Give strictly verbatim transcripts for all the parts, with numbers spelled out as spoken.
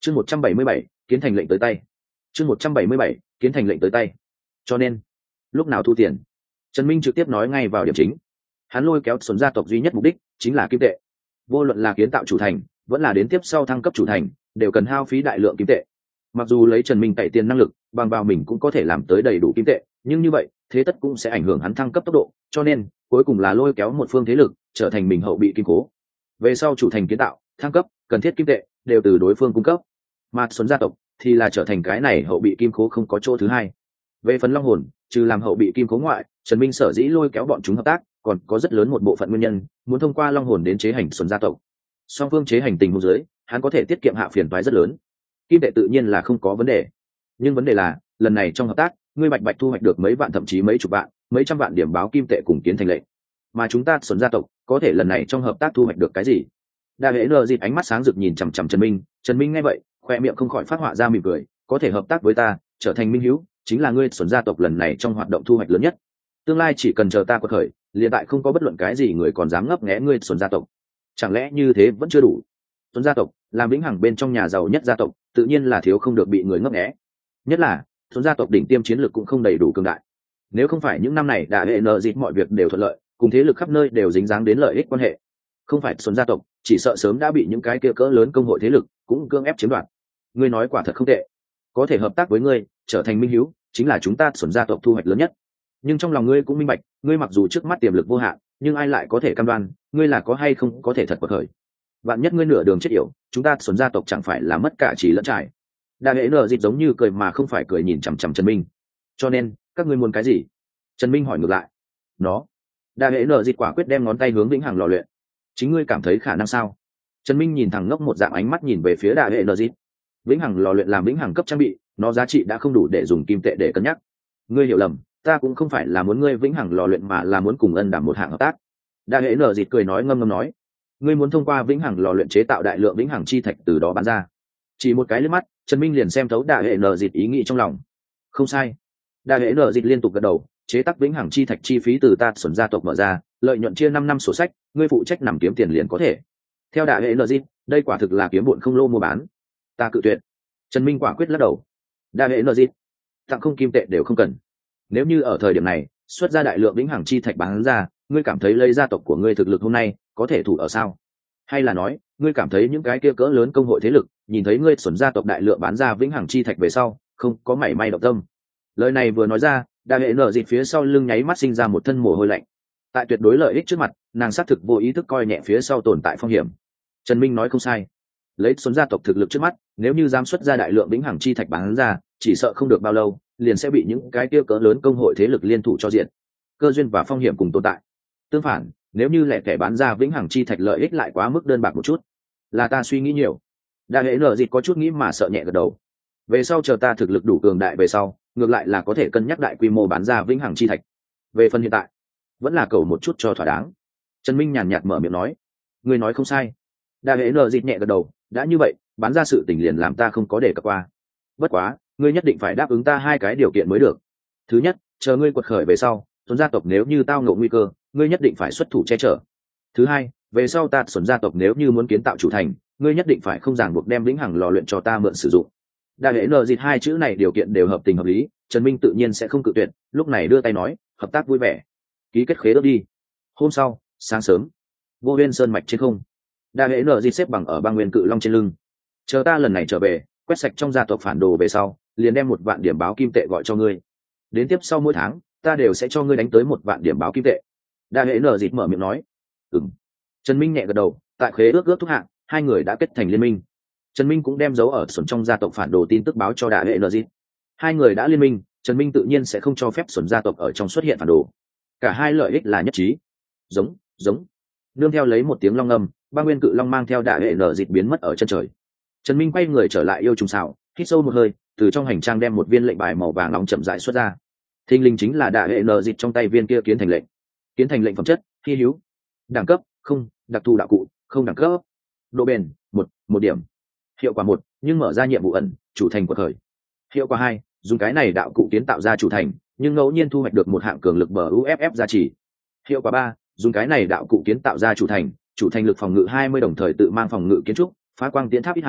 chương một trăm bảy mươi bảy kiến thành lệnh tới tay chương một trăm bảy mươi bảy kiến thành lệnh tới tay cho nên lúc nào thu tiền? Trần Minh trực tiếp nói ngay vào điểm chính. Hắn lôi kéo Xuân gia tộc duy nhất mục đích chính là kim tệ. Vô luận là kiến tạo chủ thành vẫn là đến tiếp sau thăng cấp chủ thành đều cần hao phí đại lượng kim tệ. Mặc dù lấy Trần Minh cậy tiền năng lực bằng vào mình cũng có thể làm tới đầy đủ kim tệ, nhưng như vậy thế tất cũng sẽ ảnh hưởng hắn thăng cấp tốc độ, cho nên cuối cùng là lôi kéo một phương thế lực trở thành mình hậu bị kim cố. Về sau chủ thành kiến tạo thăng cấp cần thiết kim tệ đều từ đối phương cung cấp, mà Xuân gia tộc thì là trở thành cái này hậu bị kim cố không có chỗ thứ hai. Về phần Long hồn, trừ làm hậu bị kim cố ngoại, Trần Minh sở dĩ lôi kéo bọn chúng hợp tác còn có rất lớn một bộ phận nguyên nhân muốn thông qua Long hồn đến chế hành Xuân gia tộc. Song phương chế hành tình huống dưới, hắn có thể tiết kiệm hạ phiền toái rất lớn. Kim tệ tự nhiên là không có vấn đề, nhưng vấn đề là lần này trong hợp tác ngươi bạch bạch thu hoạch được mấy vạn thậm chí mấy chục vạn mấy trăm vạn điểm báo kim tệ cùng kiến thành lệnh, mà chúng ta Xuân gia tộc có thể lần này trong hợp tác thu hoạch được cái gì? Đa Hễ Nờ dịt ánh mắt sáng rực nhìn chằm chằm Trần Minh. Trần Minh nghe vậy khoe miệng không khỏi phát họa ra mỉm cười, có thể hợp tác với ta trở thành minh hữu chính là ngươi Xuân gia tộc lần này trong hoạt động thu hoạch lớn nhất. Tương lai chỉ cần chờ ta quật khởi, liền tại không có bất luận cái gì người còn dám ngấp nghé ngươi Xuân gia tộc. Chẳng lẽ như thế vẫn chưa đủ? Xuân gia tộc làm vĩnh hằng bên trong nhà giàu nhất gia tộc, tự nhiên là thiếu không được bị người ngấp nghé. Nhất là Xuân gia tộc đỉnh tiêm chiến lược cũng không đầy đủ cường đại. Nếu không phải những năm này Đa Hễ Nờ dịt mọi việc đều thuận lợi, cùng thế lực khắp nơi đều dính dáng đến lợi ích quan hệ, không phải Xuân gia tộc chỉ sợ sớm đã bị những cái kia cỡ lớn công hội thế lực cũng cưỡng ép chiếm đoạt. Ngươi nói quả thật không tệ, có thể hợp tác với ngươi trở thành minh hữu chính là chúng ta Xuân gia tộc thu hoạch lớn nhất. Nhưng trong lòng ngươi cũng minh bạch, ngươi mặc dù trước mắt tiềm lực vô hạn, nhưng ai lại có thể cam đoan ngươi là có hay không có thể thật bậc khởi? Vạn nhất ngươi nửa đường chết yểu, chúng ta Xuân gia tộc chẳng phải là mất cả chỉ lẫn trải? Đa Hễ Nờ dịt giống như cười mà không phải cười nhìn chằm chằm Trần Minh. Cho nên các ngươi muốn cái gì? Trần Minh hỏi ngược lại. Nó. Đa Hễ Nờ dịt quả quyết đem ngón tay hướng vĩnh hằng lò luyện. Chính ngươi cảm thấy khả năng sao? Trần Minh nhìn thẳng ngốc một dạng ánh mắt nhìn về phía Đa Hễ Nờ dịt. Vĩnh hằng lò luyện làm vĩnh hằng cấp trang bị, nó giá trị đã không đủ để dùng kim tệ để cân nhắc. Ngươi hiểu lầm, ta cũng không phải là muốn ngươi vĩnh hằng lò luyện mà là muốn cùng ân đảm một hạng hợp tác. Đa Hễ Nờ dịt cười nói ngâm ngâm nói, ngươi muốn thông qua vĩnh hằng lò luyện chế tạo đại lượng vĩnh hằng chi thạch từ đó bán ra. Chỉ một cái liếc mắt, Trần Minh liền xem thấu Đa Hễ Nờ dịt ý nghĩ trong lòng. Không sai. Đa Hễ Nờ dịt liên tục gật đầu, chế tác vĩnh hằng chi thạch chi phí từ ta Xuân gia tộc mở ra, lợi nhuận chia năm năm sổ sách, ngươi phụ trách nằm kiếm tiền liền có thể. Theo Đa Hễ Nờ dịt, đây quả thực là kiếm bộn không lô mua bán. Ta cự tuyệt. Trần Minh quả quyết lắc đầu. Đa Hễ Nờ dịt, tặng không kim tệ đều không cần. Nếu như ở thời điểm này xuất ra đại lượng vĩnh hằng chi thạch bán ra, ngươi cảm thấy lấy gia tộc của ngươi thực lực hôm nay có thể thủ ở sao? Hay là nói ngươi cảm thấy những cái kia cỡ lớn công hội thế lực nhìn thấy ngươi Xuân gia tộc đại lượng bán ra vĩnh hằng chi thạch về sau không có mảy may động tâm? Lời này vừa nói ra, Đa Hễ Nờ dịt phía sau lưng nháy mắt sinh ra một thân mồ hôi lạnh. Tại tuyệt đối lợi ích trước mặt, nàng xác thực vô ý thức coi nhẹ phía sau tồn tại phong hiểm. Trần Minh nói không sai, lấy Xuân gia tộc thực lực trước mắt, nếu như dám xuất ra đại lượng vĩnh hằng chi thạch bán ra, chỉ sợ không được bao lâu liền sẽ bị những cái kia cỡ lớn công hội thế lực liên thủ cho diện. Cơ duyên và phong hiểm cùng tồn tại. Tương phản, nếu như lẻ tẻ bán ra vĩnh hằng chi thạch lợi ích lại quá mức đơn bạc một chút, là ta suy nghĩ nhiều. Đa Hễ Nờ dịt có chút nghĩ mà sợ nhẹ gật đầu. Về sau chờ ta thực lực đủ cường đại về sau, ngược lại là có thể cân nhắc đại quy mô bán ra vĩnh hằng chi thạch. Về phần hiện tại, vẫn là cầu một chút cho thỏa đáng. Trần Minh nhàn nhạt mở miệng nói, ngươi nói không sai. Đa Hễ Nờ dịt nhẹ gật đầu, đã như vậy, bán ra sự tình liền làm ta không có để cập qua. Bất quá, ngươi nhất định phải đáp ứng ta hai cái điều kiện mới được. Thứ nhất, chờ ngươi quật khởi về sau, Xuân gia tộc nếu như tao ngộ nguy cơ, ngươi nhất định phải xuất thủ che chở. Thứ hai, về sau ta Xuân gia tộc nếu như muốn kiến tạo chủ thành, ngươi nhất định phải không ràng buộc đem vĩnh hằng lò luyện cho ta mượn sử dụng. Đa Hễ Nờ dịt hai chữ này điều kiện đều hợp tình hợp lý, Trần Minh tự nhiên sẽ không cự tuyệt, lúc này đưa tay nói, hợp tác vui vẻ. Ký kết khế ước đi. Hôm sau, sáng sớm, Vô Huyên sơn mạch trên không, Đa Hễ Nờ dịt xếp bằng ở băng nguyên cự long trên lưng. Chờ ta lần này trở về, quét sạch trong gia tộc phản đồ về sau, liền đem một vạn điểm báo kim tệ gọi cho ngươi. Đến tiếp sau mỗi tháng, ta đều sẽ cho ngươi đánh tới một vạn điểm báo kim tệ. Đa Hễ Nờ dịt mở miệng nói. Ừm. Trần Minh nhẹ gật đầu, tại khế ước ước thúc hạng, hai người đã kết thành liên minh. Trần Minh cũng đem dấu ở Xuân trong gia tộc phản đồ tin tức báo cho Đa Hễ Nờ dịt. Hai người đã liên minh, Trần Minh tự nhiên sẽ không cho phép Xuân gia tộc ở trong xuất hiện phản đồ. Cả hai lợi ích là nhất trí. Giống, giống. Nương theo lấy một tiếng long ngâm, băng nguyên cự long mang theo Đa Hễ Nờ dịt biến mất ở chân trời. Trần Minh quay người trở lại yêu trùng xảo, hít sâu một hơi, từ trong hành trang đem một viên lệnh bài màu vàng nóng chậm rãi xuất ra. Thình lình chính là Đa Hễ Nờ dịt trong tay viên kia kiến thành lệnh. Kiến thành lệnh phẩm chất, hi hữu. Đẳng cấp, không, đặc thù đạo cụ, không đẳng cấp. Độ bền, một, một điểm. Hiệu quả một, nhưng mở ra nhiệm vụ ẩn, chủ thành quật khởi. Hiệu quả hai, dùng cái này đạo cụ kiến tạo ra chủ thành, nhưng ngẫu nhiên thu hoạch được một hạng cường lực bờ u ép ép giá trị. Hiệu quả ba, dùng cái này đạo cụ kiến tạo ra chủ thành, chủ thành lực phòng ngự hai mươi đồng thời tự mang phòng ngự kiến trúc, phá quang tiến tháp ít hai,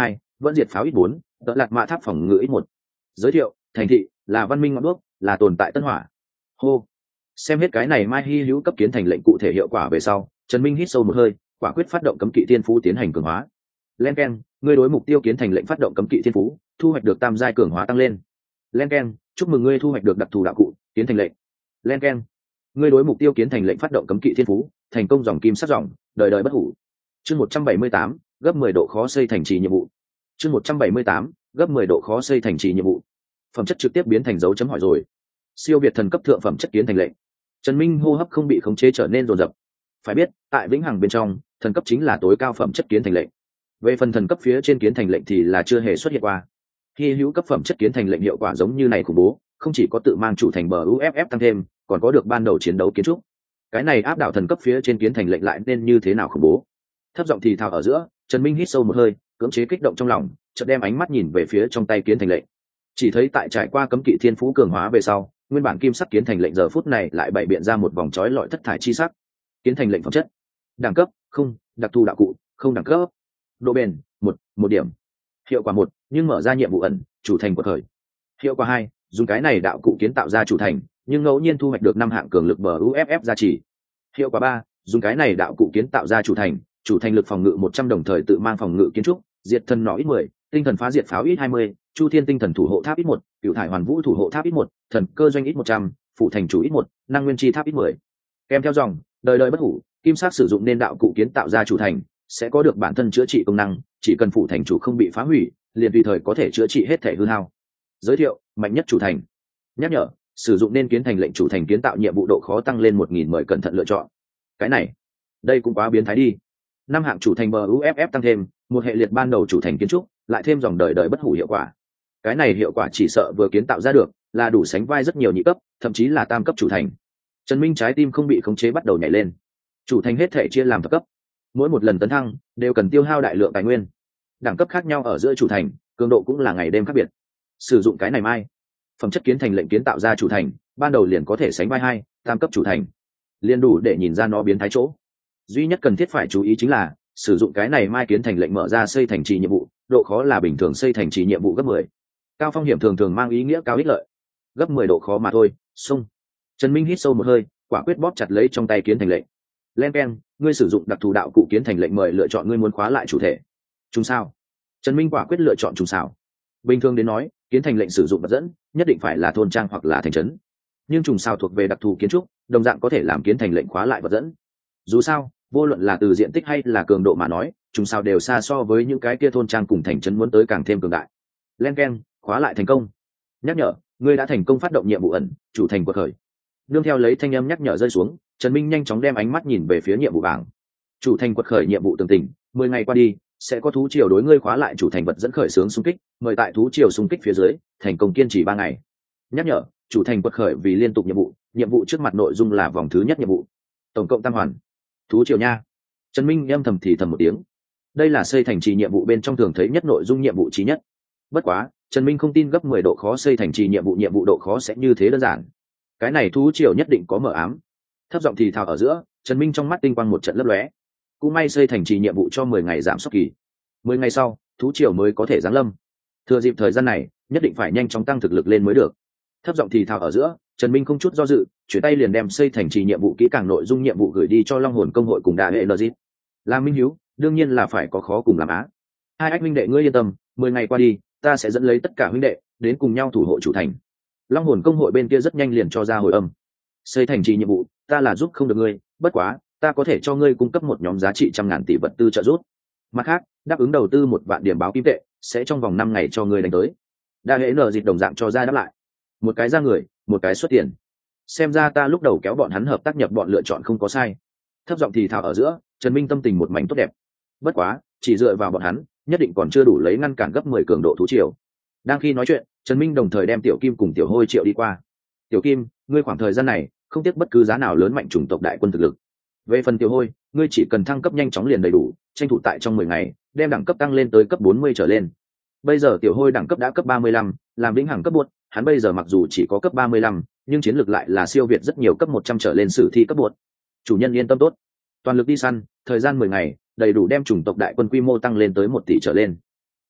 vẫn diệt pháo ít bốn, đỡ lạc mạ tháp phòng ngự ít một. Giới thiệu: thành thị là văn minh ngọn đuốc, là tồn tại tân hỏa. Hô. Xem hết cái này mai hy hữu cấp kiến thành lệnh cụ thể hiệu quả về sau, Trần Minh hít sâu một hơi, quả quyết phát động cấm kỵ thiên phú tiến hành cường hóa. Len keng, ngươi đối mục tiêu kiến thành lệnh phát động cấm kỵ thiên phú, thu hoạch được tam giai cường hóa tăng lên. Len keng, chúc mừng ngươi thu hoạch được đặc thù đạo cụ kiến thành lệnh. Len keng, ngươi đối mục tiêu kiến thành lệnh phát động cấm kỵ thiên phú, thành công dòng kim sắc dòng, đời đời bất hủ. Chương một trăm bảy mươi tám, gấp mười độ khó xây thành trì nhiệm vụ. Chương một trăm bảy mươi tám, gấp mười độ khó xây thành trì nhiệm vụ. Phẩm chất trực tiếp biến thành dấu chấm hỏi rồi. Siêu việt thần cấp thượng phẩm chất kiến thành lệnh. Trần Minh hô hấp không bị khống chế trở nên rồn rập. Phải biết, tại vĩnh hằng bên trong, thần cấp chính là tối cao phẩm chất kiến thành lệnh. Về phần thần cấp phía trên kiến thành lệnh thì là chưa hề xuất hiện qua. Khi hữu cấp phẩm chất kiến thành lệnh hiệu quả giống như này khủng bố, không chỉ có tự mang chủ thành bờ u ép ép tăng thêm, còn có được ban đầu chiến đấu kiến trúc. Cái này áp đảo thần cấp phía trên kiến thành lệnh lại nên như thế nào khủng bố. Thấp giọng thì thào ở giữa, Trần Minh hít sâu một hơi, cưỡng chế kích động trong lòng, chợt đem ánh mắt nhìn về phía trong tay kiến thành lệnh. Chỉ thấy tại trải qua cấm kỵ thiên phú cường hóa về sau, nguyên bản kim sắc kiến thành lệnh giờ phút này lại bày biện ra một vòng chói lọi thất thải chi sắc. Kiến thành lệnh phẩm chất: đẳng cấp không, đặc thù đạo cụ không đẳng cấp, độ bền một, một điểm, hiệu quả một, nhưng mở ra nhiệm vụ ẩn chủ thành quật khởi, hiệu quả hai, dùng cái này đạo cụ kiến tạo ra chủ thành nhưng ngẫu nhiên thu hoạch được năm hạng cường lực bờ u ép ép gia trì, hiệu quả ba, dùng cái này đạo cụ kiến tạo ra chủ thành chủ thành lực phòng ngự một trăm đồng thời tự mang phòng ngự kiến trúc, diệt thần nỏ ít mười, tinh thần phá diệt pháo ít hai mươi, chu thiên tinh thần thủ hộ tháp ít một, cựu thải hoàn vũ thủ hộ tháp ít một, thần cơ doanh ít một trăm, phủ thành chủ ít một, năng nguyên chi tháp ít mười. Kèm theo dòng đời đời bất hủ, kim sắc sử dụng nên đạo cụ kiến tạo ra chủ thành sẽ có được bản thân chữa trị công năng, chỉ cần phủ thành chủ không bị phá hủy liền tùy thời có thể chữa trị hết thể hư hao. Giới thiệu: mạnh nhất chủ thành. Nhắc nhở: sử dụng nên kiến thành lệnh chủ thành kiến tạo nhiệm vụ độ khó tăng lên một nghìn, mời cẩn thận lựa chọn. Cái này đây cũng quá biến thái đi. Năm hạng chủ thành bờ u ép ép tăng thêm một hệ liệt ban đầu chủ thành kiến trúc, lại thêm dòng đời đời bất hủ hiệu quả. Cái này hiệu quả chỉ sợ vừa kiến tạo ra được là đủ sánh vai rất nhiều nhị cấp, thậm chí là tam cấp chủ thành. Trần Minh trái tim không bị khống chế bắt đầu nhảy lên. Chủ thành hết thể chia làm thập cấp, mỗi một lần tấn thăng đều cần tiêu hao đại lượng tài nguyên. Đẳng cấp khác nhau ở giữa chủ thành, cường độ cũng là ngày đêm khác biệt. Sử dụng cái này mai phẩm chất kiến thành lệnh kiến tạo ra chủ thành, ban đầu liền có thể sánh vai hai, tam cấp chủ thành, liền đủ để nhìn ra nó biến thái chỗ. Duy nhất cần thiết phải chú ý chính là sử dụng cái này mai kiến thành lệnh mở ra xây thành trì nhiệm vụ, độ khó là bình thường xây thành trì nhiệm vụ gấp mười. Cao phong hiểm thường thường mang ý nghĩa cao ích lợi, gấp mười độ khó mà thôi. Xung. Trần Minh hít sâu một hơi, quả quyết bóp chặt lấy trong tay kiến thành lệnh. Len keng, ngươi sử dụng đặc thù đạo cụ kiến thành lệnh, mời lựa chọn ngươi muốn khóa lại chủ thể. Trùng sao? Trần Minh quả quyết lựa chọn trùng sao. Bình thường đến nói, kiến thành lệnh sử dụng vật dẫn nhất định phải là thôn trang hoặc là thành trấn, nhưng trùng sao thuộc về đặc thù kiến trúc, đồng dạng có thể làm kiến thành lệnh khóa lại vật dẫn. Dù sao, vô luận là từ diện tích hay là cường độ mà nói, trùng sao đều xa so với những cái kia thôn trang cùng thành trấn muốn tới càng thêm cường đại. Len keng, khóa lại thành công. Nhắc nhở: ngươi đã thành công phát động nhiệm vụ ẩn chủ thành quật khởi. Nương theo lấy thanh âm nhắc nhở rơi xuống, Trần Minh nhanh chóng đem ánh mắt nhìn về phía nhiệm vụ bảng. Chủ thành quật khởi nhiệm vụ tường tình, mười ngày qua đi sẽ có thú triều đối ngươi khóa lại chủ thành vật dẫn khởi xướng xung kích, mời tại thú triều xung kích phía dưới thành công kiên trì ba ngày. Nhắc nhở: chủ thành quật khởi vì liên tục nhiệm vụ, nhiệm vụ trước mặt nội dung là vòng thứ nhất nhiệm vụ, tổng cộng tam hoàn. Thú triều nha. Trần Minh âm thầm thì thầm một tiếng. Đây là xây thành trì nhiệm vụ bên trong thường thấy nhất nội dung nhiệm vụ chí nhất. Bất quá, Trần Minh không tin gấp mười độ khó xây thành trì nhiệm vụ nhiệm vụ độ khó sẽ như thế đơn giản. Cái này thú triều nhất định có mờ ám. Thấp giọng thì thào ở giữa, Trần Minh trong mắt tinh quang một trận lấp lóe. Cũng may xây thành trì nhiệm vụ cho mười ngày giảm sốc kỳ. mười ngày sau, thú triều mới có thể giáng lâm. Thừa dịp thời gian này, nhất định phải nhanh chóng tăng thực lực lên mới được. Thấp giọng thì thào ở giữa, Trần Minh không chút do dự, chuyển tay liền đem xây thành trì nhiệm vụ kỹ càng nội dung nhiệm vụ gửi đi cho Long Hồn công hội cùng Đại hệ Nzit. Làm minh hiếu, đương nhiên là phải có khó cùng làm á. Hai anh huynh đệ ngươi yên tâm, mười ngày qua đi, ta sẽ dẫn lấy tất cả huynh đệ đến cùng nhau thủ hộ chủ thành. Long Hồn công hội bên kia rất nhanh liền cho ra hồi âm. Xây thành trì nhiệm vụ, ta là giúp không được ngươi, bất quá, ta có thể cho ngươi cung cấp một nhóm giá trị trăm ngàn tỷ vật tư trợ giúp. Mặt khác, đáp ứng đầu tư một vạn điểm báo kim tệ, sẽ trong vòng năm ngày cho ngươi đánh tới. Đại hệ Nzit đồng dạng cho ra đáp lại. Một cái ra người, một cái xuất tiền. Xem ra ta lúc đầu kéo bọn hắn hợp tác nhập bọn lựa chọn không có sai. Thấp giọng thì thào ở giữa, Trần Minh tâm tình một mảnh tốt đẹp. Bất quá, chỉ dựa vào bọn hắn, nhất định còn chưa đủ lấy ngăn cản gấp mười cường độ thú triều. Đang khi nói chuyện, Trần Minh đồng thời đem Tiểu Kim cùng Tiểu Hôi triệu đi qua. Tiểu Kim, ngươi khoảng thời gian này không tiếc bất cứ giá nào lớn mạnh chủng tộc đại quân thực lực. Về phần Tiểu Hôi, ngươi chỉ cần thăng cấp nhanh chóng liền đầy đủ, tranh thủ tại trong mười ngày đem đẳng cấp tăng lên tới cấp bốn mươi trở lên. Bây giờ Tiểu Hôi đẳng cấp đã cấp ba mươi lăm, làm vĩnh hằng cấp buốt, hắn bây giờ mặc dù chỉ có cấp ba mươi lăm, nhưng chiến lược lại là siêu việt rất nhiều cấp một trăm trở lên sử thi cấp buốt. Chủ nhân yên tâm tốt, toàn lực đi săn, thời gian mười ngày, đầy đủ đem chủng tộc đại quân quy mô tăng lên tới một tỷ trở lên.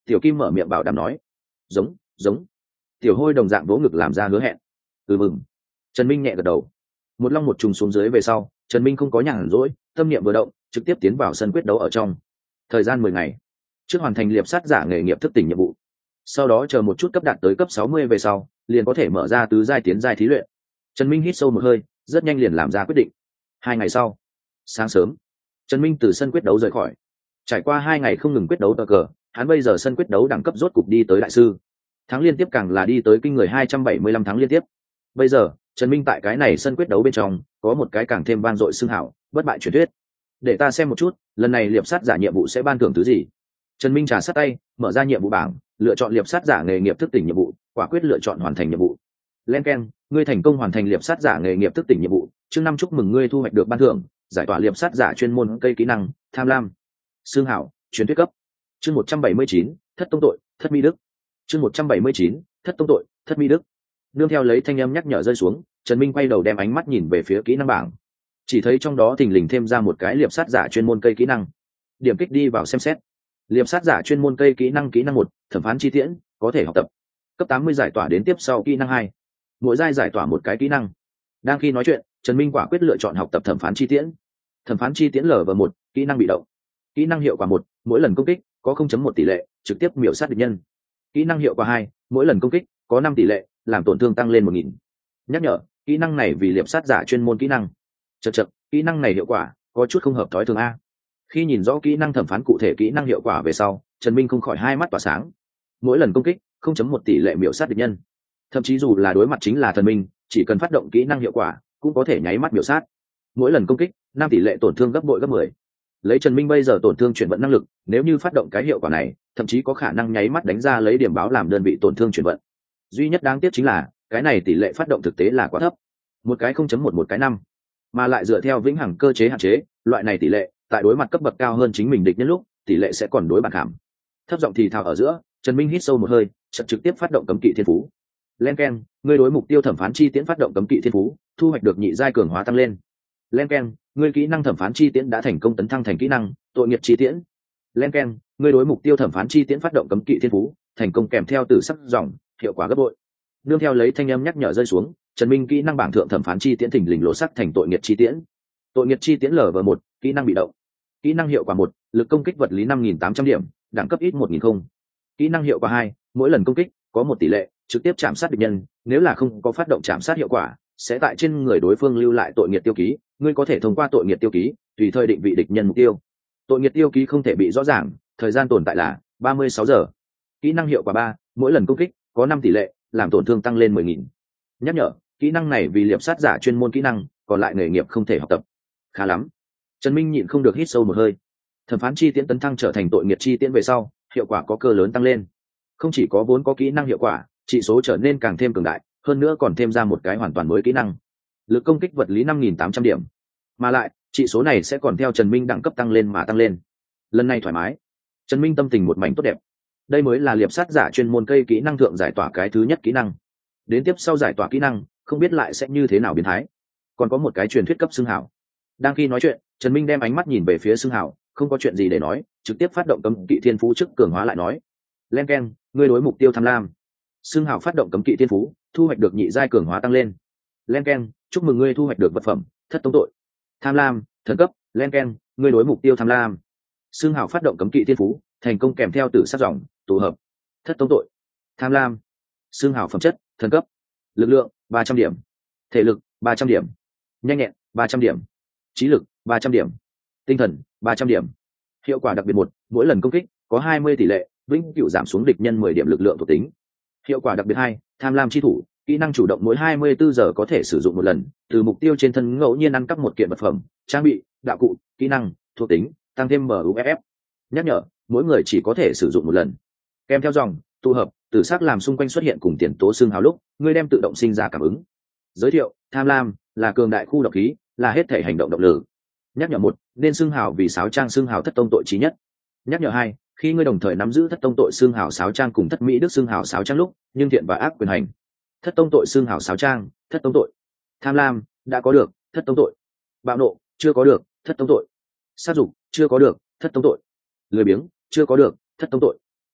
Tiểu Kim mở miệng bảo đảm nói. Giống, giống. Tiểu Hôi đồng dạng vỗ ngực làm ra hứa hẹn. Ừ mừng. Trần Minh nhẹ gật đầu. Một long một trùng xuống dưới về sau, Trần Minh không có nhàn rỗi, tâm niệm vừa động, trực tiếp tiến vào sân quyết đấu ở trong. Thời gian mười ngày, trước hoàn thành liệp sát giả nghề nghiệp thức tỉnh nhiệm vụ. Sau đó chờ một chút cấp đạt tới cấp sáu mươi về sau, liền có thể mở ra tứ giai tiến giai thí luyện. Trần Minh hít sâu một hơi, rất nhanh liền làm ra quyết định. Hai ngày sau, sáng sớm, Trần Minh từ sân quyết đấu rời khỏi. Trải qua hai ngày không ngừng quyết đấu cờ cờ, hắn bây giờ sân quyết đấu đẳng cấp rốt cục đi tới đại sư. Thắng liên tiếp càng là đi tới kinh người hai trăm bảy mươi lăm tháng liên tiếp. Bây giờ, Trần Minh tại cái này sân quyết đấu bên trong, có một cái càng thêm vang dội xưng hảo, bất bại truyền thuyết. Để ta xem một chút, lần này liệp sát giả nhiệm vụ sẽ ban thưởng thứ gì. Trần Minh trà sát tay, mở ra nhiệm vụ bảng, lựa chọn liệp sát giả nghề nghiệp thức tỉnh nhiệm vụ, quả quyết lựa chọn hoàn thành nhiệm vụ. Len keng, ngươi thành công hoàn thành liệp sát giả nghề nghiệp thức tỉnh nhiệm vụ, chương năm chúc mừng ngươi thu hoạch được ban thưởng, giải tỏa liệp sát giả chuyên môn cây kỹ năng, tham lam. Xương hảo, truyền thuyết cấp. Chương một trăm bảy mươi chín, thất tông tội, thất mi đức. Chương một trăm bảy mươi chín, thất tông tội, thất mi đức. Nương theo lấy thanh âm nhắc nhở rơi xuống, Trần Minh quay đầu đem ánh mắt nhìn về phía kỹ năng bảng. Chỉ thấy trong đó thình lình thêm ra một cái liệp sát giả chuyên môn cây kỹ năng. Điểm kích đi vào xem xét. Liệp sát giả chuyên môn cây kỹ năng kỹ năng một, thẩm phán chi tiễn, có thể học tập. Cấp tám mươi giải tỏa đến tiếp sau kỹ năng hai. Mỗi giai giải tỏa một cái kỹ năng. Đang khi nói chuyện, Trần Minh quả quyết lựa chọn học tập thẩm phán chi tiễn. Thẩm phán chi tiễn lv một, kỹ năng bị động. Kỹ năng hiệu quả một, mỗi lần công kích có không chấm một tỷ lệ, trực tiếp miểu sát địch nhân. Kỹ năng hiệu quả hai, mỗi lần công kích có năm tỷ lệ, làm tổn thương tăng lên một nghìn. Nhắc nhở, kỹ năng này vì liệp sát giả chuyên môn kỹ năng. Chậc chậc, kỹ năng này hiệu quả có chút không hợp thói thường a. Khi nhìn rõ kỹ năng thẩm phán cụ thể kỹ năng hiệu quả về sau, Trần Minh không khỏi hai mắt tỏa sáng. Mỗi lần công kích không chấm một tỷ lệ miểu sát địch nhân. Thậm chí dù là đối mặt chính là thần minh, chỉ cần phát động kỹ năng hiệu quả cũng có thể nháy mắt miểu sát. Mỗi lần công kích năm tỷ lệ tổn thương gấp bội gấp mười. Lấy Trần Minh bây giờ tổn thương chuyển vận năng lực, nếu như phát động cái hiệu quả này, thậm chí có khả năng nháy mắt đánh ra lấy điểm báo làm đơn vị tổn thương chuyển vận. Duy nhất đáng tiếc chính là cái này tỷ lệ phát động thực tế là quá thấp, một cái không chấm một một cái năm, mà lại dựa theo vĩnh hằng cơ chế hạn chế, loại này tỷ lệ tại đối mặt cấp bậc cao hơn chính mình địch nhân lúc, tỷ lệ sẽ còn đối bản hàm. Thấp giọng thì thào ở giữa, Trần Minh hít sâu một hơi, chợt trực tiếp phát động cấm kỵ thiên phú. Len keng, ngươi đối mục tiêu thẩm phán chi tiễn phát động cấm kỵ thiên phú, thu hoạch được nhị giai cường hóa tăng lên. Len keng, ngươi kỹ năng thẩm phán chi tiễn đã thành công tấn thăng thành kỹ năng tội nghiệp chi tiễn. Len keng, ngươi đối mục tiêu thẩm phán chi tiễn phát động cấm kỵ thiên phú, thành công kèm theo từ sắc dòng, hiệu quả gấp bội. Nương theo lấy thanh âm nhắc nhở rơi xuống, Trần Minh kỹ năng bảng thượng thẩm phán chi tiễn thỉnh lình lộ sắc thành tội nghiệp chi tiễn. Tội nghiệp chi tiễn lv một, kỹ năng bị động. Kỹ năng hiệu quả một, lực công kích vật lý năm nghìn tám trăm điểm, đẳng cấp ít một nghìn không. Kỹ năng hiệu quả hai, mỗi lần công kích có một tỷ lệ trực tiếp chạm sát địch nhân, nếu là không có phát động chạm sát hiệu quả, sẽ tại trên người đối phương lưu lại tội nghiệp tiêu ký, ngươi có thể thông qua tội nghiệp tiêu ký tùy thời định vị địch nhân mục tiêu. Tội nghiệp tiêu ký không thể bị rõ ràng, thời gian tồn tại là ba mươi sáu giờ. Kỹ năng hiệu quả ba, mỗi lần công kích có năm tỷ lệ, làm tổn thương tăng lên mười nghìn. Nhắc nhở, kỹ năng này vì liệp sát giả chuyên môn kỹ năng, còn lại nghề nghiệp không thể học tập. Khá lắm. Trần Minh nhịn không được hít sâu một hơi. Thẩm phán chi tiễn tấn thăng trở thành tội nghiệp chi tiễn về sau, hiệu quả có cơ lớn tăng lên. Không chỉ có vốn có kỹ năng hiệu quả, trị số trở nên càng thêm cường đại, hơn nữa còn thêm ra một cái hoàn toàn mới kỹ năng. Lực công kích vật lý năm nghìn tám trăm điểm. Mà lại, trị số này sẽ còn theo Trần Minh đẳng cấp tăng lên mà tăng lên. Lần này thoải mái. Trần Minh tâm tình một mảnh tốt đẹp. Đây mới là liệp sát giả chuyên môn cây kỹ năng thượng giải tỏa cái thứ nhất kỹ năng. Đến tiếp sau giải tỏa kỹ năng, không biết lại sẽ như thế nào biến thái. Còn có một cái truyền thuyết cấp xưng hảo. Đang khi nói chuyện, Trần Minh đem ánh mắt nhìn về phía xưng hảo, không có chuyện gì để nói, trực tiếp phát động cấm kỵ thiên phú trước cường hóa lại nói. Len keng, ngươi đối mục tiêu tham lam. Xưng hảo phát động cấm kỵ thiên phú, thu hoạch được nhị giai cường hóa tăng lên. Len keng, chúc mừng ngươi thu hoạch được vật phẩm thất tông tội. Tham lam, thần cấp. Len keng, ngươi đối mục tiêu tham lam. Xưng hảo phát động cấm kỵ thiên phú, thành công kèm theo tử sát dòng, tụ hợp. Thất tông tội. Tham lam. Xưng hảo phẩm chất, thần cấp. Lực lượng ba trăm điểm, thể lực ba trăm điểm, nhanh nhẹn ba trăm điểm, trí lực ba trăm điểm, tinh thần ba trăm điểm. Hiệu quả đặc biệt một, mỗi lần công kích có hai mươi tỷ lệ vĩnh cửu giảm xuống địch nhân mười điểm lực lượng thuộc tính. Hiệu quả đặc biệt hai, tham lam chi thủ, kỹ năng chủ động mỗi hai mươi bốn giờ có thể sử dụng một lần, từ mục tiêu trên thân ngẫu nhiên ăn cắp một kiện vật phẩm, trang bị, đạo cụ, kỹ năng, thuộc tính, tăng thêm buff. Nhắc nhở, mỗi người chỉ có thể sử dụng một lần. Kèm theo dòng tụ hợp, tử sắc làm xung quanh xuất hiện cùng tiền tố xương hào lúc, ngươi đem tự động sinh ra cảm ứng. Giới thiệu, tham lam là cường đại khu độc khí, là hết thể hành động động lực. Nhắc nhở một, nên xương hào vì sáo trang xương hào thất tông tội chí nhất. Nhắc nhở hai, khi ngươi đồng thời nắm giữ thất tông tội xương hào sáo trang cùng thất mỹ đức xương hào sáo trang lúc, nhưng thiện và ác quyền hành. Thất tông tội xương hào sáo trang, thất tông tội. Tham lam đã có được, thất tông tội. Bạo nộ chưa có được, thất tông tội. Sát dục chưa có được, thất tông tội. Lười biếng chưa có được, thất tông tội.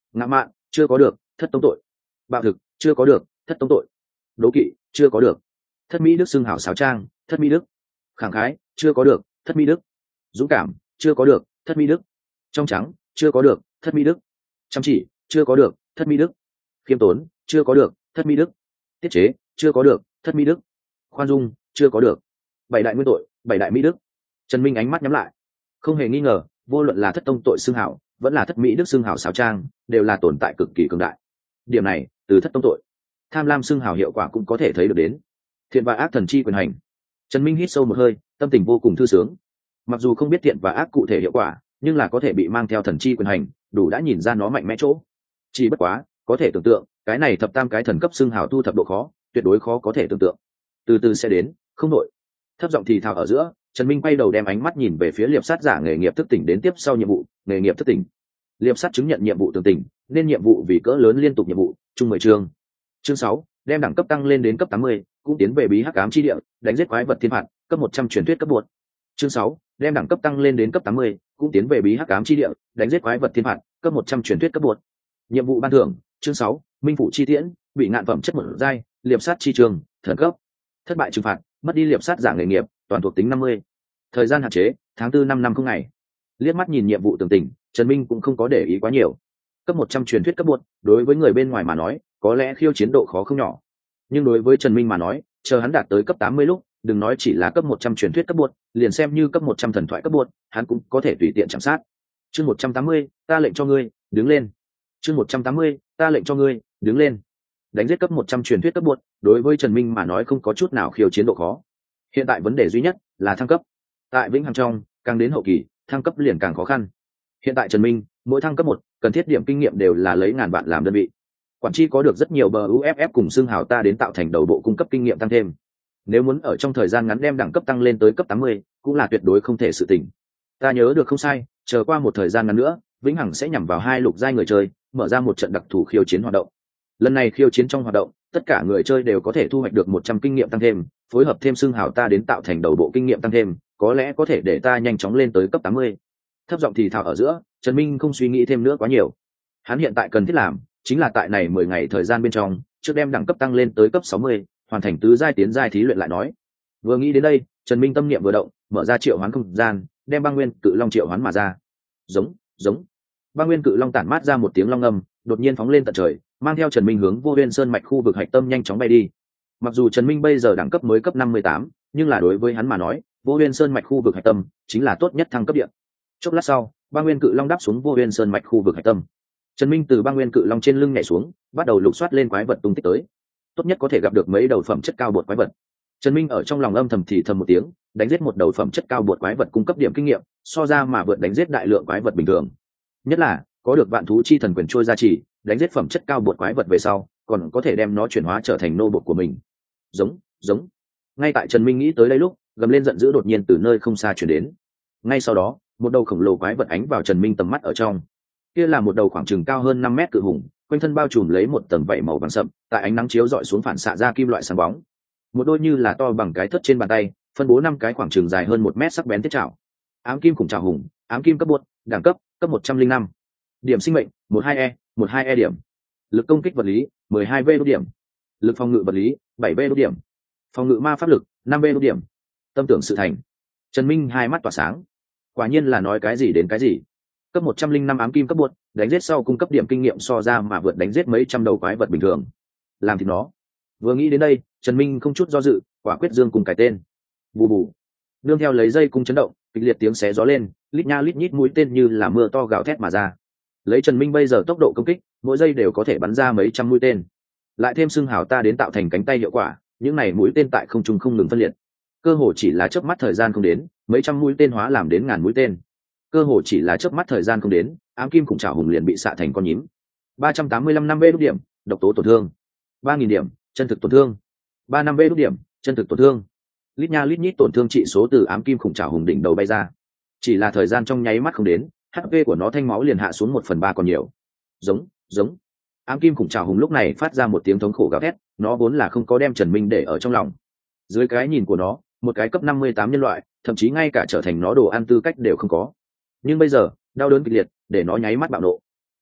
ngã mạn chưa có được, thất tông tội. Bạo thực chưa có được, thất tông tội. Đố kỵ chưa có được, thất mỹ đức. Xưng hảo sáo trang, thất mỹ đức. Khẳng khái chưa có được, thất mỹ đức. Dũng cảm chưa có được, thất mỹ đức. Trong trắng chưa có được, thất mỹ đức. Chăm chỉ chưa có được, thất mỹ đức. Khiêm tốn chưa có được, thất mỹ đức. Tiết chế chưa có được, thất mỹ đức. Khoan dung chưa có được. Bảy đại nguyên tội, bảy đại mỹ đức. Trần Minh ánh mắt nhắm lại, không hề nghi ngờ, vô luận là thất tông tội xưng hảo vẫn là thất mỹ đức xưng hảo sáo trang đều là tồn tại cực kỳ cường đại. Điểm này từ thất tông tội, tham lam xưng hảo hiệu quả cũng có thể thấy được đến. Thiện và ác thần chi quyền hành. Trần Minh hít sâu một hơi, tâm tình vô cùng thư sướng. Mặc dù không biết thiện và ác cụ thể hiệu quả, nhưng là có thể bị mang theo thần chi quyền hành, đủ đã nhìn ra nó mạnh mẽ chỗ. Chỉ bất quá, có thể tưởng tượng, cái này thập tam cái thần cấp xưng hảo thu thập độ khó, tuyệt đối khó có thể tưởng tượng. Từ từ sẽ đến, không nội. Thấp giọng thì thào ở giữa, Trần Minh quay đầu đem ánh mắt nhìn về phía liệp sát giả nghề nghiệp thức tỉnh đến tiếp sau nhiệm vụ, nghề nghiệp thức tỉnh. Liệp sát chứng nhận nhiệm vụ tường tỉnh, nên nhiệm vụ vì cỡ lớn liên tục nhiệm vụ, chung mười chương. Chương sáu, đem đẳng cấp tăng lên đến cấp tám mươi, cũng tiến về bí hắc ám chi địa, đánh giết quái vật thiên phạt, cấp một trăm truyền thuyết cấp bột. Chương sáu, đem đẳng cấp tăng lên đến cấp tám mươi, cũng tiến về bí hắc ám chi địa, đánh giết quái vật thiên phạt, cấp một trăm truyền thuyết cấp bột. Nhiệm vụ ban thưởng, chương sáu, minh phủ chi tiễn, bị ngạn phẩm chất một giai, liệp sát chi trường, thần cấp. Thất bại trừng phạt, mất đi liệp sát giả nghề nghiệp, toàn thuộc tính năm mươi. Thời gian hạn chế, tháng tư năm năm không ngày. Liếc mắt nhìn nhiệm vụ tường tình, Trần Minh cũng không có để ý quá nhiều. Cấp một trăm truyền thuyết cấp bột, đối với người bên ngoài mà nói, có lẽ khiêu chiến độ khó không nhỏ. Nhưng đối với Trần Minh mà nói, chờ hắn đạt tới cấp tám mươi lúc, đừng nói chỉ là cấp một trăm truyền thuyết cấp bột, liền xem như cấp một trăm thần thoại cấp bột, hắn cũng có thể tùy tiện chạm sát. Chương một trăm tám mươi, ta lệnh cho ngươi, đứng lên. Chương một trăm tám mươi, ta lệnh cho ngươi, đứng lên. Đánh giết cấp một trăm truyền thuyết cấp bột, đối với Trần Minh mà nói không có chút nào khiêu chiến độ khó. Hiện tại vấn đề duy nhất là thăng cấp. Tại vĩnh hằng trong, càng đến hậu kỳ, thăng cấp liền càng khó khăn. Hiện tại Trần Minh, mỗi thăng cấp một, cần thiết điểm kinh nghiệm đều là lấy ngàn vạn làm đơn vị. Quản tri có được rất nhiều bờ u ép ép cùng xương hào ta đến tạo thành đầu bộ cung cấp kinh nghiệm tăng thêm. Nếu muốn ở trong thời gian ngắn đem đẳng cấp tăng lên tới cấp tám mươi, cũng là tuyệt đối không thể sự tình. Ta nhớ được không sai, chờ qua một thời gian ngắn nữa, vĩnh hằng sẽ nhằm vào hai lục giai người chơi, mở ra một trận đặc thù khiêu chiến hoạt động. Lần này khiêu chiến trong hoạt động, tất cả người chơi đều có thể thu hoạch được một trăm kinh nghiệm tăng thêm, phối hợp thêm xương hào ta đến tạo thành đầu bộ kinh nghiệm tăng thêm, có lẽ có thể để ta nhanh chóng lên tới cấp tám mươi. Thấp giọng thì thào ở giữa, Trần Minh không suy nghĩ thêm nữa quá nhiều. Hắn hiện tại cần thiết làm chính là tại này mười ngày thời gian bên trong, trước đem đẳng cấp tăng lên tới cấp sáu mươi, hoàn thành tứ giai tiến giai thí luyện lại nói. Vừa nghĩ đến đây, Trần Minh tâm niệm vừa động, mở ra triệu hoán không gian, đem băng nguyên cự long triệu hoán mà ra. Giống, giống. Băng nguyên cự long tản mát ra một tiếng long ngâm, đột nhiên phóng lên tận trời, mang theo Trần Minh hướng Vô Huyên Sơn mạch khu vực hạch tâm nhanh chóng bay đi. Mặc dù Trần Minh bây giờ đẳng cấp mới cấp năm mươi tám, nhưng là đối với hắn mà nói, Vô Huyên Sơn mạch khu vực hạch tâm chính là tốt nhất thăng cấp điện. Chốc lát sau, băng nguyên cự long đáp xuống Vô Huyên Sơn mạch khu vực hạch tâm. Trần Minh từ băng nguyên cự long trên lưng nhảy xuống, bắt đầu lục soát lên quái vật tung tích tới. Tốt nhất có thể gặp được mấy đầu phẩm chất cao bột quái vật. Trần Minh ở trong lòng âm thầm thì thầm một tiếng, đánh giết một đầu phẩm chất cao bột quái vật cung cấp điểm kinh nghiệm, so ra mà vượt đánh giết đại lượng quái vật bình thường. Nhất là, có được vạn thú chi thần quyền trôi gia trì, đánh giết phẩm chất cao bột quái vật về sau, còn có thể đem nó chuyển hóa trở thành nô bột của mình. Giống, giống. Ngay tại Trần Minh nghĩ tới đây lúc, gầm lên giận dữ đột nhiên từ nơi không xa truyền đến. Ngay sau đó, một đầu khổng lồ quái vật ánh vào Trần Minh tầm mắt ở trong. Kia là một đầu khoảng chừng cao hơn năm mét cự hùng, quanh thân bao trùm lấy một tầng vảy màu vàng sậm, tại ánh nắng chiếu rọi xuống phản xạ ra kim loại sáng bóng. Một đôi như là to bằng cái thớt trên bàn tay, phân bố năm cái khoảng trường dài hơn một mét sắc bén thiết chảo. Ám kim khủng trảo hùng, ám kim cấp bột, đẳng cấp cấp một trăm linh năm. Điểm sinh mệnh một hai e, một hai e điểm. Lực công kích vật lý mười hai v đốt điểm. Lực phòng ngự vật lý bảy v đốt điểm. Phòng ngự ma pháp lực năm v đốt điểm. Tâm tưởng sự thành. Trần Minh hai mắt tỏa sáng. Quả nhiên là nói cái gì đến cái gì. Cấp một trăm linh năm ám kim cấp bột, đánh giết sau cung cấp điểm kinh nghiệm so ra mà vượt đánh giết mấy trăm đầu quái vật bình thường. Làm thì nó. Vừa nghĩ đến đây, Trần Minh không chút do dự, quả quyết dương cùng cải tên. Bù bù. Nương theo lấy dây cung chấn động, kịch liệt tiếng xé gió lên, lít nha lít nhít mũi tên như là mưa to gào thét mà ra. Lấy Trần Minh bây giờ tốc độ công kích, mỗi giây đều có thể bắn ra mấy trăm mũi tên. Lại thêm xương hào ta đến tạo thành cánh tay hiệu quả, những này mũi tên tại không trung không ngừng phân liệt. Cơ hồ chỉ là chớp mắt thời gian không đến, mấy trăm mũi tên hóa làm đến ngàn mũi tên. Cơ hồ chỉ là chớp mắt thời gian không đến, ám kim khủng trảo hùng liền bị xạ thành con nhím. ba trăm tám mươi lăm năm v đốt điểm, độc tố tổn thương. ba nghìn điểm, chân thực tổn thương. ba năm v đốt điểm, chân thực tổn thương. Lít nha lít nhít tổn thương trị số từ ám kim khủng trảo hùng đỉnh đầu bay ra. Chỉ là thời gian trong nháy mắt không đến, hát pê của nó thanh máu liền hạ xuống một phần ba còn nhiều. Giống, giống. Ám kim khủng trảo hùng lúc này phát ra một tiếng thống khổ gào thét, nó vốn là không có đem Trần Minh để ở trong lòng. Dưới cái nhìn của nó, một cái cấp năm mươi tám nhân loại, thậm chí ngay cả trở thành nó đồ ăn tư cách đều không có. Nhưng bây giờ, đau đớn kịch liệt, để nó nháy mắt bạo nộ.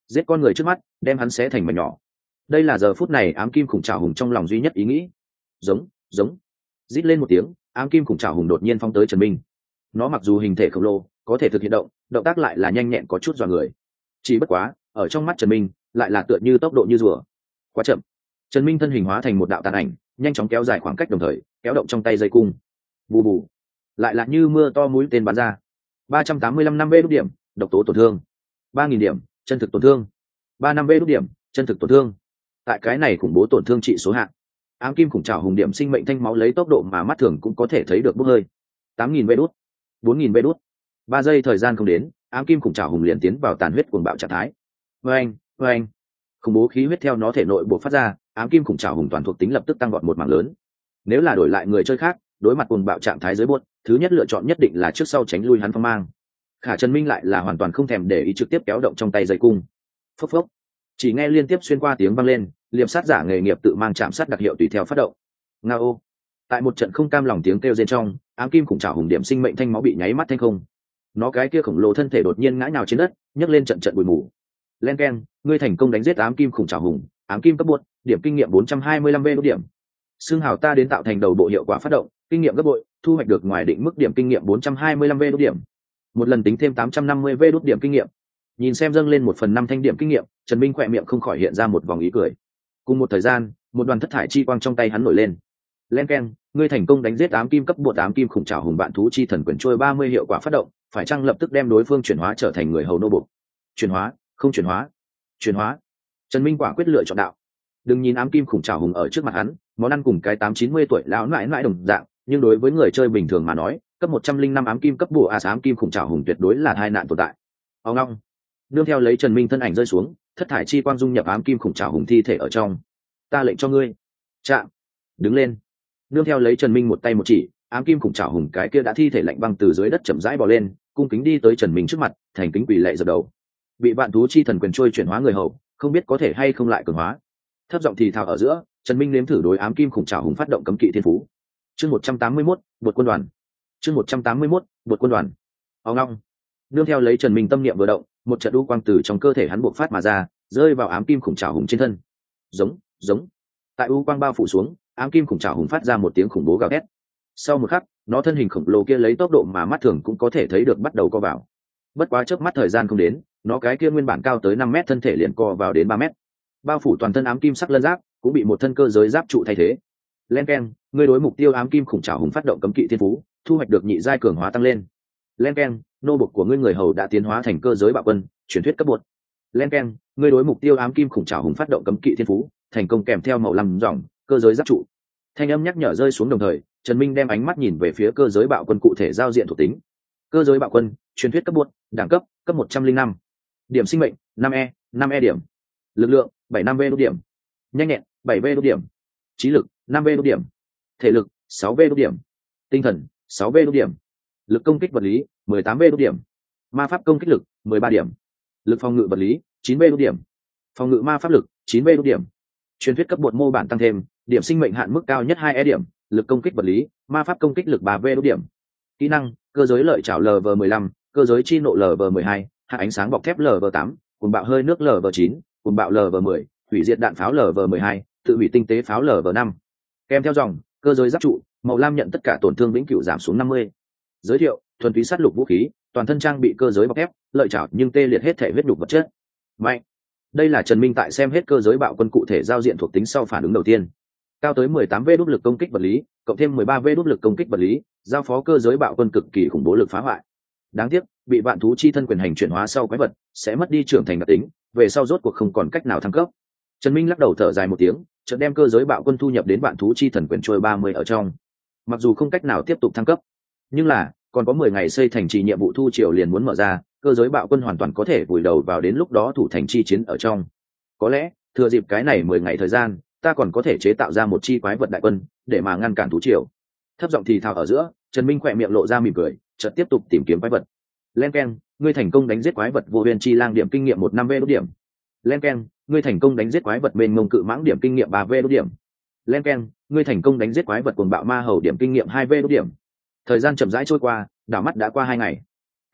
giết con người trước mắt, đem hắn xé thành mảnh nhỏ. Đây là giờ phút này ám kim khủng trảo hùng trong lòng duy nhất ý nghĩ. Giống, giống. Rít lên một tiếng, ám kim khủng trảo hùng đột nhiên phóng tới Trần Minh. Nó mặc dù hình thể khổng lồ, có thể thực hiện động, động tác lại là nhanh nhẹn có chút dọa người. Chỉ bất quá, ở trong mắt Trần Minh, lại là tựa như tốc độ như rùa. Quá chậm. Trần Minh thân hình hóa thành một đạo tàn ảnh, nhanh chóng kéo dài khoảng cách đồng thời, kéo động trong tay dây cung. Bù bù. Lại là như mưa to mũi tên bắn ra. ba trăm tám mươi lăm năm vê đốt điểm, độc tố tổn thương. ba nghìn điểm, chân thực tổn thương. ba năm vê đốt điểm, chân thực tổn thương. Tại cái này khủng bố tổn thương trị số hạng. Ám kim khủng trảo hùng điểm sinh mệnh thanh máu lấy tốc độ mà mắt thường cũng có thể thấy được bốc hơi. tám nghìn vê đốt, bốn nghìn vê đốt. ba giây thời gian không đến, ám kim khủng trảo hùng liền tiến vào tàn huyết cuồng bạo trạng thái. Oeng, oeng. Khủng bố khí huyết theo nó thể nội bộc phát ra, ám kim khủng trảo hùng toàn thuộc tính lập tức tăng vọt một mảng lớn. Nếu là đổi lại người chơi khác, đối mặt cuồng bạo trạng thái dưới buốt, thứ nhất lựa chọn nhất định là trước sau tránh lui hắn phong mang. Khả Trần Minh lại là hoàn toàn không thèm để ý, trực tiếp kéo động trong tay dây cung. Phốc phốc. Chỉ nghe liên tiếp xuyên qua tiếng vang lên, liệp sát giả nghề nghiệp tự mang chạm sát đặc hiệu tùy theo phát động. Ngao. Tại một trận không cam lòng tiếng kêu rên trong, ám kim khủng trảo hùng điểm sinh mệnh thanh máu bị nháy mắt thanh không. Nó cái kia khổng lồ thân thể đột nhiên ngã nhào trên đất, nhấc lên trận trận bụi mù. Len keng, ngươi thành công đánh giết ám kim khủng trảo hùng, ám kim cấp buốt, điểm kinh nghiệm bốn trăm hai mươi lăm vê đốt điểm. Xương hào ta đến tạo thành đầu bộ hiệu quả phát động, kinh nghiệm gấp bội, thu hoạch được ngoài định mức điểm kinh nghiệm bốn trăm hai mươi lăm vê đốt điểm. Một lần tính thêm tám trăm năm mươi vê đốt điểm kinh nghiệm. Nhìn xem dâng lên một phần năm thanh điểm kinh nghiệm, Trần Minh khỏe miệng không khỏi hiện ra một vòng ý cười. Cùng một thời gian, một đoàn thất thải chi quang trong tay hắn nổi lên. Len keng, ngươi thành công đánh giết ám kim cấp bột ám kim khủng trảo hùng vạn thú chi thần quyền trôi ba mươi hiệu quả phát động, phải chăng lập tức đem đối phương chuyển hóa trở thành người hầu nô bộc? Chuyển hóa, không chuyển hóa. Chuyển hóa. Trần Minh quả quyết lựa chọn đạo. Đừng nhìn ám kim khủng trảo hùng ở trước mặt hắn, món ăn cùng cái tám chín mươi tuổi lão nãi nãi đồng dạng, nhưng đối với người chơi bình thường mà nói, cấp một trăm linh năm ám kim cấp bổ a ám kim khủng trảo hùng tuyệt đối là tai nạn tồn tại. Ông long. Nương theo lấy Trần Minh thân ảnh rơi xuống, thất thải chi quang dung nhập ám kim khủng trảo hùng thi thể ở trong. Ta lệnh cho ngươi. Chạm. Đứng lên. Nương theo lấy Trần Minh một tay một chỉ, ám kim khủng trảo hùng cái kia đã thi thể lạnh băng từ dưới đất chậm rãi bò lên, cung kính đi tới Trần Minh trước mặt, thành kính quỳ lạy dập đầu. Bị vạn thú chi thần quyền trôi chuyển hóa người hầu, không biết có thể hay không lại cường hóa. Thấp giọng thì thào ở giữa, Trần Minh nếm thử đối ám kim khủng trảo hùng phát động cấm kỵ thiên phú. Chương một trăm tám mươi mốt, Bột quân đoàn. Chương một trăm tám mươi mốt, Bột quân đoàn. Ông long. Nương theo lấy Trần Minh tâm niệm vừa động, một trận u quang từ trong cơ thể hắn bộc phát mà ra, rơi vào ám kim khủng trảo hùng trên thân. Giống, giống. Tại u quang bao phủ xuống, ám kim khủng trảo hùng phát ra một tiếng khủng bố gào thét. Sau một khắc, nó thân hình khổng lồ kia lấy tốc độ mà mắt thường cũng có thể thấy được bắt đầu co vào. Bất quá chớp mắt thời gian không đến, nó cái kia nguyên bản cao tới năm mét thân thể liền co vào đến ba mét. Bao phủ toàn thân ám kim sắc lân giáp, cũng bị một thân cơ giới giáp trụ thay thế. Len keng, ngươi đối mục tiêu ám kim khủng trảo hùng phát động cấm kỵ thiên phú, thu hoạch được nhị giai cường hóa tăng lên. Len keng, nô bộc của ngươi người hầu đã tiến hóa thành cơ giới bạo quân, truyền thuyết cấp bột. Len keng, ngươi đối mục tiêu ám kim khủng trảo hùng phát động cấm kỵ thiên phú, thành công kèm theo màu lăm dòng cơ giới giáp trụ. Thanh âm nhắc nhở rơi xuống đồng thời, Trần Minh đem ánh mắt nhìn về phía cơ giới bạo quân cụ thể giao diện thuộc tính. Cơ giới bạo quân, truyền thuyết cấp bột, đẳng cấp cấp một trăm linh năm. Điểm sinh mệnh năm e, năm e điểm. Lực lượng bảy năm v đốt điểm. Nhanh nhẹn bảy v đốt điểm. Trí lực năm v đốt điểm. Thể lực sáu v đốt điểm. Tinh thần sáu v đốt điểm. Lực công kích vật lý mười tám v đốt điểm. Ma pháp công kích lực mười ba điểm. Lực phòng ngự vật lý chín v đốt điểm. Phòng ngự ma pháp lực chín v đốt điểm. Truyền thuyết cấp bột mô bản tăng thêm, điểm sinh mệnh hạn mức cao nhất hai e điểm, lực công kích vật lý, ma pháp công kích lực ba v đốt điểm. Kỹ năng, cơ giới lợi chảo L V mười lăm, cơ giới chi nộ L V mười hai, hạ ánh sáng bọc thép L V tám, cuồng bạo hơi nước L V chín, cuồng bạo L V mười, hủy diệt đạn pháo L V mười hai, tự hủy tinh tế pháo L V năm. Kèm theo dòng, cơ giới giáp trụ, màu lam nhận tất cả tổn thương vĩnh cửu giảm xuống năm mươi. Giới thiệu, thuần túy sát lục vũ khí, toàn thân trang bị cơ giới bọc thép, lợi chảo nhưng tê liệt hết thể huyết nhục vật chất. Mạnh. Đây là Trần Minh tại xem hết cơ giới bạo quân cụ thể giao diện thuộc tính sau phản ứng đầu tiên. Cao tới mười tám v đốt lực công kích vật lý, cộng thêm mười ba v đốt lực công kích vật lý, giao phó cơ giới bạo quân cực kỳ khủng bố lực phá hoại. Đáng tiếc, bị vạn thú chi thân quyền hành chuyển hóa sau quái vật, sẽ mất đi trưởng thành đặc tính, về sau rốt cuộc không còn cách nào thăng cấp. Trần Minh lắc đầu thở dài một tiếng, chợt đem cơ giới bạo quân thu nhập đến vạn thú chi thần quyền trôi ba mươi ở trong. Mặc dù không cách nào tiếp tục thăng cấp, nhưng là còn có mười ngày xây thành trì nhiệm vụ thu triều liền muốn mở ra, cơ giới bạo quân hoàn toàn có thể vùi đầu vào đến lúc đó thủ thành chi chiến ở trong. Có lẽ, thừa dịp cái này mười ngày thời gian, ta còn có thể chế tạo ra một chi quái vật đại quân để mà ngăn cản thú triều. Thấp giọng thì thào ở giữa, Trần Minh khỏe miệng lộ ra mỉm cười, chợt tiếp tục tìm kiếm quái vật. Len keng, ngươi thành công đánh giết quái vật vô huyền chi lang điểm kinh nghiệm một năm v đốt điểm. Len keng, ngươi thành công đánh giết quái vật mênh mông cự mãng điểm kinh nghiệm ba v đốt điểm. Len keng, ngươi thành công đánh giết quái vật cuồng bạo ma hầu điểm kinh nghiệm hai v đốt điểm. Thời gian chậm rãi trôi qua, đảo mắt đã qua hai ngày.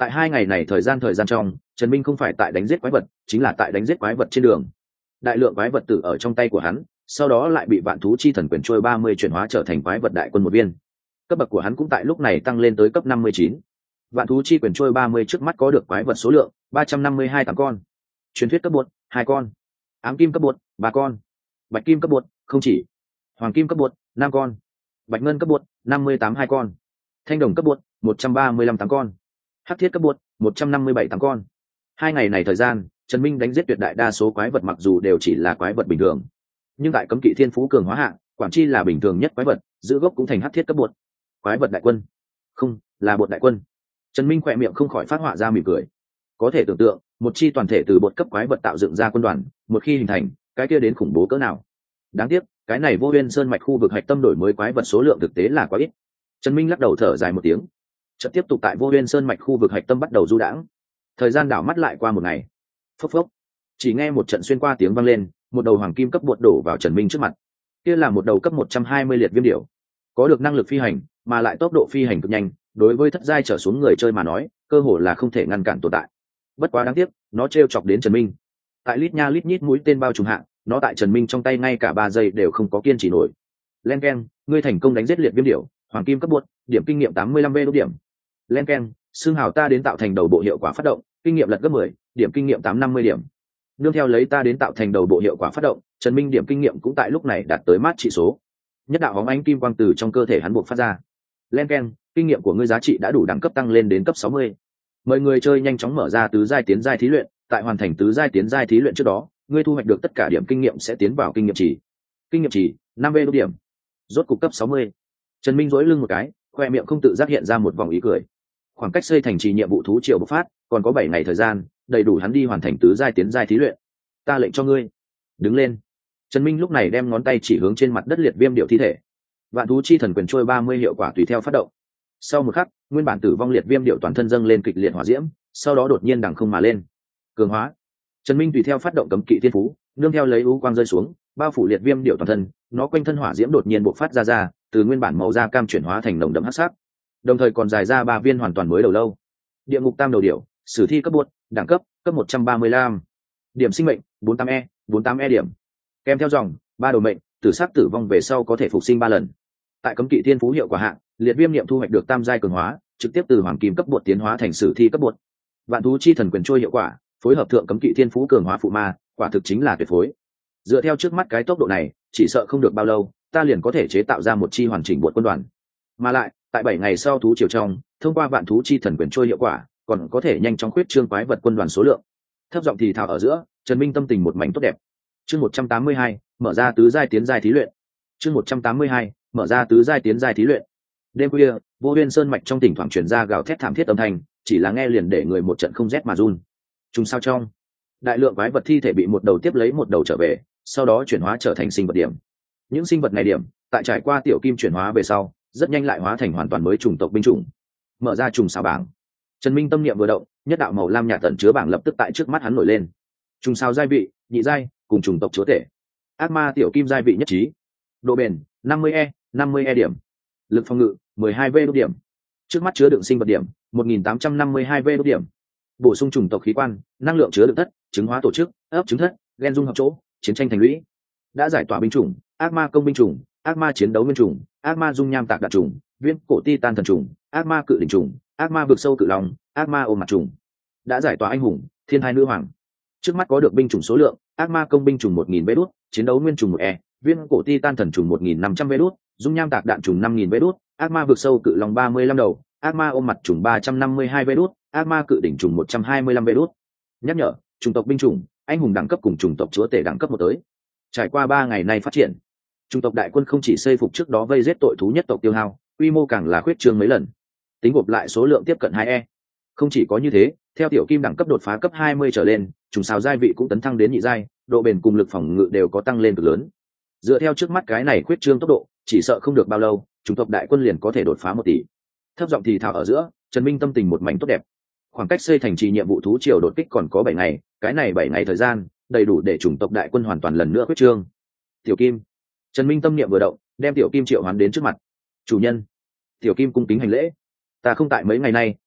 Tại hai ngày này thời gian thời gian trong, Trần Minh không phải tại đánh giết quái vật, chính là tại đánh giết quái vật trên đường. Đại lượng quái vật tử ở trong tay của hắn, sau đó lại bị vạn thú chi thần quyền trôi ba mươi chuyển hóa trở thành quái vật đại quân một viên. Cấp bậc của hắn cũng tại lúc này tăng lên tới cấp năm mươi chín. Vạn thú chi quyền trôi ba mươi trước mắt có được quái vật số lượng ba trăm năm mươi hai tám con. Truyền thuyết cấp bột hai con. Ám kim cấp bột ba con. Bạch kim cấp bột không chỉ. Hoàng kim cấp bột năm con. Bạch ngân cấp bột năm mươi tám hai con. Thanh đồng cấp bột một trăm ba mươi lăm tám con. Hắc thiết cấp bột một trăm năm mươi bảy tám con. Hai ngày này thời gian, Trần Minh đánh giết tuyệt đại đa số quái vật mặc dù đều chỉ là quái vật bình thường, nhưng tại cấm kỵ thiên phú cường hóa hạng, quản chi là bình thường nhất quái vật, giữ gốc cũng thành hắc thiết cấp bột. Quái vật đại quân, không, là bột đại quân. Trần Minh khỏe miệng không khỏi phát họa ra mỉm cười. Có thể tưởng tượng, một chi toàn thể từ bột cấp quái vật tạo dựng ra quân đoàn, một khi hình thành, cái kia đến khủng bố cỡ nào. Đáng tiếc, cái này Vô Huyên Sơn mạch khu vực hạch tâm đổi mới quái vật số lượng thực tế là quá ít. Trần Minh lắc đầu thở dài một tiếng. Chợt tiếp tục tại Vô Huyên Sơn mạch khu vực hạch tâm bắt đầu du đãng. Thời gian đảo mắt lại qua một ngày. Phốc phốc. Chỉ nghe một trận xuyên qua tiếng vang lên, một đầu hoàng kim cấp bột đổ vào Trần Minh trước mặt. Kia là một đầu cấp một trăm hai mươi liệt viêm điểu, có được năng lực phi hành, mà lại tốc độ phi hành cực nhanh, đối với thất giai trở xuống người chơi mà nói, cơ hồ là không thể ngăn cản tồn tại. Bất quá đáng tiếc, nó trêu chọc đến Trần Minh. Tại lít nha lít nhít mũi tên bao trùm hạng, nó tại Trần Minh trong tay ngay cả ba giây đều không có kiên trì nổi. Len keng, ngươi thành công đánh giết liệt viêm điểu, hoàng kim cấp bột, điểm kinh nghiệm tám mươi lăm vê đốt điểm. Len keng, xương hào ta đến tạo thành đầu bộ hiệu quả phát động, kinh nghiệm lật gấp mười, điểm kinh nghiệm tám trăm năm mươi điểm. Nương theo lấy ta đến tạo thành đầu bộ hiệu quả phát động, Trần Minh điểm kinh nghiệm cũng tại lúc này đạt tới mát trị số. Nhất đạo hóng ánh kim quang từ trong cơ thể hắn buộc phát ra. Len keng, kinh nghiệm của ngươi giá trị đã đủ đẳng cấp tăng lên đến cấp sáu mươi. Mời người chơi nhanh chóng mở ra tứ giai tiến giai thí luyện, tại hoàn thành tứ giai tiến giai thí luyện trước đó, ngươi thu hoạch được tất cả điểm kinh nghiệm sẽ tiến vào kinh nghiệm trì. Kinh nghiệm trì năm vê đốt điểm. Rốt cục cấp sáu mươi. Trần Minh duỗi lưng một cái, khoe miệng không tự giác hiện ra một vòng ý cười. Khoảng cách xây thành trì nhiệm vụ thú triệu bộc phát, còn có bảy ngày thời gian, đầy đủ hắn đi hoàn thành tứ giai tiến giai thí luyện. Ta lệnh cho ngươi, đứng lên. Trần Minh lúc này đem ngón tay chỉ hướng trên mặt đất liệt viêm điệu thi thể. Vạn thú chi thần quyền trôi ba mươi hiệu quả tùy theo phát động. Sau một khắc, nguyên bản tử vong liệt viêm điệu toàn thân dâng lên kịch liệt hỏa diễm, sau đó đột nhiên đằng không mà lên. Cường hóa. Trần Minh tùy theo phát động cấm kỵ thiên phú, nương theo lấy u quang rơi xuống, bao phủ liệt viêm điệu toàn thân, nó quanh thân hỏa diễm đột nhiên bộc phát ra ra, từ nguyên bản màu da cam chuyển hóa thành nồng đậm hắc sắc. Đồng thời còn dài ra ba viên hoàn toàn mới đầu lâu. Địa ngục tam đầu điểu, sử thi cấp bột, đẳng cấp cấp một trăm ba mươi lăm. Điểm sinh mệnh bốn mươi tám e, bốn mươi tám e điểm. Kèm theo dòng ba đầu mệnh, tử sắc tử vong về sau có thể phục sinh ba lần. Tại cấm kỵ thiên phú hiệu quả hạng, liệt viêm niệm thu hoạch được tam giai cường hóa, trực tiếp từ hoàng kim cấp bột tiến hóa thành sử thi cấp bột. Vạn thú chi thần quyền trôi hiệu quả, phối hợp thượng cấm kỵ thiên phú cường hóa phụ ma, quả thực chính là tuyệt phối. Dựa theo trước mắt cái tốc độ này, chỉ sợ không được bao lâu, ta liền có thể chế tạo ra một chi hoàn chỉnh bột quân đoàn. Mà lại, tại bảy ngày sau thú triều trong, thông qua vạn thú chi thần quyền trôi hiệu quả, còn có thể nhanh chóng khuyết trương quái vật quân đoàn số lượng. Thấp giọng thì thào ở giữa, Trần Minh tâm tình một mảnh tốt đẹp. Chương một trăm tám mươi hai, mở ra tứ giai tiến giai thí luyện. Chương một trăm tám mươi hai, mở ra tứ giai tiến giai thí luyện. Đêm khuya, Vô Huyên Sơn mạch trong tỉnh thoảng truyền ra gào thét thảm thiết âm thanh, chỉ là nghe liền để người một trận không rét mà run. Trùng sao trong, đại lượng quái vật thi thể bị một đầu tiếp lấy một đầu trở về, sau đó chuyển hóa trở thành sinh vật điểm. Những sinh vật này điểm, tại trải qua tiểu kim chuyển hóa về sau, rất nhanh lại hóa thành hoàn toàn mới chủng tộc binh chủng. Mở ra trùng sao bảng. Trần Minh tâm niệm vừa động, nhất đạo màu lam nhạt tận chứa bảng lập tức tại trước mắt hắn nổi lên. Trùng sao giai vị, nhị giai, cùng chủng tộc chúa tể. Ác ma tiểu kim giai vị nhất trí. Độ bền năm mươi e, năm mươi e điểm. Lực phòng ngự mười hai vê đốt điểm. Trước mắt chứa đựng sinh vật điểm một nghìn tám trăm năm mươi hai vê đốt điểm. Bổ sung chủng tộc khí quan, năng lượng chứa đựng thất, chứng hóa tổ chức, ấp trứng thất, gen dung hợp chỗ, chiến tranh thành lũy. Đã giải tỏa binh chủng, ác ma công binh chủng, ác ma chiến đấu nguyên chủng, ác ma dung nham tạc đạn chủng, viễn cổ titan thần chủng, ác ma cự đỉnh chủng, ác ma vực sâu cự long, ác ma ôm mặt chủng. Đã giải tỏa anh hùng, thiên hai nữ hoàng. Trước mắt có được binh chủng số lượng, ác ma công binh chủng một nghìn vê đốt, chiến đấu nguyên chủng một e, viễn cổ titan thần chủng một nghìn năm trăm vê đốt, dung nham tạc đạn chủng năm nghìn vê đốt, ác ma vực sâu cự long ba mươi lăm đầu, ác ma ôm mặt chủng ba trăm năm mươi hai vê đốt, ác ma cự đỉnh chủng một trăm hai mươi lăm vê đốt. Nhắc nhở, chủng tộc binh chủng, anh hùng đẳng cấp cùng chủng tộc chúa tể đẳng cấp một tới. Trải qua ba ngày nay phát triển, chủng tộc đại quân không chỉ xây phục trước đó vây giết tội thú nhất tộc tiêu hao, quy mô càng là khuyết trương mấy lần. Tính gộp lại số lượng tiếp cận hai e. Không chỉ có như thế, theo tiểu kim đẳng cấp đột phá cấp hai mươi trở lên, trùng sao giai vị cũng tấn thăng đến nhị giai, độ bền cùng lực phòng ngự đều có tăng lên cực lớn. Dựa theo trước mắt cái này khuyết trương tốc độ, chỉ sợ không được bao lâu, chủng tộc đại quân liền có thể đột phá một tỷ. Thấp giọng thì thào ở giữa, Trần Minh tâm tình một mảnh tốt đẹp. Khoảng cách xây thành trì nhiệm vụ thú triều đột kích còn có bảy ngày, cái này bảy ngày thời gian, đầy đủ để chủng tộc đại quân hoàn toàn lần nữa khuyết trương. Tiểu Kim, Trần Minh tâm niệm vừa động, đem Tiểu Kim triệu hoán đến trước mặt. Chủ nhân. Tiểu Kim cung kính hành lễ. Ta không tại mấy ngày nay,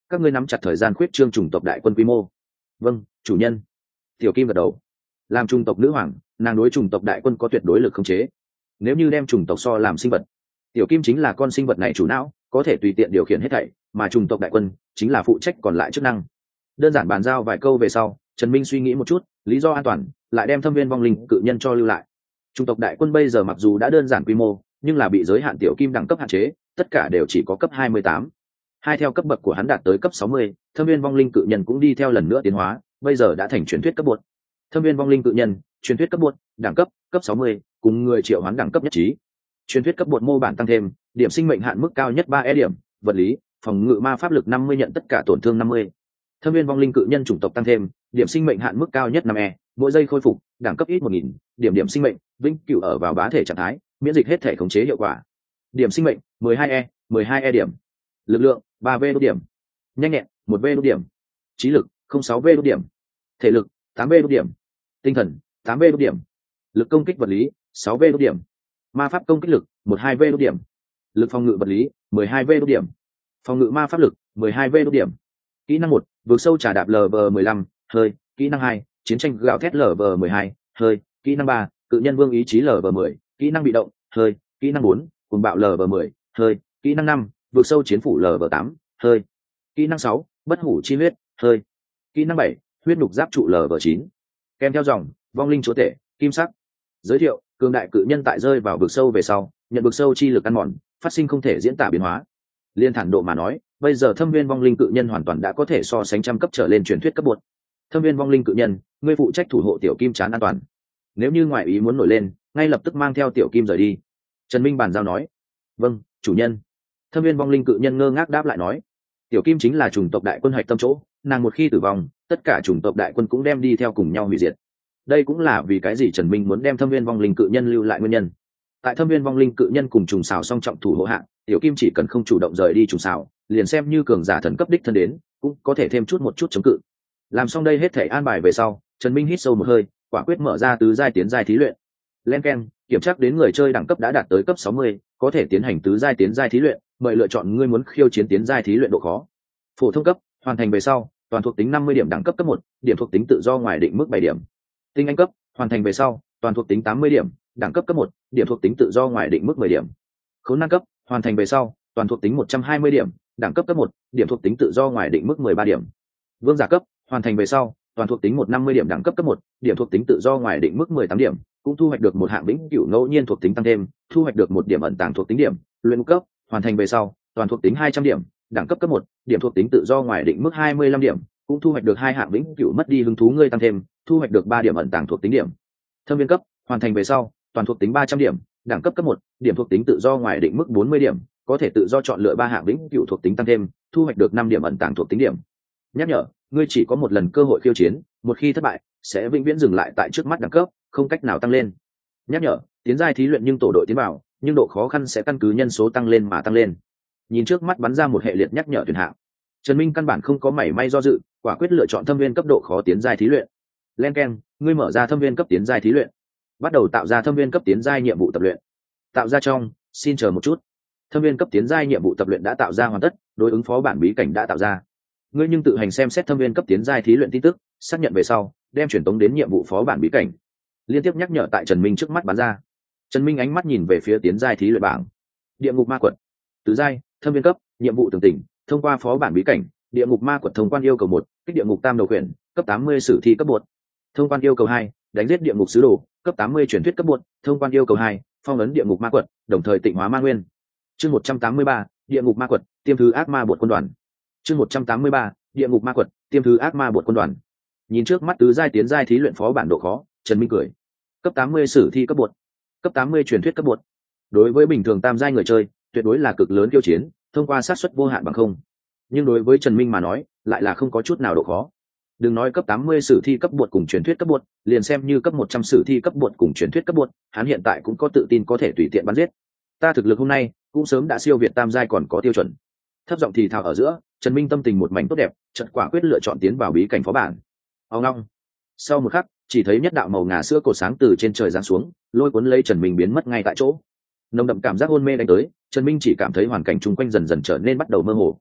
các ngươi nắm chặt thời gian khuyết trương chủng tộc đại quân quy mô. Vâng, chủ nhân. Tiểu Kim gật đầu. Làm chủng tộc nữ hoàng, nàng đối chủng tộc đại quân có tuyệt đối lực khống chế. Nếu như đem chủng tộc so làm sinh vật, Tiểu Kim chính là con sinh vật này chủ não, có thể tùy tiện điều khiển hết thảy, mà chủng tộc đại quân chính là phụ trách còn lại chức năng. Đơn giản bàn giao vài câu về sau, Trần Minh suy nghĩ một chút, lý do an toàn, lại đem Thâm Viên vong linh cự nhân cho lưu lại. Chủng tộc đại quân bây giờ mặc dù đã đơn giản quy mô, nhưng là bị giới hạn Tiểu Kim đẳng cấp hạn chế, tất cả đều chỉ có cấp hai mươi tám. Hai theo cấp bậc của hắn đạt tới cấp sáu mươi, Thâm Viên vong linh cự nhân cũng đi theo lần nữa tiến hóa, bây giờ đã thành truyền thuyết cấp một. Thâm Viên vong linh cự nhân, truyền thuyết cấp một, đẳng cấp cấp sáu mươi, cùng người triệu hoán đẳng cấp nhất trí. Truyền thuyết cấp một mô bản tăng thêm, điểm sinh mệnh hạn mức cao nhất ba e điểm, vật lý, phòng ngự ma pháp lực năm mươi nhận tất cả tổn thương năm mươi. Thâm Viên vong linh cự nhân chủng tộc tăng thêm, điểm sinh mệnh hạn mức cao nhất năm e, mỗi giây khôi phục, đẳng cấp ít một nghìn, điểm điểm sinh mệnh, vĩnh cửu ở vào bá thể trạng thái, miễn dịch hết thể khống chế hiệu quả. Điểm sinh mệnh mười hai e, mười hai e điểm. Lực lượng ba v đốt điểm. Nhanh nhẹn một v đốt điểm. Trí lực không sáu v đốt điểm. Thể lực tám v đốt điểm. Tinh thần tám v đốt điểm. Lực công kích vật lý sáu v đốt điểm. Ma pháp công kích lực một hai v đốt điểm. Lực phòng ngự vật lý mười hai v đốt điểm. Phòng ngự ma pháp lực mười hai v đốt điểm. Kỹ năng một, vượt sâu trà đạp lv mười lăm, hơi. Kỹ năng hai, chiến tranh gào thét lv mười hai, hơi. Kỹ năng ba, cự nhân vương ý chí lv mười. Kỹ năng bị động, hơi. Kỹ năng bốn, cùng bạo lv mười, hơi. Kỹ năng năm, vượt sâu chiến phủ lv tám, hơi. Kỹ năng sáu, bất hủ chi huyết, hơi. Kỹ năng bảy, huyết nhục giáp trụ lv chín. Kèm theo dòng vong linh chúa tể kim sắc. Giới thiệu, cường đại cự nhân tại rơi vào vực sâu về sau, nhận vực sâu chi lực ăn mòn, phát sinh không thể diễn tả biến hóa. Liên thản độ mà nói, bây giờ Thâm Viên vong linh cự nhân hoàn toàn đã có thể so sánh trăm cấp trở lên truyền thuyết cấp một. Thâm Viên vong linh cự nhân, ngươi phụ trách thủ hộ tiểu kim chán an toàn. Nếu như ngoại ý muốn nổi lên, ngay lập tức mang theo tiểu kim rời đi. Trần Minh bàn giao nói. Vâng, chủ nhân. Thâm Viên vong linh cự nhân ngơ ngác đáp lại nói. Tiểu kim chính là chủng tộc đại quân hạch tâm chỗ, nàng một khi tử vong, tất cả chủng tộc đại quân cũng đem đi theo cùng nhau hủy diệt. Đây cũng là vì cái gì Trần Minh muốn đem Thâm Viên vong linh cự nhân lưu lại nguyên nhân. Tại Thâm Viên vong linh cự nhân cùng trùng xào song trọng thủ hộ hạng, tiểu kim chỉ cần không chủ động rời đi trùng xào, liền xem như cường giả thần cấp đích thân đến, cũng có thể thêm chút một chút chống cự. Làm xong đây hết thể an bài về sau, Trần Minh hít sâu một hơi, quả quyết mở ra tứ giai tiến giai thí luyện. Len keng, kiểm tra đến người chơi đẳng cấp đã đạt tới cấp sáu mươi, có thể tiến hành tứ giai tiến giai thí luyện, mời lựa chọn ngươi muốn khiêu chiến tiến giai thí luyện độ khó. Phổ thông cấp, hoàn thành về sau, toàn thuộc tính năm mươi điểm đẳng cấp cấp một, điểm thuộc tính tự do ngoài định mức bảy điểm. Tinh anh cấp, hoàn thành về sau, toàn thuộc tính tám mươi điểm, đẳng cấp cấp một, điểm thuộc tính tự do ngoài định mức mười điểm. Khốn năng cấp, hoàn thành về sau, toàn thuộc tính một trăm hai mươi điểm, đẳng cấp cấp một, điểm thuộc tính tự do ngoài định mức mười ba điểm. Vương giả cấp, hoàn thành về sau, toàn thuộc tính một trăm năm mươi điểm, đẳng cấp cấp một, điểm thuộc tính tự do ngoài định mức mười tám điểm, cũng thu hoạch được một hạng vĩnh cửu ngẫu nhiên thuộc tính tăng thêm, thu hoạch được một điểm ẩn tàng thuộc tính điểm. Luyện ngục cấp, hoàn thành về sau, toàn thuộc tính hai trăm điểm, đẳng cấp cấp một, điểm thuộc tính tự do ngoài định mức hai mươi lăm điểm, cũng thu hoạch được hai hạng vĩnh cửu mất đi hứng thú ngươi tăng thêm, thu hoạch được ba điểm ẩn tàng thuộc tính điểm. Thâm viên cấp, hoàn thành về sau, toàn thuộc tính ba trăm điểm, đẳng cấp cấp một, điểm thuộc tính tự do ngoài định mức bốn mươi điểm, có thể tự do chọn lựa ba hạng vĩnh cửu thuộc tính tăng thêm, thu hoạch được năm điểm ẩn tàng thuộc tính điểm. Nhắc nhở, ngươi chỉ có một lần cơ hội khiêu chiến, một khi thất bại, sẽ vĩnh viễn dừng lại tại trước mắt đẳng cấp, không cách nào tăng lên. Nhắc nhở, tiến giai thí luyện nhưng tổ đội tiến vào, nhưng độ khó khăn sẽ căn cứ nhân số tăng lên mà tăng lên. Nhìn trước mắt bắn ra một hệ liệt nhắc nhở tuyển hạng, Trần Minh căn bản không có mảy may do dự, quả quyết lựa chọn thâm viên cấp độ khó tiến giai thí luyện. Len keng, ngươi mở ra thâm viên cấp tiến giai thí luyện, bắt đầu tạo ra thâm viên cấp tiến giai nhiệm vụ tập luyện. Tạo ra trong, xin chờ một chút. Thâm viên cấp tiến giai nhiệm vụ tập luyện đã tạo ra hoàn tất, đối ứng phó bản bí cảnh đã tạo ra. Ngươi nhưng tự hành xem xét thâm viên cấp tiến giai thí luyện tin tức, xác nhận về sau, đem chuyển tống đến nhiệm vụ phó bản bí cảnh. Liên tiếp nhắc nhở tại Trần Minh trước mắt bắn ra. Trần Minh ánh mắt nhìn về phía tiến giai thí luyện bảng. Địa ngục ma quật, tứ giai, thâm viên cấp, nhiệm vụ tường tỉnh, thông qua phó bản bí cảnh, địa ngục ma quật thông quan yêu cầu một, kích địa ngục tam đầu quyển, cấp tám mươi sử thi cấp một. Thông quan yêu cầu hai, đánh giết địa ngục sứ đồ, cấp tám mươi truyền thuyết cấp một. Thông quan yêu cầu hai, phong ấn địa ngục ma quật, đồng thời tịnh hóa ma nguyên. Chương một trăm tám mươi ba, địa ngục ma quật, tiêm thứ ác ma bột quân đoàn. Chương một trăm tám mươi ba, địa ngục ma quật, tiêm thứ ác ma bột quân đoàn. Nhìn trước mắt tứ giai tiến giai thí luyện phó bản độ khó, Trần Minh cười. Cấp tám mươi sử thi cấp một, cấp tám mươi truyền thuyết cấp một. Đối với bình thường tam giai người chơi, tuyệt đối là cực lớn khiêu chiến, thông qua sát suất vô hạn bằng không. Nhưng đối với Trần Minh mà nói, lại là không có chút nào độ khó. Đừng nói cấp tám mươi sử thi cấp bột cùng truyền thuyết cấp bột, liền xem như cấp một trăm sử thi cấp bột cùng truyền thuyết cấp bột, hắn hiện tại cũng có tự tin có thể tùy tiện bắn giết. Ta thực lực hôm nay cũng sớm đã siêu việt tam giai còn có tiêu chuẩn. Thấp giọng thì thào ở giữa, Trần Minh tâm tình một mảnh tốt đẹp, chợt quả quyết lựa chọn tiến vào bí cảnh phó bản. Ông long. Sau một khắc, chỉ thấy nhất đạo màu ngà sữa cột sáng từ trên trời giáng xuống, lôi cuốn lấy Trần Minh biến mất ngay tại chỗ. Nồng đậm cảm giác hôn mê đánh tới, Trần Minh chỉ cảm thấy hoàn cảnh chung quanh dần dần trở nên bắt đầu mơ hồ.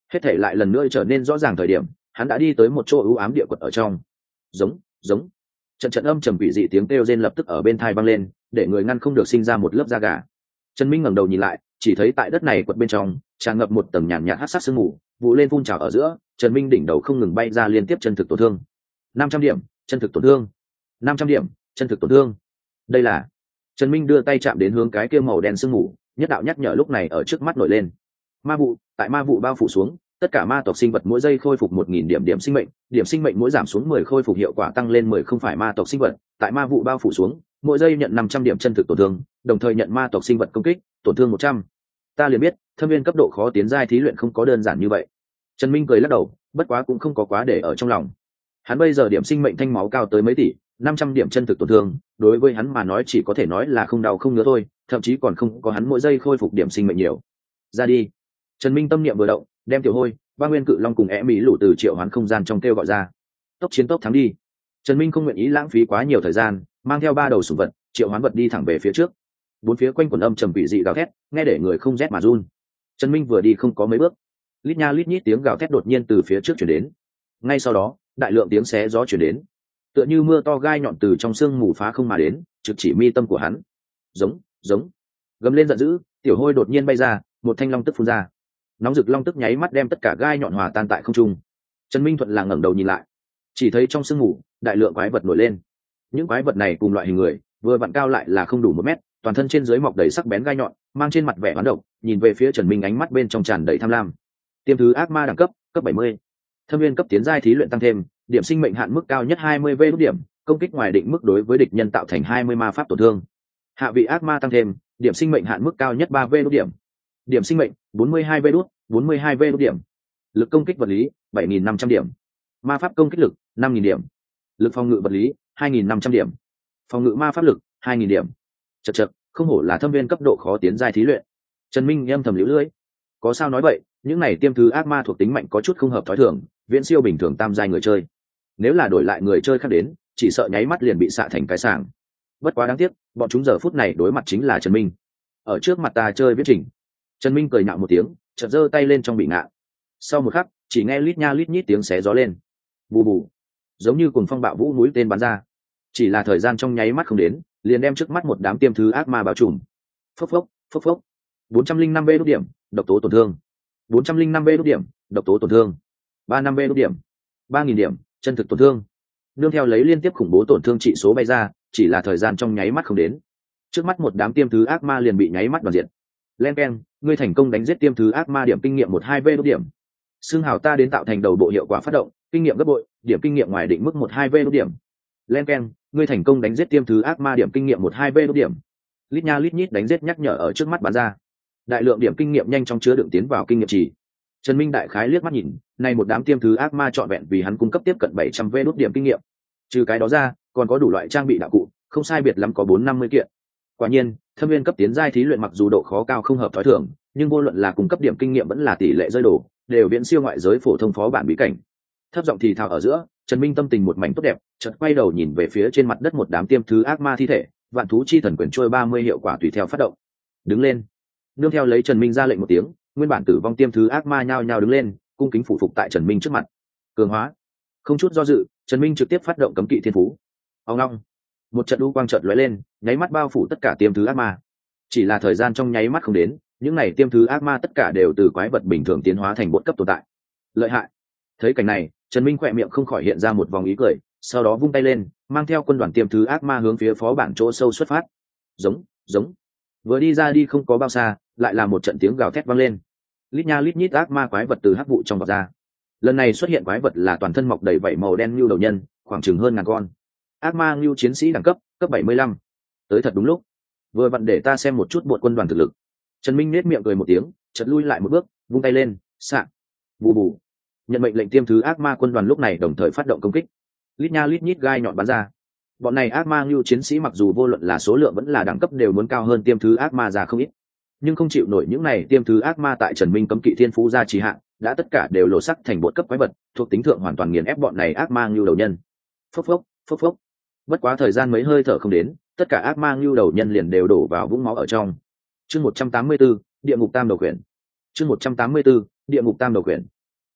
Hết thể lại lần nữa trở nên rõ ràng thời điểm, hắn đã đi tới một chỗ ưu ám địa quật ở trong. Giống, giống. Trận trận âm trầm quỷ dị tiếng kêu rên lập tức ở bên tai vang lên, để người ngăn không được sinh ra một lớp da gà. Trần Minh ngẩng đầu nhìn lại, chỉ thấy tại đất này quật bên trong tràn ngập một tầng nhàn nhạt hắc sắc sương mù, vụ lên phun trào ở giữa. Trần Minh đỉnh đầu không ngừng bay ra liên tiếp chân thực tổn thương. năm trăm điểm, chân thực tổn thương. năm trăm điểm, chân thực tổn thương. Đây là Trần Minh đưa tay chạm đến hướng cái kia màu đen sương mù, nhất đạo nhắc nhở lúc này ở trước mắt nổi lên. Ma vụ, tại ma vụ bao phủ xuống, tất cả ma tộc sinh vật mỗi giây khôi phục một nghìn điểm điểm sinh mệnh, điểm sinh mệnh mỗi giảm xuống mười khôi phục hiệu quả tăng lên mười không phải ma tộc sinh vật, tại ma vụ bao phủ xuống, mỗi giây nhận năm trăm điểm chân thực tổn thương, đồng thời nhận ma tộc sinh vật công kích, tổn thương một trăm. Ta liền biết, thâm viên cấp độ khó tiến giai thí luyện không có đơn giản như vậy. Trần Minh cười lắc đầu, bất quá cũng không có quá để ở trong lòng. Hắn bây giờ điểm sinh mệnh thanh máu cao tới mấy tỷ, năm trăm điểm chân thực tổn thương, đối với hắn mà nói chỉ có thể nói là không đau không ngứa thôi, thậm chí còn không có hắn mỗi giây khôi phục điểm sinh mệnh nhiều. Ra đi. Trần Minh tâm niệm vừa động, đem Tiểu Hôi, Ba Nguyên Cự Long cùng é mỹ lũ từ triệu hoán không gian trong kêu gọi ra. Tốc chiến tốc thắng đi. Trần Minh không nguyện ý lãng phí quá nhiều thời gian, mang theo ba đầu sủng vật, triệu hoán vật đi thẳng về phía trước. Bốn phía quanh quần âm trầm quỷ dị gào thét, nghe để người không rét mà run. Trần Minh vừa đi không có mấy bước, lít nha lít nhít tiếng gào thét đột nhiên từ phía trước truyền đến. Ngay sau đó, đại lượng tiếng xé gió truyền đến, tựa như mưa to gai nhọn từ trong sương mù phá không mà đến, trực chỉ mi tâm của hắn. Giống, giống. Gầm lên giận dữ, Tiểu Hôi đột nhiên bay ra, một thanh long tức phun ra. Nóng rực long tức nháy mắt đem tất cả gai nhọn hòa tan tại không trung. Trần Minh thuận là ngẩng đầu nhìn lại, chỉ thấy trong sương mù đại lượng quái vật nổi lên. Những quái vật này cùng loại hình người, vừa vặn cao lại là không đủ một mét, toàn thân trên dưới mọc đầy sắc bén gai nhọn, mang trên mặt vẻ hoán độc, nhìn về phía Trần Minh ánh mắt bên trong tràn đầy tham lam. Tiêm thứ ác ma đẳng cấp, cấp bảy mươi. Thâm viên cấp tiến giai thí luyện tăng thêm, điểm sinh mệnh hạn mức cao nhất hai mươi vê đốt điểm, công kích ngoài định mức đối với địch nhân tạo thành hai mươi ma pháp tổn thương. Hạ vị ác ma tăng thêm, điểm sinh mệnh hạn mức cao nhất ba vê đốt điểm. Điểm sinh mệnh bốn mươi hai vê đốt, bốn mươi hai vê đốt điểm. Lực công kích vật lý bảy nghìn năm trăm điểm. Ma pháp công kích lực năm nghìn điểm. Lực phòng ngự vật lý hai nghìn năm trăm điểm. Phòng ngự ma pháp lực hai nghìn điểm. Chậc chậc, không hổ là thâm viên cấp độ khó tiến giai thí luyện. Trần Minh âm thầm liễu lưỡi. Có sao nói vậy, những này tiêm thứ ác ma thuộc tính mạnh có chút không hợp thói thường, viễn siêu bình thường tam giai người chơi. Nếu là đổi lại người chơi khác đến, chỉ sợ nháy mắt liền bị xạ thành cái sàng. Bất quá đáng tiếc, bọn chúng giờ phút này đối mặt chính là Trần Minh. Ở trước mặt ta chơi viết trình. Trần Minh cười nhạo một tiếng, chợt giơ tay lên trong bị ngạ. Sau một khắc, chỉ nghe lít nha lít nhít tiếng xé gió lên. Bù bù, giống như cùng phong bạo vũ núi tên bắn ra. Chỉ là thời gian trong nháy mắt không đến, liền đem trước mắt một đám tiêm thứ ác ma bao trùm. Phốc phốc, phốc phốc. bốn trăm linh năm B đốt điểm, độc tố tổn thương. bốn trăm linh năm B đốt điểm, độc tố tổn thương. ba mươi lăm B đốt điểm, ba nghìn điểm, chân thực tổn thương. Nương theo lấy liên tiếp khủng bố tổn thương trị số bay ra, chỉ là thời gian trong nháy mắt không đến. Trước mắt một đám tiêm thứ ác ma liền bị nháy mắt đoàn diện. Len keng, ngươi thành công đánh giết tiêm thứ ác ma điểm kinh nghiệm một hai V đốt điểm. Xương hào ta đến tạo thành đầu bộ hiệu quả phát động, kinh nghiệm gấp bội, điểm kinh nghiệm ngoài định mức một hai V đốt điểm. Len keng, ngươi thành công đánh giết tiêm thứ ác ma điểm kinh nghiệm một hai V đốt điểm. Lít nha lít nhít đánh giết nhắc nhở ở trước mắt bán ra. Đại lượng điểm kinh nghiệm nhanh chóng chứa đựng tiến vào kinh nghiệm trì. Trần Minh đại khái liếc mắt nhìn, này một đám tiêm thứ ác ma trọn vẹn vì hắn cung cấp tiếp cận bảy trăm V đốt điểm kinh nghiệm. Trừ cái đó ra, còn có đủ loại trang bị đạo cụ, không sai biệt lắm có bốn năm mươi kiện. Quả nhiên, thâm viên cấp tiến giai thí luyện mặc dù độ khó cao không hợp thói thường, nhưng vô luận là cung cấp điểm kinh nghiệm vẫn là tỷ lệ rơi đồ, đều viễn siêu ngoại giới phổ thông phó bản bí cảnh. Thấp giọng thì thào ở giữa, Trần Minh tâm tình một mảnh tốt đẹp, chợt quay đầu nhìn về phía trên mặt đất một đám tiêm thứ ác ma thi thể, vạn thú chi thần quyền trôi ba mươi hiệu quả tùy theo phát động. Đứng lên. Nương theo lấy Trần Minh ra lệnh một tiếng, nguyên bản tử vong tiêm thứ ác ma nhao nhao đứng lên, cung kính phụ phục tại Trần Minh trước mặt. Cường hóa. Không chút do dự, Trần Minh trực tiếp phát động cấm kỵ thiên phú. Ông long. Một trận u quang chợt lóe lên, nháy mắt bao phủ tất cả tiêm thứ ác ma. Chỉ là thời gian trong nháy mắt không đến, những này tiêm thứ ác ma tất cả đều từ quái vật bình thường tiến hóa thành bột cấp tồn tại. Lợi hại. Thấy cảnh này, Trần Minh khỏe miệng không khỏi hiện ra một vòng ý cười, sau đó vung tay lên, mang theo quân đoàn tiêm thứ ác ma hướng phía phó bản chỗ sâu xuất phát. Giống, giống. Vừa đi ra đi không có bao xa, lại là một trận tiếng gào thét vang lên. Lít nha lít nhít ác ma quái vật từ hắc vụ trong vọt ra. Lần này xuất hiện quái vật là toàn thân mọc đầy vảy màu đen như đầu nhân, khoảng chừng hơn ngàn con. Ác ma như chiến sĩ đẳng cấp, cấp bảy mươi lăm. Tới thật đúng lúc. Vừa vặn để ta xem một chút bộ quân đoàn thực lực. Trần Minh nét miệng cười một tiếng, chợt lui lại một bước, vung tay lên, xạ. Bù bù. Nhận mệnh lệnh tiêm thứ ác ma quân đoàn lúc này đồng thời phát động công kích. Lít nha lít nhít gai nhọn bắn ra. Bọn này ác ma như chiến sĩ mặc dù vô luận là số lượng vẫn là đẳng cấp đều muốn cao hơn tiêm thứ ác ma ra không ít, nhưng không chịu nổi những này tiêm thứ ác ma tại Trần Minh cấm kỵ thiên phú ra trì hạn, đã tất cả đều lộ sắc thành bột cấp quái vật, thuộc tính thượng hoàn toàn nghiền ép bọn này ác ma như đầu nhân. Phốc phốc, phốc phốc. Bất quá thời gian mấy hơi thở không đến, tất cả ác ma như đầu nhân liền đều đổ vào vũng máu ở trong. Chương một trăm tám mươi tư, địa ngục tam đầu quyển. Chương một trăm tám mươi tư, địa ngục tam đầu quyển.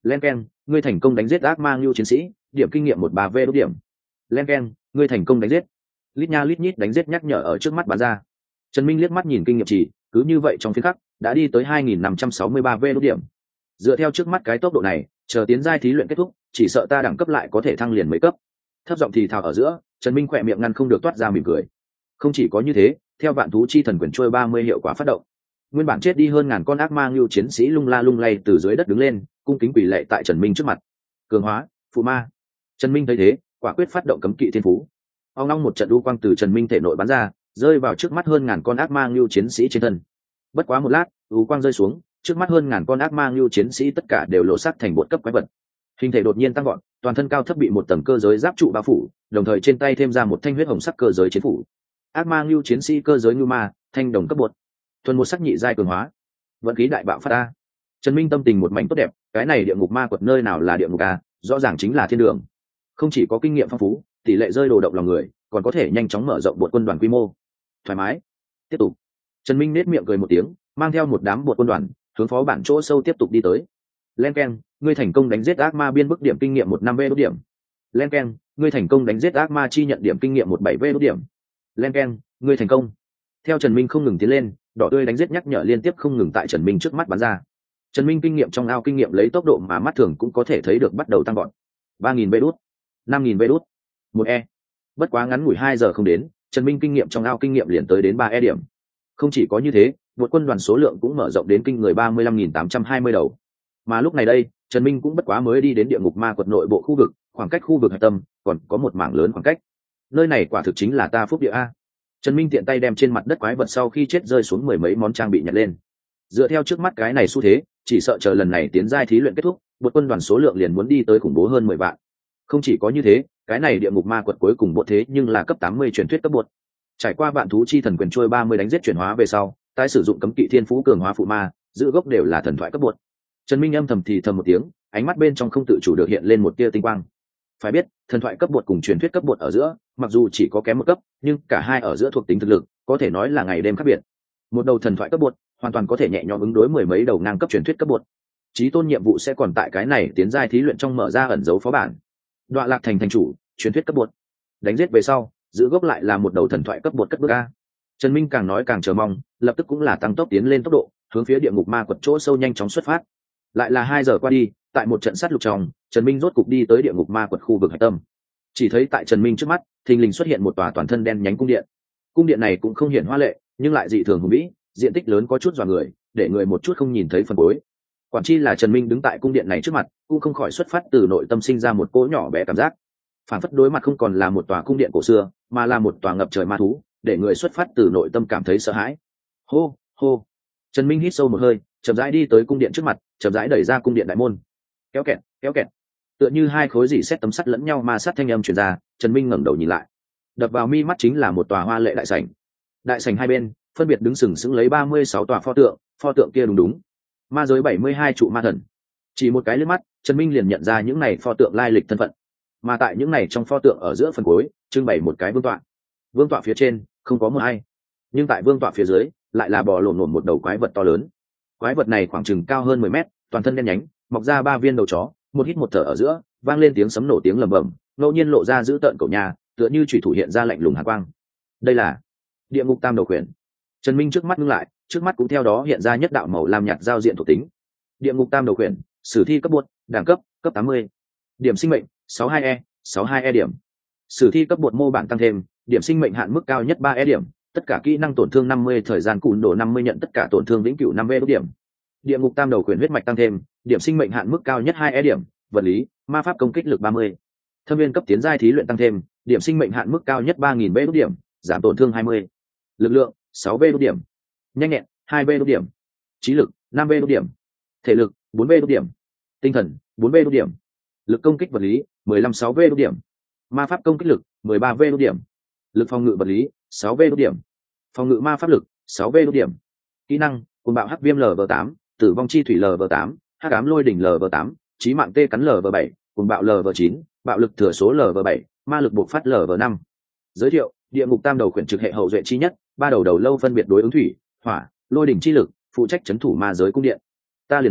Len Ken, ngươi thành công đánh giết ác ma lưu chiến sĩ, điểm kinh nghiệm một ba v đốt điểm. Len Ken, ngươi thành công đánh giết. Lít nha lít nhít đánh giết nhắc nhở ở trước mắt bắn ra. Trần Minh liếc mắt nhìn kinh nghiệm chỉ, cứ như vậy trong phiên khắc đã đi tới hai nghìn năm trăm sáu mươi ba v đốt điểm. Dựa theo trước mắt cái tốc độ này, chờ tiến giai thí luyện kết thúc, chỉ sợ ta đẳng cấp lại có thể thăng liền mấy cấp. Thấp giọng thì thào ở giữa, Trần Minh khỏe miệng ngăn không được toát ra mỉm cười. Không chỉ có như thế, theo vạn thú chi thần quyền trôi ba mươi hiệu quả phát động, nguyên bản chết đi hơn ngàn con ác ma lưu chiến sĩ lung la lung lay từ dưới đất đứng lên, cung kính quỳ lạy tại Trần Minh trước mặt. Cường hóa, phụ ma. Trần Minh thấy thế, quả quyết phát động cấm kỵ thiên phú. Ông long một trận u quang từ Trần Minh thể nội bắn ra, rơi vào trước mắt hơn ngàn con ác ma lưu chiến sĩ trên thân. Bất quá một lát, u quang rơi xuống, trước mắt hơn ngàn con ác ma lưu chiến sĩ tất cả đều lộ sắc thành bột cấp quái vật. Hình thể đột nhiên tăng gọn, toàn thân cao thấp bị một tầng cơ giới giáp trụ bao phủ, đồng thời trên tay thêm ra một thanh huyết hồng sắc cơ giới chiến phủ. Ác ma lưu chiến sĩ cơ giới lưu ma, thanh đồng cấp bột. Thuần một sắc nhị giai cường hóa. Vận khí đại bạo phát a. Trần Minh tâm tình một mảnh tốt đẹp, cái này địa ngục ma quật nơi nào là địa ngục a, rõ ràng chính là thiên đường. Không chỉ có kinh nghiệm phong phú, tỷ lệ rơi đồ động lòng người, còn có thể nhanh chóng mở rộng bột quân đoàn quy mô. Thoải mái. Tiếp tục. Trần Minh nét miệng cười một tiếng, mang theo một đám bột quân đoàn, hướng phó bản chỗ sâu tiếp tục đi tới. Len Ken, ngươi thành công đánh giết ác ma biên bức điểm kinh nghiệm một năm v đốt điểm. Len Ken, ngươi thành công đánh giết ác ma chi nhận điểm kinh nghiệm một bảy v đốt điểm. Len Ken, ngươi thành công. Theo Trần Minh không ngừng tiến lên, đỏ tươi đánh giết nhắc nhở liên tiếp không ngừng tại Trần Minh trước mắt bắn ra. Trần Minh kinh nghiệm trong ao kinh nghiệm lấy tốc độ mà mắt thường cũng có thể thấy được bắt đầu tăng gọn. ba nghìn v đốt, năm nghìn v đốt, một e. Bất quá ngắn ngủi hai giờ không đến, Trần Minh kinh nghiệm trong ao kinh nghiệm liền tới đến ba e điểm. Không chỉ có như thế, một quân đoàn số lượng cũng mở rộng đến kinh người ba mươi lăm nghìn tám trăm hai mươi đầu. Mà lúc này đây, Trần Minh cũng bất quá mới đi đến địa ngục ma quật nội bộ khu vực, khoảng cách khu vực hạch tâm còn có một mảng lớn khoảng cách. Nơi này quả thực chính là ta phúc địa a. Trần Minh tiện tay đem trên mặt đất quái vật sau khi chết rơi xuống mười mấy món trang bị nhặt lên. Dựa theo trước mắt cái này xu thế, chỉ sợ chờ lần này tiến giai thí luyện kết thúc, một quân đoàn số lượng liền muốn đi tới khủng bố hơn mười vạn. Không chỉ có như thế, cái này địa ngục ma quật cuối cùng bộ thế nhưng là cấp tám mươi truyền thuyết cấp bột. Trải qua vạn thú chi thần quyền trôi ba mươi đánh giết chuyển hóa về sau, tái sử dụng cấm kỵ thiên phú cường hóa phụ ma, giữ gốc đều là thần thoại cấp bột. Trần Minh âm thầm thì thầm một tiếng, ánh mắt bên trong không tự chủ được hiện lên một tia tinh quang. Phải biết, thần thoại cấp bột cùng truyền thuyết cấp bột ở giữa, mặc dù chỉ có kém một cấp, nhưng cả hai ở giữa thuộc tính thực lực, có thể nói là ngày đêm khác biệt. Một đầu thần thoại cấp bột, hoàn toàn có thể nhẹ nhõm ứng đối mười mấy đầu ngang cấp truyền thuyết cấp bột. Chí tôn nhiệm vụ sẽ còn tại cái này tiến giai thí luyện trong mở ra ẩn dấu phó bản. Đoạ lạc thành thành chủ, truyền thuyết cấp bột. Đánh giết về sau, giữ gốc lại là một đầu thần thoại cấp bột cất bước a. Trần Minh càng nói càng chờ mong, lập tức cũng là tăng tốc tiến lên tốc độ, hướng phía địa ngục ma quật chỗ sâu nhanh chóng xuất phát. Lại là hai giờ qua đi, tại một trận sát lục trong, Trần Minh rốt cục đi tới địa ngục ma quật khu vực hạch tâm. Chỉ thấy tại Trần Minh trước mắt, thình lình xuất hiện một tòa toàn thân đen nhánh cung điện. Cung điện này cũng không hiển hoa lệ, nhưng lại dị thường hùng vĩ, diện tích lớn có chút dọa người, để người một chút không nhìn thấy phần cuối. Quản chi là Trần Minh đứng tại cung điện này trước mặt, cũng không khỏi xuất phát từ nội tâm sinh ra một cỗ nhỏ bé cảm giác. Phản phất đối mặt không còn là một tòa cung điện cổ xưa, mà là một tòa ngập trời ma thú, để người xuất phát từ nội tâm cảm thấy sợ hãi. Hô, hô. Trần Minh hít sâu một hơi, chậm rãi đi tới cung điện trước mặt, chậm rãi đẩy ra cung điện đại môn. Kéo kẹt, kéo kẹt. Tựa như hai khối dỉ sét tấm sắt lẫn nhau ma sát thanh âm truyền ra, Trần Minh ngẩng đầu nhìn lại. Đập vào mi mắt chính là một tòa hoa lệ đại sảnh. Đại sảnh hai bên, phân biệt đứng sừng sững lấy ba mươi sáu tòa pho tượng, pho tượng kia đúng đúng. Ma giới bảy mươi hai trụ ma thần. Chỉ một cái liếc mắt, Trần Minh liền nhận ra những này pho tượng lai lịch thân phận. Mà tại những này trong pho tượng ở giữa phần cuối, trưng bày một cái vương tọa. Vương tọa phía trên không có một ai, nhưng tại vương tọa phía dưới lại là bò lổn lổn một đầu quái vật to lớn. Quái vật này khoảng chừng cao hơn mười mét, toàn thân đen nhánh, mọc ra ba viên đầu chó, một hít một thở ở giữa, vang lên tiếng sấm nổ tiếng lầm bầm, ngẫu nhiên lộ ra dữ tợn cổ nhà, tựa như chủy thủ hiện ra lạnh lùng hàn quang. Đây là địa ngục tam đầu khuyển. Trần Minh trước mắt ngưng lại, trước mắt cũng theo đó hiện ra nhất đạo màu lam nhạt giao diện thuộc tính. Địa ngục tam đầu khuyển, sử thi cấp bột, đẳng cấp cấp tám mươi. Điểm sinh mệnh sáu mươi hai e, sáu mươi hai e điểm. Sử thi cấp bột mô bản tăng thêm, điểm sinh mệnh hạn mức cao nhất ba e điểm, tất cả kỹ năng tổn thương năm mươi, thời gian cùn độ năm mươi, nhận tất cả tổn thương vĩnh cửu năm e điểm. Địa ngục tam đầu khuyển huyết mạch tăng thêm, điểm sinh mệnh hạn mức cao nhất hai e điểm, vật lý, ma pháp công kích lực ba mươi. Thâm viên cấp tiến giai thí luyện tăng thêm, điểm sinh mệnh hạn mức cao nhất ba nghìn e điểm, giảm tổn thương hai mươi. Lực lượng sáu e điểm. Nhanh nhẹn hai e điểm. Trí lực năm e điểm. Thể lực bốn e điểm. Tinh thần bốn e điểm. Lực công kích vật lý mười lăm sáu e điểm. Ma pháp công kích lực mười ba e điểm. Lực phòng ngự vật lý sáu e điểm. Phòng ngự ma pháp lực sáu e điểm. Kỹ năng cuồng bạo hắc viêm L V tám, tử vong chi thủy L V tám, hắc ám lôi đỉnh L V tám, chí mạng tê cắn L V bảy, cuồng bạo L V chín, bạo lực thừa số L V bảy, ma lực bộc phát L V năm. Giới thiệu: địa ngục tam đầu khuyển trực hệ hậu duệ chi nhất, ba đầu đầu lâu phân biệt đối ứng thủy, hỏa, lôi đỉnh chi lực, phụ trách chấn thủ ma giới cung điện. Ta liền nói,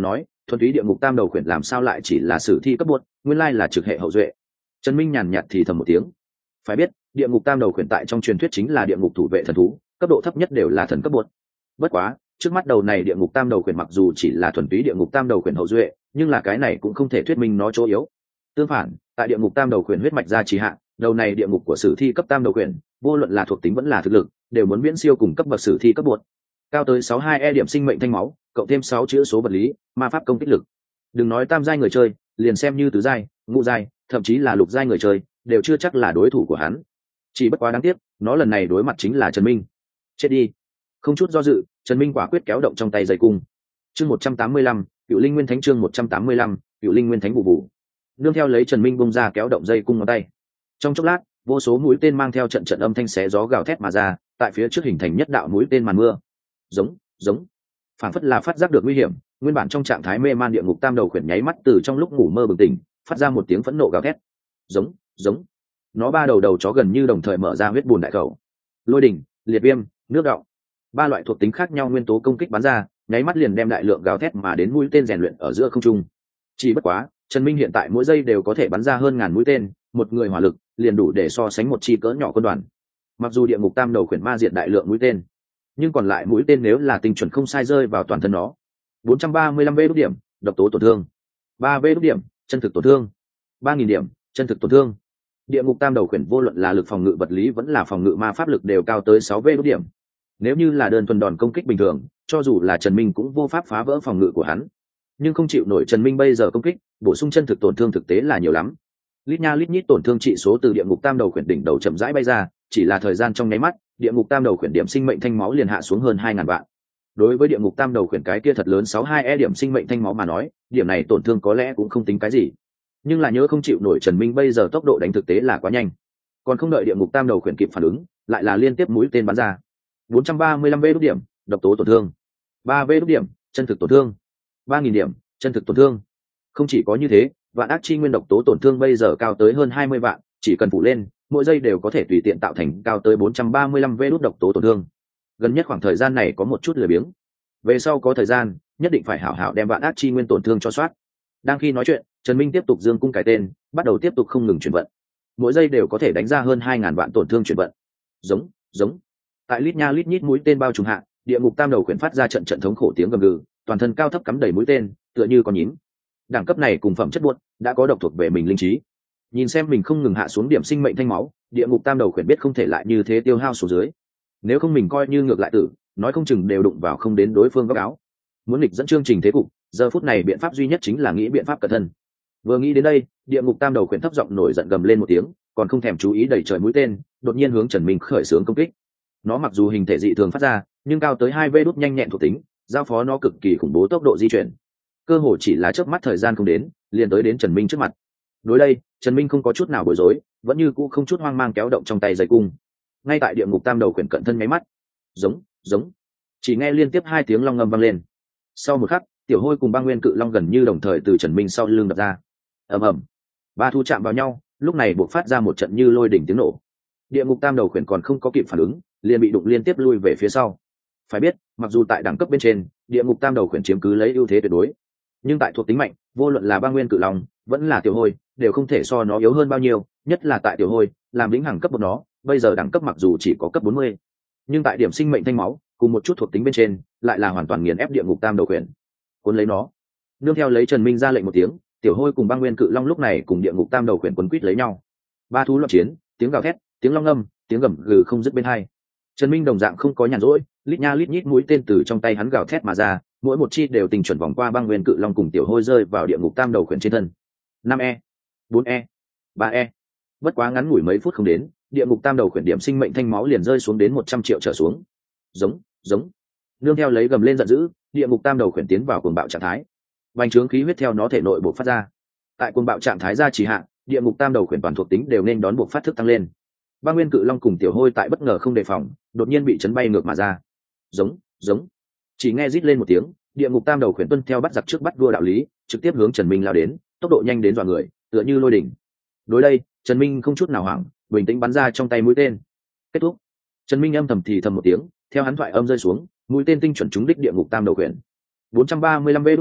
thuần túy địa ngục tam đầu khuyển làm sao lại chỉ là sử thi cấp bột, nguyên lai là trực hệ hậu duệ. Trần Minh nhàn nhạt thì thầm một tiếng. Phải biết địa ngục tam đầu khuyển tại trong truyền thuyết chính là địa ngục thủ vệ thần thú, cấp độ thấp nhất đều là thần cấp bột. Bất quá trước mắt đầu này địa ngục tam đầu khuyển mặc dù chỉ là thuần túy địa ngục tam đầu khuyển hậu duệ, nhưng là cái này cũng không thể thuyết minh nó chỗ yếu. Tương phản, tại địa ngục tam đầu khuyển huyết mạch gia trì hạ, đầu này địa ngục của sử thi cấp tam đầu khuyển, vô luận là thuộc tính vẫn là thực lực, đều muốn viễn siêu cùng cấp bậc sử thi cấp bột. Cao tới sáu mươi hai e điểm sinh mệnh thanh máu, cộng thêm sáu chữ số vật lý, ma pháp công kích lực. Đừng nói tam giai người chơi, liền xem như tứ giai, ngũ giai, thậm chí là lục giai người chơi, đều chưa chắc là đối thủ của hắn. Chỉ bất quá đáng tiếc, nó lần này đối mặt chính là Trần Minh. Chết đi. Không chút do dự, Trần Minh quả quyết kéo động trong tay dây cung. Chương một trăm tám mươi lăm, Cựu Linh Nguyên Thánh chương một trăm tám mươi lăm, Cựu Linh Nguyên Thánh vụ vụ. Nương theo lấy Trần Minh bung ra kéo động dây cung ngón tay. Trong chốc lát, vô số mũi tên mang theo trận trận âm thanh xé gió gào thét mà ra, tại phía trước hình thành nhất đạo mũi tên màn mưa. Giống, giống. Phản phất là phát giác được nguy hiểm, nguyên bản trong trạng thái mê man địa ngục tam đầu khuyển nháy mắt từ trong lúc ngủ mơ bừng tỉnh, phát ra một tiếng phẫn nộ gào thét. Giống, giống. Nó ba đầu đầu chó gần như đồng thời mở ra huyết bùn đại khẩu. Lôi đỉnh, liệt viêm, nước đọng. Ba loại thuộc tính khác nhau nguyên tố công kích bắn ra, nháy mắt liền đem đại lượng gào thét mà đến mũi tên rèn luyện ở giữa không trung. Chỉ bất quá, Trần Minh hiện tại mỗi giây đều có thể bắn ra hơn ngàn mũi tên, một người hỏa lực liền đủ để so sánh một chi cỡ nhỏ quân đoàn. Mặc dù địa ngục tam đầu khuyển ma diệt đại lượng mũi tên, nhưng còn lại mũi tên nếu là tinh chuẩn không sai rơi vào toàn thân nó. bốn trăm ba mươi lăm vê đốt điểm, độc tố tổn thương. ba vê đốt điểm, chân thực tổn thương. ba nghìn điểm, chân thực tổn thương. Địa ngục tam đầu khuyển vô luận là lực phòng ngự vật lý vẫn là phòng ngự ma pháp lực đều cao tới sáu vê đốt điểm. Nếu như là đơn thuần đòn công kích bình thường, cho dù là Trần Minh cũng vô pháp phá vỡ phòng ngự của hắn. Nhưng không chịu nổi Trần Minh bây giờ công kích, bổ sung chân thực tổn thương thực tế là nhiều lắm. Lít nha lít nhít tổn thương trị số từ địa ngục tam đầu khuyển đỉnh đầu chậm rãi bay ra, chỉ là thời gian trong nháy mắt, địa ngục tam đầu khuyển điểm sinh mệnh thanh máu liền hạ xuống hơn hai ngàn vạn. Đối với địa ngục tam đầu khuyển cái kia thật lớn sáu mươi hai e điểm sinh mệnh thanh máu mà nói, điểm này tổn thương có lẽ cũng không tính cái gì. Nhưng là nhớ không chịu nổi Trần Minh bây giờ tốc độ đánh thực tế là quá nhanh. Còn không đợi địa ngục tam đầu khuyển kịp phản ứng, lại là liên tiếp mũi tên bắn ra. bốn trăm ba mươi lăm vê đốt điểm, độc tố tổn thương. ba vê đốt điểm, chân thực tổn thương. ba nghìn điểm, chân thực tổn thương. Không chỉ có như thế, vạn ác chi nguyên độc tố tổn thương bây giờ cao tới hơn hai mươi vạn, chỉ cần phủ lên, mỗi giây đều có thể tùy tiện tạo thành cao tới bốn trăm ba mươi lăm vê đốt độc tố tổn thương. Gần nhất khoảng thời gian này có một chút lười biếng. Về sau có thời gian, nhất định phải hảo hảo đem vạn ác chi nguyên tổn thương cho soát. Đang khi nói chuyện, Trần Minh tiếp tục dương cung cài tên, bắt đầu tiếp tục không ngừng chuyển vận. Mỗi giây đều có thể đánh ra hơn hai ngàn vạn tổn thương chuyển vận. Giống, giống. Tại lít nha lít nhít mũi tên bao trùm hạ, địa ngục tam đầu khuyển phát ra trận trận thống khổ tiếng gầm gừ, toàn thân cao thấp cắm đầy mũi tên, tựa như con nhím. Đẳng cấp này cùng phẩm chất buốt, đã có độc thuộc về mình linh trí. Nhìn xem mình không ngừng hạ xuống điểm sinh mệnh thanh máu, địa ngục tam đầu khuyển biết không thể lại như thế tiêu hao xuống dưới. Nếu không mình coi như ngược lại tử, nói không chừng đều đụng vào không đến đối phương góc áo. Muốn nghịch dẫn chương trình thế cục, giờ phút này biện pháp duy nhất chính là nghĩ biện pháp cẩn thân. Vừa nghĩ đến đây, địa ngục tam đầu khuyển thấp giọng nổi giận gầm lên một tiếng, còn không thèm chú ý đẩy trời mũi tên, đột nhiên hướng Trần Minh khởi xướng công kích. Nó mặc dù hình thể dị thường phát ra, nhưng cao tới hai vê đốt nhanh nhẹn thuộc tính, giao phó nó cực kỳ khủng bố tốc độ di chuyển. Cơ hội chỉ là chớp mắt thời gian không đến, liền tới đến Trần Minh trước mặt. Đối đây, Trần Minh không có chút nào bối rối, vẫn như cũ không chút hoang mang kéo động trong tay dây cung. Ngay tại địa ngục tam đầu khuyển cận thân nháy mắt, giống, giống, chỉ nghe liên tiếp hai tiếng long ngâm vang lên. Sau một khắc, tiểu hôi cùng băng nguyên cự long gần như đồng thời từ Trần Minh sau lưng đập ra. Ầm ầm, ba thu chạm vào nhau, lúc này buộc phát ra một trận như lôi đỉnh tiếng nổ. Địa ngục tam đầu khuyển còn không có kịp phản ứng, liền bị đụng liên tiếp lui về phía sau. Phải biết, mặc dù tại đẳng cấp bên trên, địa ngục tam đầu khuyển chiếm cứ lấy ưu thế tuyệt đối, nhưng tại thuộc tính mạnh, vô luận là băng nguyên cự long vẫn là tiểu hôi, đều không thể so nó yếu hơn bao nhiêu, nhất là tại tiểu hôi, làm lĩnh hằng cấp một nó, bây giờ đẳng cấp mặc dù chỉ có cấp bốn mươi, nhưng tại điểm sinh mệnh thanh máu cùng một chút thuộc tính bên trên, lại là hoàn toàn nghiền ép địa ngục tam đầu khuyển. Cuốn lấy nó. Nương theo lấy Trần Minh ra lệnh một tiếng, tiểu hôi cùng băng nguyên cự long lúc này cùng địa ngục tam đầu khuyển quấn quýt lấy nhau. Ba thú loạn chiến, tiếng gào thét, tiếng long ngâm, tiếng gầm gừ không dứt bên hai. Trần Minh đồng dạng không có nhàn rỗi, lít nha lít nhít mũi tên từ trong tay hắn gào thét mà ra, mỗi một chi đều tình chuẩn vòng qua băng nguyên cự long cùng tiểu hôi rơi vào địa ngục tam đầu khuyển trên thân. năm e, bốn e, ba e. Bất quá ngắn ngủi mấy phút không đến, địa ngục tam đầu khuyển điểm sinh mệnh thanh máu liền rơi xuống đến một trăm triệu trở xuống. Giống, giống. Nương theo lấy gầm lên giận dữ, địa ngục tam đầu khuyển tiến vào cuồng bạo trạng thái. Bành trướng khí huyết theo nó thể nội bộc phát ra. Tại cuồng bạo trạng thái ra chỉ hạn, địa ngục tam đầu khuyển toàn thuộc tính đều nên đón buộc phát thức tăng lên. Băng nguyên cự long cùng tiểu hôi tại bất ngờ không đề phòng, đột nhiên bị chấn bay ngược mà ra. Giống, giống. Chỉ nghe rít lên một tiếng, địa ngục tam đầu khuyển tuân theo bắt giặc trước bắt vua đạo lý, trực tiếp hướng Trần Minh lao đến, tốc độ nhanh đến dọa người, tựa như lôi đỉnh. Đối đây, Trần Minh không chút nào hoảng, bình tĩnh bắn ra trong tay mũi tên. Kết thúc. Trần Minh âm thầm thì thầm một tiếng, theo hắn thoại âm rơi xuống, mũi tên tinh chuẩn trúng đích địa ngục tam đầu khuyển. bốn trăm ba mươi lăm vê đốt điểm,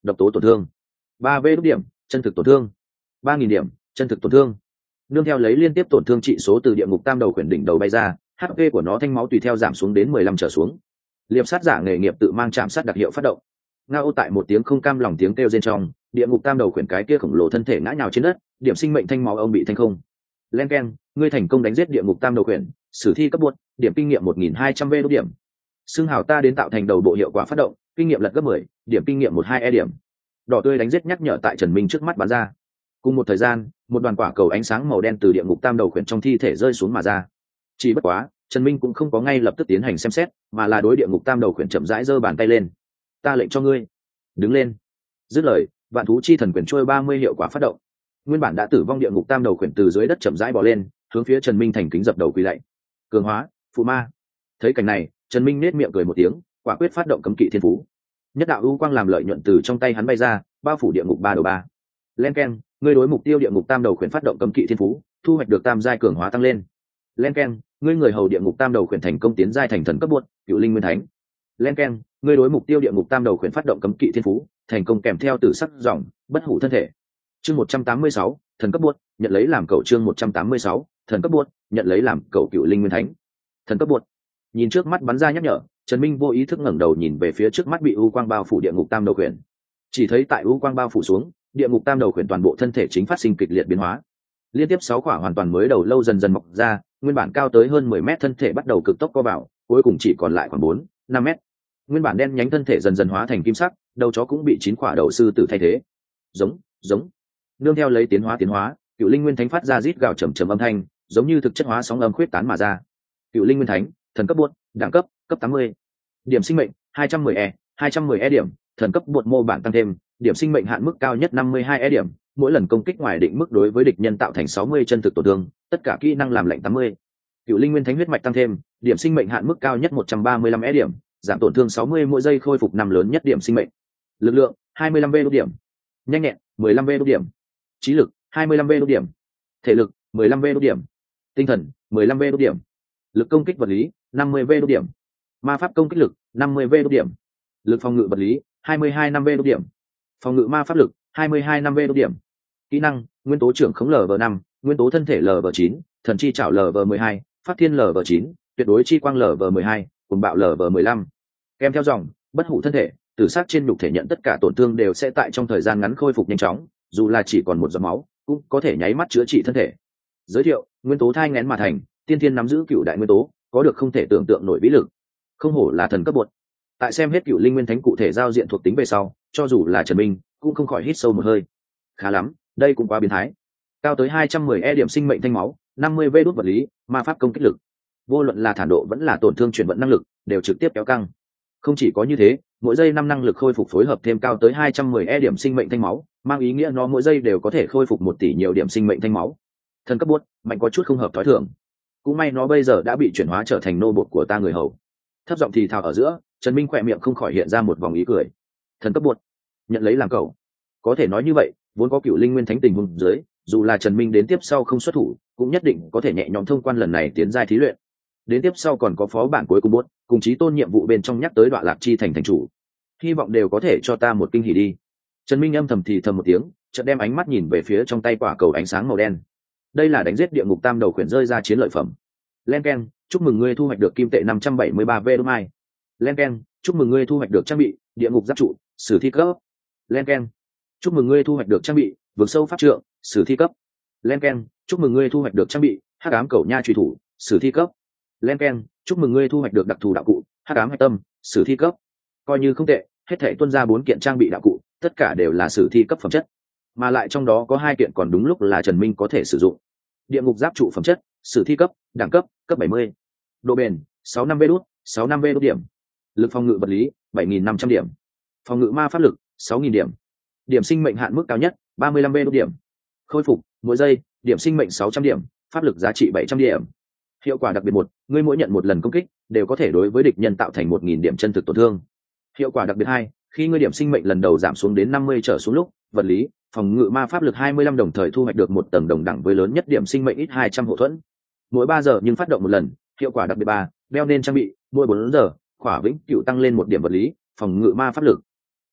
độc tố tổn thương ba v đúc điểm chân thực tổn thương ba nghìn điểm chân thực tổn thương. Nương theo lấy liên tiếp tổn thương trị số từ địa ngục tam đầu khuyển đỉnh đầu bay ra, hát pê của nó thanh máu tùy theo giảm xuống đến mười lăm trở xuống. Liệp sát giả nghề nghiệp tự mang chạm sát đặc hiệu phát động. Ngao tại một tiếng không cam lòng tiếng kêu rên trong, địa ngục tam đầu khuyển cái kia khổng lồ thân thể ngã nhào trên đất, điểm sinh mệnh thanh máu ông bị thanh không. Len keng, ngươi thành công đánh giết địa ngục tam đầu khuyển, sử thi cấp buốt, điểm kinh nghiệm một nghìn hai trăm v đốt điểm. Xưng hào ta đến tạo thành đầu bộ hiệu quả phát động, kinh nghiệm lật gấp mười, điểm kinh nghiệm một hai e điểm. Đỏ tươi đánh giết nhắc nhở tại Trần Minh trước mắt bắn ra. Cùng một thời gian, một đoàn quả cầu ánh sáng màu đen từ địa ngục tam đầu khuyển trong thi thể rơi xuống mà ra. Chỉ bất quá, Trần Minh cũng không có ngay lập tức tiến hành xem xét, mà là đối địa ngục tam đầu khuyển chậm rãi giơ bàn tay lên. Ta lệnh cho ngươi, đứng lên. Dứt lời, vạn thú chi thần quyền trôi ba mươi hiệu quả phát động. Nguyên bản đã tử vong địa ngục tam đầu khuyển từ dưới đất chậm rãi bò lên, hướng phía Trần Minh thành kính dập đầu quỳ lạy. Cường hóa, phụ ma. Thấy cảnh này, Trần Minh nét miệng cười một tiếng, quả quyết phát động cấm kỵ thiên phú. Nhất đạo ưu quang làm lợi nhuận từ trong tay hắn bay ra, bao phủ địa ngục ba đầu ba. Len keng, ngươi đối mục tiêu địa ngục tam đầu khuyển phát động cấm kỵ thiên phú, thu hoạch được tam giai cường hóa tăng lên. Len keng, ngươi người hầu địa ngục tam đầu khuyển thành công tiến giai thành thần cấp buốt, cựu linh nguyên thánh. Len keng, ngươi đối mục tiêu địa ngục tam đầu khuyển phát động cấm kỵ thiên phú, thành công kèm theo tử sắc dòng, bất hủ thân thể. Chương một trăm tám mươi sáu, thần cấp buốt, nhận lấy làm cậu chương một trăm tám mươi sáu, thần cấp buốt, nhận lấy làm cậu cựu linh nguyên thánh. Thần cấp buốt. Nhìn trước mắt bắn ra nhắc nhở, Trần Minh vô ý thức ngẩng đầu nhìn về phía trước mắt bị u quang bao phủ địa ngục tam đầu khuyển. Chỉ thấy tại u quang bao phủ xuống, địa ngục tam đầu khuyển toàn bộ thân thể chính phát sinh kịch liệt biến hóa. Liên tiếp sáu quả hoàn toàn mới đầu lâu dần dần mọc ra, nguyên bản cao tới hơn mười mét thân thể bắt đầu cực tốc co vào, cuối cùng chỉ còn lại khoảng bốn, năm mét. Nguyên bản đen nhánh thân thể dần dần hóa thành kim sắc, đầu chó cũng bị chín quả đầu sư tử thay thế. Giống, giống. Nương theo lấy tiến hóa tiến hóa, cựu linh nguyên thánh phát ra rít gào trầm trầm âm thanh, giống như thực chất hóa sóng âm khuyết tán mà ra. Cựu linh nguyên thánh, thần cấp buốt, đẳng cấp cấp tám mươi. Điểm sinh mệnh hai trăm mười e, hai trăm mười e điểm, thần cấp buốt mô bản tăng thêm, điểm sinh mệnh hạn mức cao nhất năm mươi hai e điểm, mỗi lần công kích ngoài định mức đối với địch nhân tạo thành sáu mươi chân thực tổn thương, tất cả kỹ năng làm lạnh tám mươi. Cựu linh nguyên thánh huyết mạch tăng thêm, điểm sinh mệnh hạn mức cao nhất một trăm ba mươi lăm e điểm, giảm tổn thương sáu mươi mỗi giây, khôi phục năm lớn nhất điểm sinh mệnh. Lực lượng hai mươi lăm v đốt điểm, nhanh nhẹn mười lăm v đốt điểm, trí lực hai mươi lăm v đốt điểm, thể lực mười lăm v đốt điểm, tinh thần mười lăm v đốt điểm, lực công kích vật lý năm mươi v đốt điểm, ma pháp công kích lực năm mươi v đốt điểm, lực phòng ngự vật lý hai mươi hai năm v đốt điểm, phòng ngự ma pháp lực hai mươi hai năm v đốt điểm. Kỹ năng nguyên tố trưởng khống lv năm, nguyên tố thân thể lv chín, thần chi chảo lv mười hai, pháp thiên lv chín, tuyệt đối chi quang lv mười hai, cuồng bạo lv mười lăm. Kèm theo dòng bất hủ thân thể, tử sắc trên nhục thể nhận tất cả tổn thương đều sẽ tại trong thời gian ngắn khôi phục nhanh chóng, dù là chỉ còn một giọt máu cũng có thể nháy mắt chữa trị thân thể. Giới thiệu, nguyên tố thai nghén mà thành, tiên thiên nắm giữ cựu đại nguyên tố, có được không thể tưởng tượng nổi vĩ lực. Không hổ là thần cấp buốt. Tại xem hết cựu linh nguyên thánh cụ thể giao diện thuộc tính về sau, cho dù là Trần Minh cũng không khỏi hít sâu một hơi. Khá lắm, đây cũng quá biến thái. Cao tới hai trăm mười e điểm sinh mệnh thanh máu, năm mươi v đốt vật lý, ma pháp công kích lực. Vô luận là thản độ vẫn là tổn thương chuyển vận năng lực, đều trực tiếp kéo căng. Không chỉ có như thế, mỗi giây năm năng lực khôi phục phối hợp thêm cao tới hai trăm mười e điểm sinh mệnh thanh máu, mang ý nghĩa nó mỗi giây đều có thể khôi phục một tỷ nhiều điểm sinh mệnh thanh máu. Thần cấp buốt, mạnh có chút không hợp thói thường. Cũng may nó bây giờ đã bị chuyển hóa trở thành nô bột của ta người hầu. Thấp giọng thì thào ở giữa, Trần Minh khỏe miệng không khỏi hiện ra một vòng ý cười. Thần cấp buốt, nhận lấy làm cậu. Có thể nói như vậy, vốn có cựu linh nguyên thánh tình huống dưới, dù là Trần Minh đến tiếp sau không xuất thủ, cũng nhất định có thể nhẹ nhõm thông quan lần này tiến giai thí luyện. Đến tiếp sau còn có phó bản cuối cùng buốt, cùng chí tôn nhiệm vụ bên trong nhắc tới đoạn lạc chi thành thành chủ. Hy vọng đều có thể cho ta một kinh hỉ đi. Trần Minh âm thầm thì thầm một tiếng, chợt đem ánh mắt nhìn về phía trong tay quả cầu ánh sáng màu đen. Đây là đánh giết địa ngục tam đầu khuyển rơi ra chiến lợi phẩm. Len keng, chúc mừng ngươi thu hoạch được kim tệ năm trăm bảy mươi ba v đô mai. Len keng, chúc mừng ngươi thu hoạch được trang bị địa ngục giáp trụ, sử thi cấp. Len keng, chúc mừng ngươi thu hoạch được trang bị vực sâu pháp trượng, sử thi cấp. Len keng, chúc mừng ngươi thu hoạch được trang bị hắc ám cầu nha truy thủ, sử thi cấp. Len keng, chúc mừng ngươi thu hoạch được đặc thù đạo cụ hắc ám hạch tâm, sử thi cấp. Coi như không tệ, hết thảy tuân ra bốn kiện trang bị đạo cụ, tất cả đều là sử thi cấp phẩm chất, mà lại trong đó có hai kiện còn đúng lúc là Trần Minh có thể sử dụng. Địa ngục giáp trụ phẩm chất, sử thi cấp, đẳng cấp cấp bảy mươi, độ bền sáu năm v đốt, sáu năm v đốt điểm, lực phòng ngự vật lý bảy nghìn năm trăm điểm, phòng ngự ma pháp lực sáu nghìn điểm, điểm sinh mệnh hạn mức cao nhất ba mươi lăm v đốt điểm, khôi phục mỗi giây điểm sinh mệnh sáu trăm điểm, pháp lực giá trị bảy trăm điểm. Hiệu quả đặc biệt một, ngươi mỗi nhận một lần công kích đều có thể đối với địch nhân tạo thành một nghìn điểm chân thực tổn thương. Hiệu quả đặc biệt hai, khi ngươi điểm sinh mệnh lần đầu giảm xuống đến năm mươi trở xuống lúc, vật lý, phòng ngự ma pháp lực hai mươi lăm đồng thời thu hoạch được một tầng đồng đẳng với lớn nhất điểm sinh mệnh ít hai trăm hộ thuẫn. Mỗi ba giờ nhưng phát động một lần. Hiệu quả đặc biệt ba, đeo nên trang bị, mỗi bốn giờ, khỏa vĩnh cửu tăng lên một điểm vật lý, phòng ngự ma pháp lực. Giới thiệu,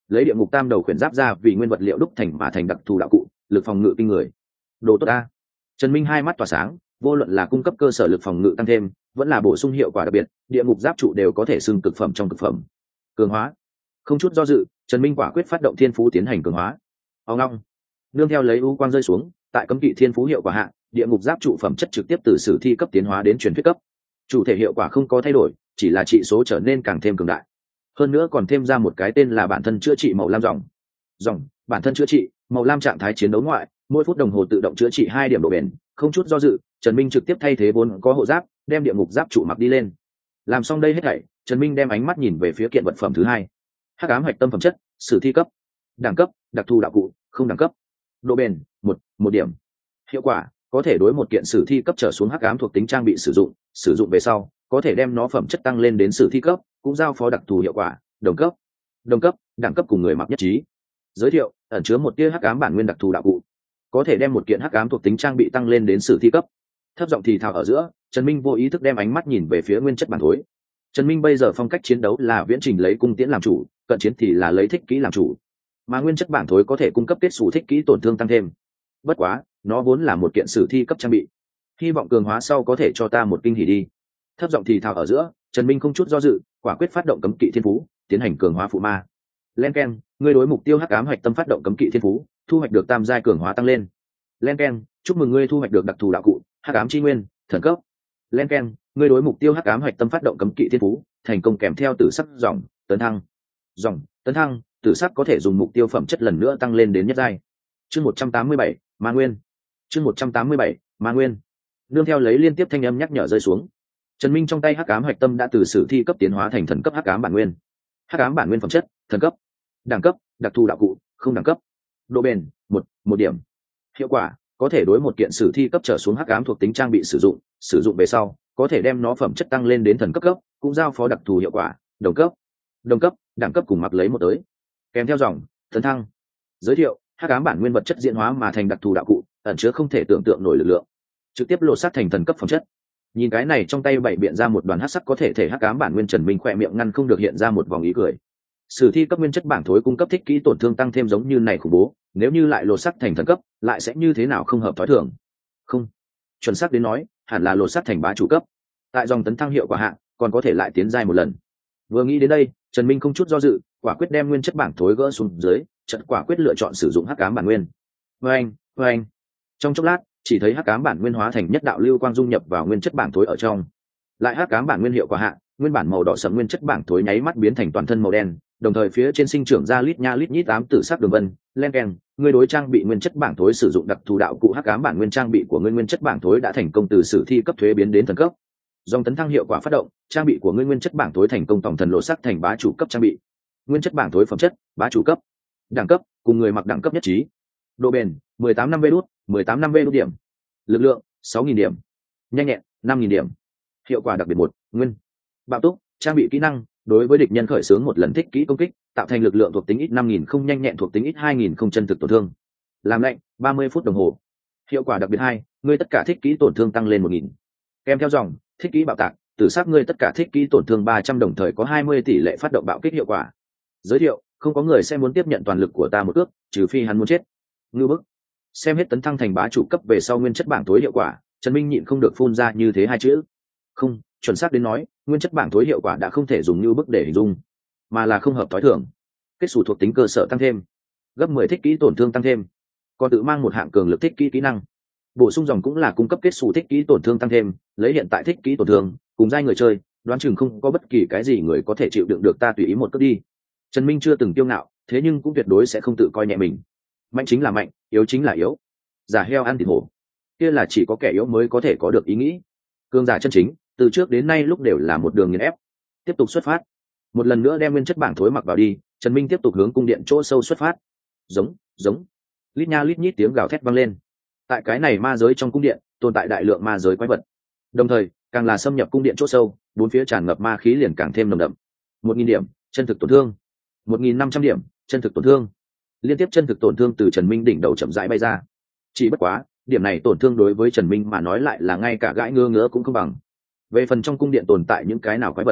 lấy địa ngục tam đầu khuyển giáp ra vì nguyên vật liệu đúc thành mà thành đặc thù đạo cụ, lực phòng ngự kinh người. Đồ tốt ta. Trần Minh hai mắt tỏa sáng, vô luận là cung cấp cơ sở lực phòng ngự tăng thêm, vẫn là bổ sung hiệu quả đặc biệt, địa ngục giáp trụ đều có thể xưng cực phẩm trong cực phẩm. Cường hóa. Không chút do dự, Trần Minh quả quyết phát động thiên phú tiến hành cường hóa. Ông long. Nương theo lấy u quang rơi xuống, tại cấm kỵ thiên phú hiệu quả hạ, địa ngục giáp trụ phẩm chất trực tiếp từ sử thi cấp tiến hóa đến truyền thuyết cấp. Chủ thể hiệu quả không có thay đổi, chỉ là trị số trở nên càng thêm cường đại. Hơn nữa còn thêm ra một cái tên là bản thân chữa trị màu lam dòng. Dòng, bản thân chữa trị, màu lam trạng thái chiến đấu ngoại, mỗi phút đồng hồ tự động chữa trị hai điểm độ bền. Không chút do dự, Trần Minh trực tiếp thay thế vốn có hộ giáp, đem địa ngục giáp trụ mặc đi lên. Làm xong đây hết thảy, Trần Minh đem ánh mắt nhìn về phía kiện vật phẩm thứ hai. Hắc ám hạch tâm phẩm chất, sử thi cấp. Đẳng cấp, đặc thù đạo cụ, không đẳng cấp. Độ bền, một, một điểm. Hiệu quả, có thể đối một kiện sử thi cấp trở xuống hắc ám thuộc tính trang bị sử dụng, sử dụng về sau, có thể đem nó phẩm chất tăng lên đến sử thi cấp, cũng giao phó đặc thù hiệu quả, đồng cấp. Đồng cấp, đẳng cấp cùng người mặc nhất trí. Giới thiệu, ẩn chứa một tia hắc ám bản nguyên đặc thù đạo cụ, có thể đem một kiện hắc ám thuộc tính trang bị tăng lên đến sử thi cấp. Thấp giọng thì thào ở giữa, Trần Minh vô ý thức đem ánh mắt nhìn về phía nguyên chất bản thối. Trần Minh bây giờ phong cách chiến đấu là viễn trình lấy cung tiễn làm chủ, cận chiến thì là lấy thích kỹ làm chủ, mà nguyên chất bản thối có thể cung cấp kết xù thích kỹ tổn thương tăng thêm. Bất quá, nó vốn là một kiện sử thi cấp trang bị, hy vọng cường hóa sau có thể cho ta một kinh hỉ đi. Thấp giọng thì thào ở giữa, Trần Minh không chút do dự, quả quyết phát động cấm kỵ thiên phú, tiến hành cường hóa phụ ma. Len keng, ngươi đối mục tiêu hắc ám hạch tâm phát động cấm kỵ thiên phú, thu hoạch được tam giai cường hóa tăng lên. Len keng, chúc mừng ngươi thu hoạch được đặc thù đạo cụ, hắc ám chi nguyên, thần cấp. Len keng, ngươi đối mục tiêu hắc ám hạch tâm phát động cấm kỵ thiên phú, thành công kèm theo tử sắc dòng, tấn thăng. Dòng, tấn thăng, tử sắc có thể dùng mục tiêu phẩm chất lần nữa tăng lên đến nhất giai. Chương một trăm tám mươi bảy, Ma Nguyên. Chương một trăm tám mươi bảy, Ma Nguyên. Nương theo lấy liên tiếp thanh âm nhắc nhở rơi xuống, Trần Minh trong tay hắc ám hạch tâm đã từ sử thi cấp tiến hóa thành thần cấp hắc ám bản nguyên. Hắc ám bản nguyên phẩm chất, thần cấp. Đẳng cấp, đặc thù đạo cụ, không đẳng cấp. Độ bền, một, một điểm. Hiệu quả, có thể đối một kiện sử thi cấp trở xuống hắc ám thuộc tính trang bị sử dụng, sử dụng về sau, có thể đem nó phẩm chất tăng lên đến thần cấp cấp, cũng giao phó đặc thù hiệu quả, đồng cấp. Đồng cấp, đẳng cấp cùng mặc lấy một tới. Kèm theo dòng, tấn thăng. Giới thiệu, hắc ám bản nguyên vật chất diễn hóa mà thành đặc thù đạo cụ, ẩn chứa không thể tưởng tượng nổi lực lượng, trực tiếp lột xác thành thần cấp phẩm chất. Nhìn cái này trong tay bảy biện ra một đoàn hắc sắc có thể thể hắc ám bản nguyên, Trần Minh khỏe miệng ngăn không được hiện ra một vòng ý cười. Sử thi cấp nguyên chất bảng thối cung cấp thích kỹ tổn thương tăng thêm giống như này khủng bố, nếu như lại lột xác thành thần cấp, lại sẽ như thế nào không hợp thói thường? Không, chuẩn xác đến nói, hẳn là lột xác thành bá chủ cấp. Tại dòng tấn thăng hiệu quả hạng, còn có thể lại tiến giai một lần. Vừa nghĩ đến đây, Trần Minh không chút do dự, quả quyết đem nguyên chất bảng thối gỡ xuống dưới, chợt quả quyết lựa chọn sử dụng hắc ám bản nguyên. Oeng, oeng. Trong chốc lát, chỉ thấy hắc ám bản nguyên hóa thành nhất đạo lưu quang dung nhập vào nguyên chất bảng thối ở trong. Lại hắc ám bản nguyên hiệu quả hạ, nguyên bản màu đỏ sẫm nguyên chất bảng thối nháy mắt biến thành toàn thân màu đen, đồng thời phía trên sinh trưởng ra lít nha lít nhít tám tử sắc đường vân. Len keng, ngươi đối trang bị nguyên chất bảng thối sử dụng đặc thù đạo cụ hắc ám bản nguyên, trang bị của ngươi nguyên chất bảng thối đã thành công từ sử thi cấp thuế biến đến thần cấp. Dòng tấn thăng hiệu quả phát động, trang bị của ngươi nguyên chất bảng thối thành công tổng thần lộ sắc thành bá chủ cấp trang bị. Nguyên chất bảng thối phẩm chất, bá chủ cấp. Đẳng cấp, cùng người mặc đẳng cấp nhất trí. Độ bền, mười tám năm vê đút, mười tám năm vê đút điểm. Lực lượng, sáu nghìn điểm. Nhanh nhẹn, năm nghìn điểm. Hiệu quả đặc biệt một, nguyên. Bạo túc, trang bị kỹ năng, đối với địch nhân khởi xướng một lần thích kỹ công kích, tạo thành lực lượng thuộc tính ít năm nghìn, không nhanh nhẹn thuộc tính ít hai nghìn, không chân thực tổn thương. Làm lạnh, ba mươi phút đồng hồ. Hiệu quả đặc biệt hai, ngươi tất cả thích kỹ tổn thương tăng lên một nghìn. Kèm theo dòng, thích kỹ bạo tạc, tử sắc ngươi tất cả thích kỹ tổn thương ba trăm, đồng thời có hai mươi tỷ lệ phát động bạo kích hiệu quả. Giới thiệu, không có người sẽ muốn tiếp nhận toàn lực của ta một ước, trừ phi hắn muốn chết. Ngưu bức. Xem hết tấn thăng thành bá chủ cấp về sau nguyên chất bảng tối hiệu quả, Trần Minh nhịn không được phun ra như thế hai chữ. Không, chuẩn xác đến nói, nguyên chất bảng tối hiệu quả đã không thể dùng như bức để hình dung, mà là không hợp tối thường. Kết xù thuộc tính cơ sở tăng thêm, gấp mười thích kỹ tổn thương tăng thêm, còn tự mang một hạng cường lực thích kỹ kỹ năng. Bổ sung dòng cũng là cung cấp kết xù thích kỹ tổn thương tăng thêm, lấy hiện tại thích kỹ tổn thương, cùng giai người chơi, đoán chừng không có bất kỳ cái gì người có thể chịu đựng được ta tùy ý một cước đi. Trần Minh chưa từng kiêu ngạo, thế nhưng cũng tuyệt đối sẽ không tự coi nhẹ mình. Mạnh chính là mạnh, yếu chính là yếu. Giả heo ăn thịt hổ, kia là chỉ có kẻ yếu mới có thể có được ý nghĩ. Cường giả chân chính, từ trước đến nay lúc đều là một đường nghiền ép. Tiếp tục xuất phát. Một lần nữa đem nguyên chất bảng thối mặc vào đi, Trần Minh tiếp tục hướng cung điện chỗ sâu xuất phát. Giống, giống. Lít nha lít nhít tiếng gào thét vang lên. Tại cái này ma giới trong cung điện, tồn tại đại lượng ma giới quái vật. Đồng thời, càng là xâm nhập cung điện chỗ sâu, bốn phía tràn ngập ma khí liền càng thêm nồng đậm. Một nghìn điểm, chân thực tổn thương. Một nghìn năm trăm điểm, chân thực tổn thương. Liên tiếp chân thực tổn thương từ Trần Minh đỉnh đầu chậm rãi bay ra. Chỉ bất quá, điểm này tổn thương đối với Trần Minh mà nói lại là ngay cả gãi ngứa ngứa cũng không bằng. Về phần trong cung điện tồn tại những cái nào quái vật,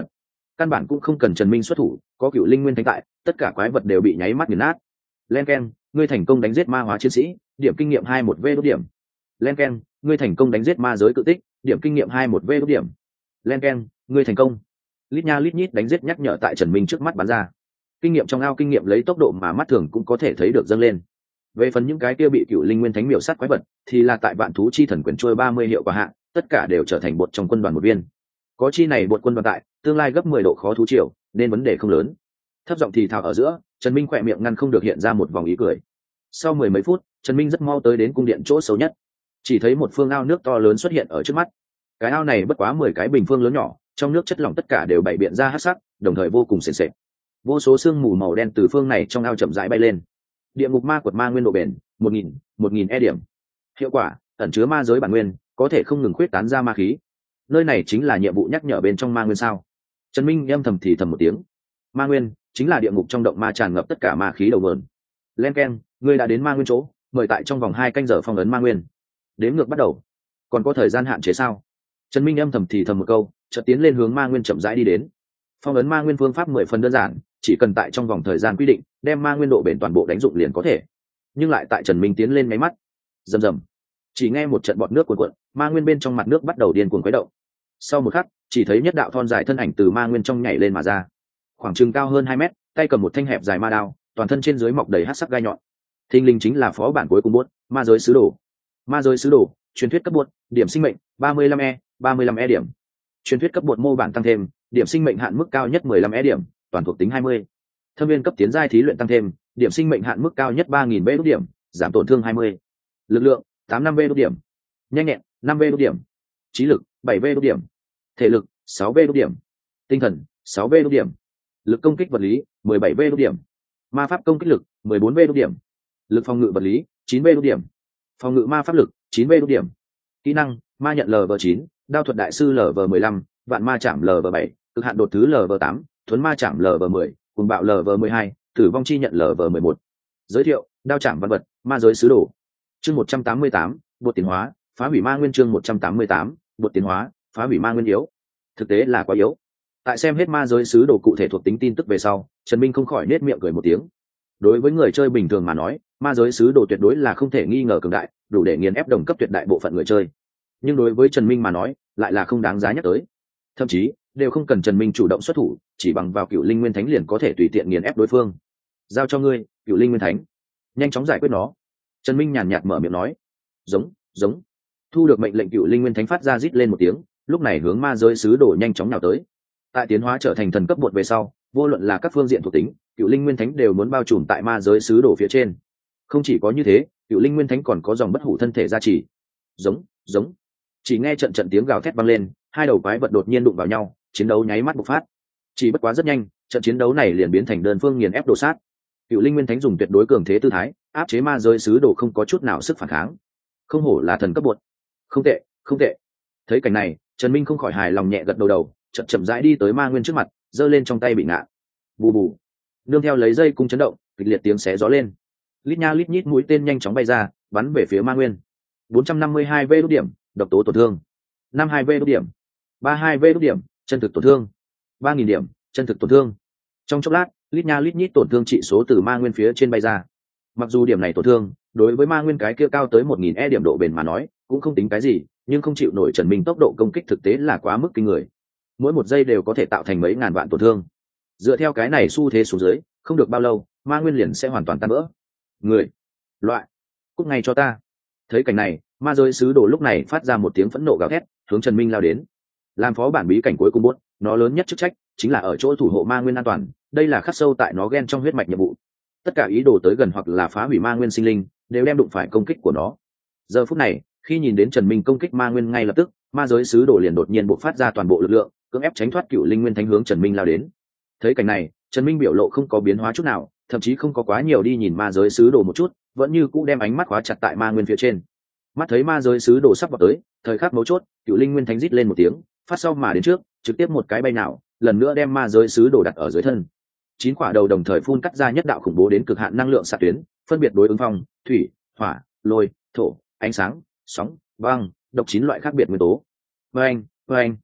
căn bản cũng không cần Trần Minh xuất thủ, có Cựu Linh Nguyên Thánh tại, tất cả quái vật đều bị nháy mắt nghiền nát. Len keng, ngươi thành công đánh giết ma hóa chiến sĩ, điểm kinh nghiệm hai một v đốt điểm. Len keng, ngươi thành công đánh giết ma giới cự tích, điểm kinh nghiệm hai một v đốt điểm. Len keng, ngươi thành công. Lít nha lít nhít đánh giết nhắc nhở tại Trần Minh trước mắt bắn ra. Kinh nghiệm trong ao kinh nghiệm lấy tốc độ mà mắt thường cũng có thể thấy được dâng lên. Về phần những cái kia bị Cựu Linh Nguyên Thánh miểu sát quái vật, thì là tại vạn thú chi thần quyền trôi ba mươi hiệu quả hạ, tất cả đều trở thành bột trong quân đoàn một viên. Có chi này bột quân đoàn tại, tương lai gấp mười độ khó thú triều, nên vấn đề không lớn. Thấp giọng thì thào ở giữa, Trần Minh khỏe miệng ngăn không được hiện ra một vòng ý cười. Sau mười mấy phút, Trần Minh rất mau tới đến cung điện chỗ xấu nhất. Chỉ thấy một phương ao nước to lớn xuất hiện ở trước mắt. Cái ao này bất quá mười cái bình phương lớn nhỏ, trong nước chất lỏng tất cả đều bảy biện ra hắc sắc, đồng thời vô cùng sền sệt. Vô số sương mù màu đen từ phương này trong ao chậm rãi bay lên. Địa ngục ma quật ma nguyên độ bền, một nghìn, một nghìn e điểm. Hiệu quả, ẩn chứa ma giới bản nguyên, có thể không ngừng khuyết tán ra ma khí. Nơi này chính là nhiệm vụ nhắc nhở bên trong ma nguyên sao? Trần Minh âm thầm thì thầm một tiếng. Ma nguyên chính là địa ngục trong động ma tràn ngập tất cả ma khí đầu nguồn. Len keng, ngươi đã đến ma nguyên chỗ, mời tại trong vòng hai canh giờ phong ấn ma nguyên. Đếm ngược bắt đầu. Còn có thời gian hạn chế sao? Trần Minh âm thầm thì thầm một câu, chợt tiến lên hướng ma nguyên chậm rãi đi đến. Phong ấn ma nguyên phương pháp mười phần đơn giản, chỉ cần tại trong vòng thời gian quy định, đem ma nguyên độ bền toàn bộ đánh dụng liền có thể. Nhưng lại tại Trần Minh tiến lên mấy mắt, rầm rầm, chỉ nghe một trận bọt nước cuồn cuộn, ma nguyên bên trong mặt nước bắt đầu điên cuồng khuấy động. Sau một khắc, chỉ thấy nhất đạo thon dài thân ảnh từ ma nguyên trong nhảy lên mà ra, khoảng chừng cao hơn hai mét, tay cầm một thanh hẹp dài ma đao, toàn thân trên dưới mọc đầy hắc sắc gai nhọn. Thinh linh chính là phó bản cuối cùng buốt, ma giới sứ đồ. Ma giới sứ đồ, truyền thuyết cấp buốt, điểm sinh mệnh ba mươi lăm e, ba mươi lăm e điểm. Truyền thuyết cấp buốt mô bản tăng thêm, điểm sinh mệnh hạn mức cao nhất mười lăm e điểm, toàn thuộc tính hai mươi. Thâm viên cấp tiến giai thí luyện tăng thêm, điểm sinh mệnh hạn mức cao nhất ba nghìn b đốt điểm, giảm tổn thương hai mươi. Lực lượng tám năm b đốt điểm. Nhanh nhẹn năm b đốt điểm. Trí lực bảy b đốt điểm. Thể lực sáu b đốt điểm. Tinh thần sáu b đốt điểm. Lực công kích vật lý mười bảy b đốt điểm. Ma pháp công kích lực mười bốn b đốt điểm. Lực phòng ngự vật lý chín b đốt điểm. Phòng ngự ma pháp lực chín b đốt điểm. Kỹ năng ma nhận lv chín, đao thuật đại sư lv mười lăm, vạn ma chạm lv bảy, cực hạn đột thứ lv tám, thuấn ma chạm lv mười, cùng bạo lv mười hai, tử vong chi nhận lv mười một. Giới thiệu đao chạm văn vật ma giới sứ đồ. Chương một trăm tám mươi tám, bột tiến hóa phá hủy ma nguyên. Chương một trăm tám mươi tám, bột tiến hóa phá hủy ma nguyên yếu. Thực tế là quá yếu. Tại xem hết ma giới sứ đồ cụ thể thuộc tính tin tức về sau, Trần Minh không khỏi nết miệng cười một tiếng. Đối với người chơi bình thường mà nói, ma giới sứ đồ tuyệt đối là không thể nghi ngờ cường đại, đủ để nghiền ép đồng cấp tuyệt đại bộ phận người chơi. Nhưng đối với Trần Minh mà nói, lại là không đáng giá nhắc tới. Thậm chí đều không cần Trần Minh chủ động xuất thủ, chỉ bằng vào Cựu Linh Nguyên Thánh liền có thể tùy tiện nghiền ép đối phương. Giao cho ngươi, Cựu Linh Nguyên Thánh, nhanh chóng giải quyết nó. Trần Minh nhàn nhạt mở miệng nói. Giống, giống. Thu được mệnh lệnh, Cựu Linh Nguyên Thánh phát ra rít lên một tiếng, lúc này hướng ma giới sứ đồ nhanh chóng nào tới. Tại tiến hóa trở thành thần cấp bột về sau, vô luận là các phương diện thuộc tính, Cựu Linh Nguyên Thánh đều muốn bao trùm tại ma giới sứ đồ phía trên. Không chỉ có như thế, Cựu Linh Nguyên Thánh còn có dòng bất hủ thân thể gia trì. Giống, giống. Chỉ nghe trận trận tiếng gào thét vang lên, hai đầu quái vật đột nhiên đụng vào nhau, chiến đấu nháy mắt bộc phát. Chỉ bất quá rất nhanh, trận chiến đấu này liền biến thành đơn phương nghiền ép đồ sát. Cựu Linh Nguyên Thánh dùng tuyệt đối cường thế tư thái, áp chế ma giới sứ đồ không có chút nào sức phản kháng. Không hổ là thần cấp bột. Không tệ, không tệ. Thấy cảnh này, Trần Minh không khỏi hài lòng nhẹ gật đầu đầu, chậm chậm rãi đi tới ma nguyên trước mặt, giơ lên trong tay bị ngạ. Bù bù. Nương theo lấy dây cung chấn động, kịch liệt tiếng xé gió lên. Lít nha lít nhít mũi tên nhanh chóng bay ra, bắn về phía ma nguyên. bốn trăm năm mươi hai v đốt điểm, độc tố tổn thương. năm mươi hai v đốt điểm. ba mươi hai v đốt điểm, chân thực tổn thương. ba nghìn điểm, chân thực tổn thương. Trong chốc lát, lít nha lít nhít tổn thương trị số từ ma nguyên phía trên bay ra. Mặc dù điểm này tổn thương, đối với ma nguyên cái kia cao tới một nghìn e điểm độ bền mà nói, cũng không tính cái gì, nhưng không chịu nổi Trần Minh tốc độ công kích thực tế là quá mức kinh người. Mỗi một giây đều có thể tạo thành mấy ngàn vạn tổn thương. Dựa theo cái này xu thế xuống dưới, không được bao lâu, ma nguyên liền sẽ hoàn toàn tan vỡ. Người, loại, cút ngay cho ta. Thấy cảnh này, ma giới sứ đồ lúc này phát ra một tiếng phẫn nộ gào thét, hướng Trần Minh lao đến. Làm phó bản bí cảnh cuối cùng buốt, nó lớn nhất chức trách chính là ở chỗ thủ hộ ma nguyên an toàn, đây là khắc sâu tại nó gen trong huyết mạch nhiệm vụ. Tất cả ý đồ tới gần hoặc là phá hủy ma nguyên sinh linh đều đem đụng phải công kích của nó. Giờ phút này, khi nhìn đến Trần Minh công kích ma nguyên, ngay lập tức ma giới sứ đồ liền đột nhiên bộc phát ra toàn bộ lực lượng, cưỡng ép tránh thoát Cựu Linh Nguyên Thánh hướng Trần Minh lao đến. Thấy cảnh này, Trần Minh biểu lộ không có biến hóa chút nào, thậm chí không có quá nhiều đi nhìn ma giới sứ đồ một chút, vẫn như cũ đem ánh mắt khóa chặt tại ma nguyên phía trên. Mắt thấy ma giới sứ đồ sắp vào tới, thời khắc mấu chốt, Cựu Linh Nguyên Thánh rít lên một tiếng, phát sau mà đến trước, trực tiếp một cái bay nào, lần nữa đem ma giới sứ đồ đặt ở dưới thân. Chín quả đầu đồng thời phun cắt ra nhất đạo khủng bố đến cực hạn năng lượng xạ tuyến, phân biệt đối ứng phong, thủy, hỏa, lôi, thổ, ánh sáng, sóng, băng, độc chín loại khác biệt nguyên tố. Vâng, vâng.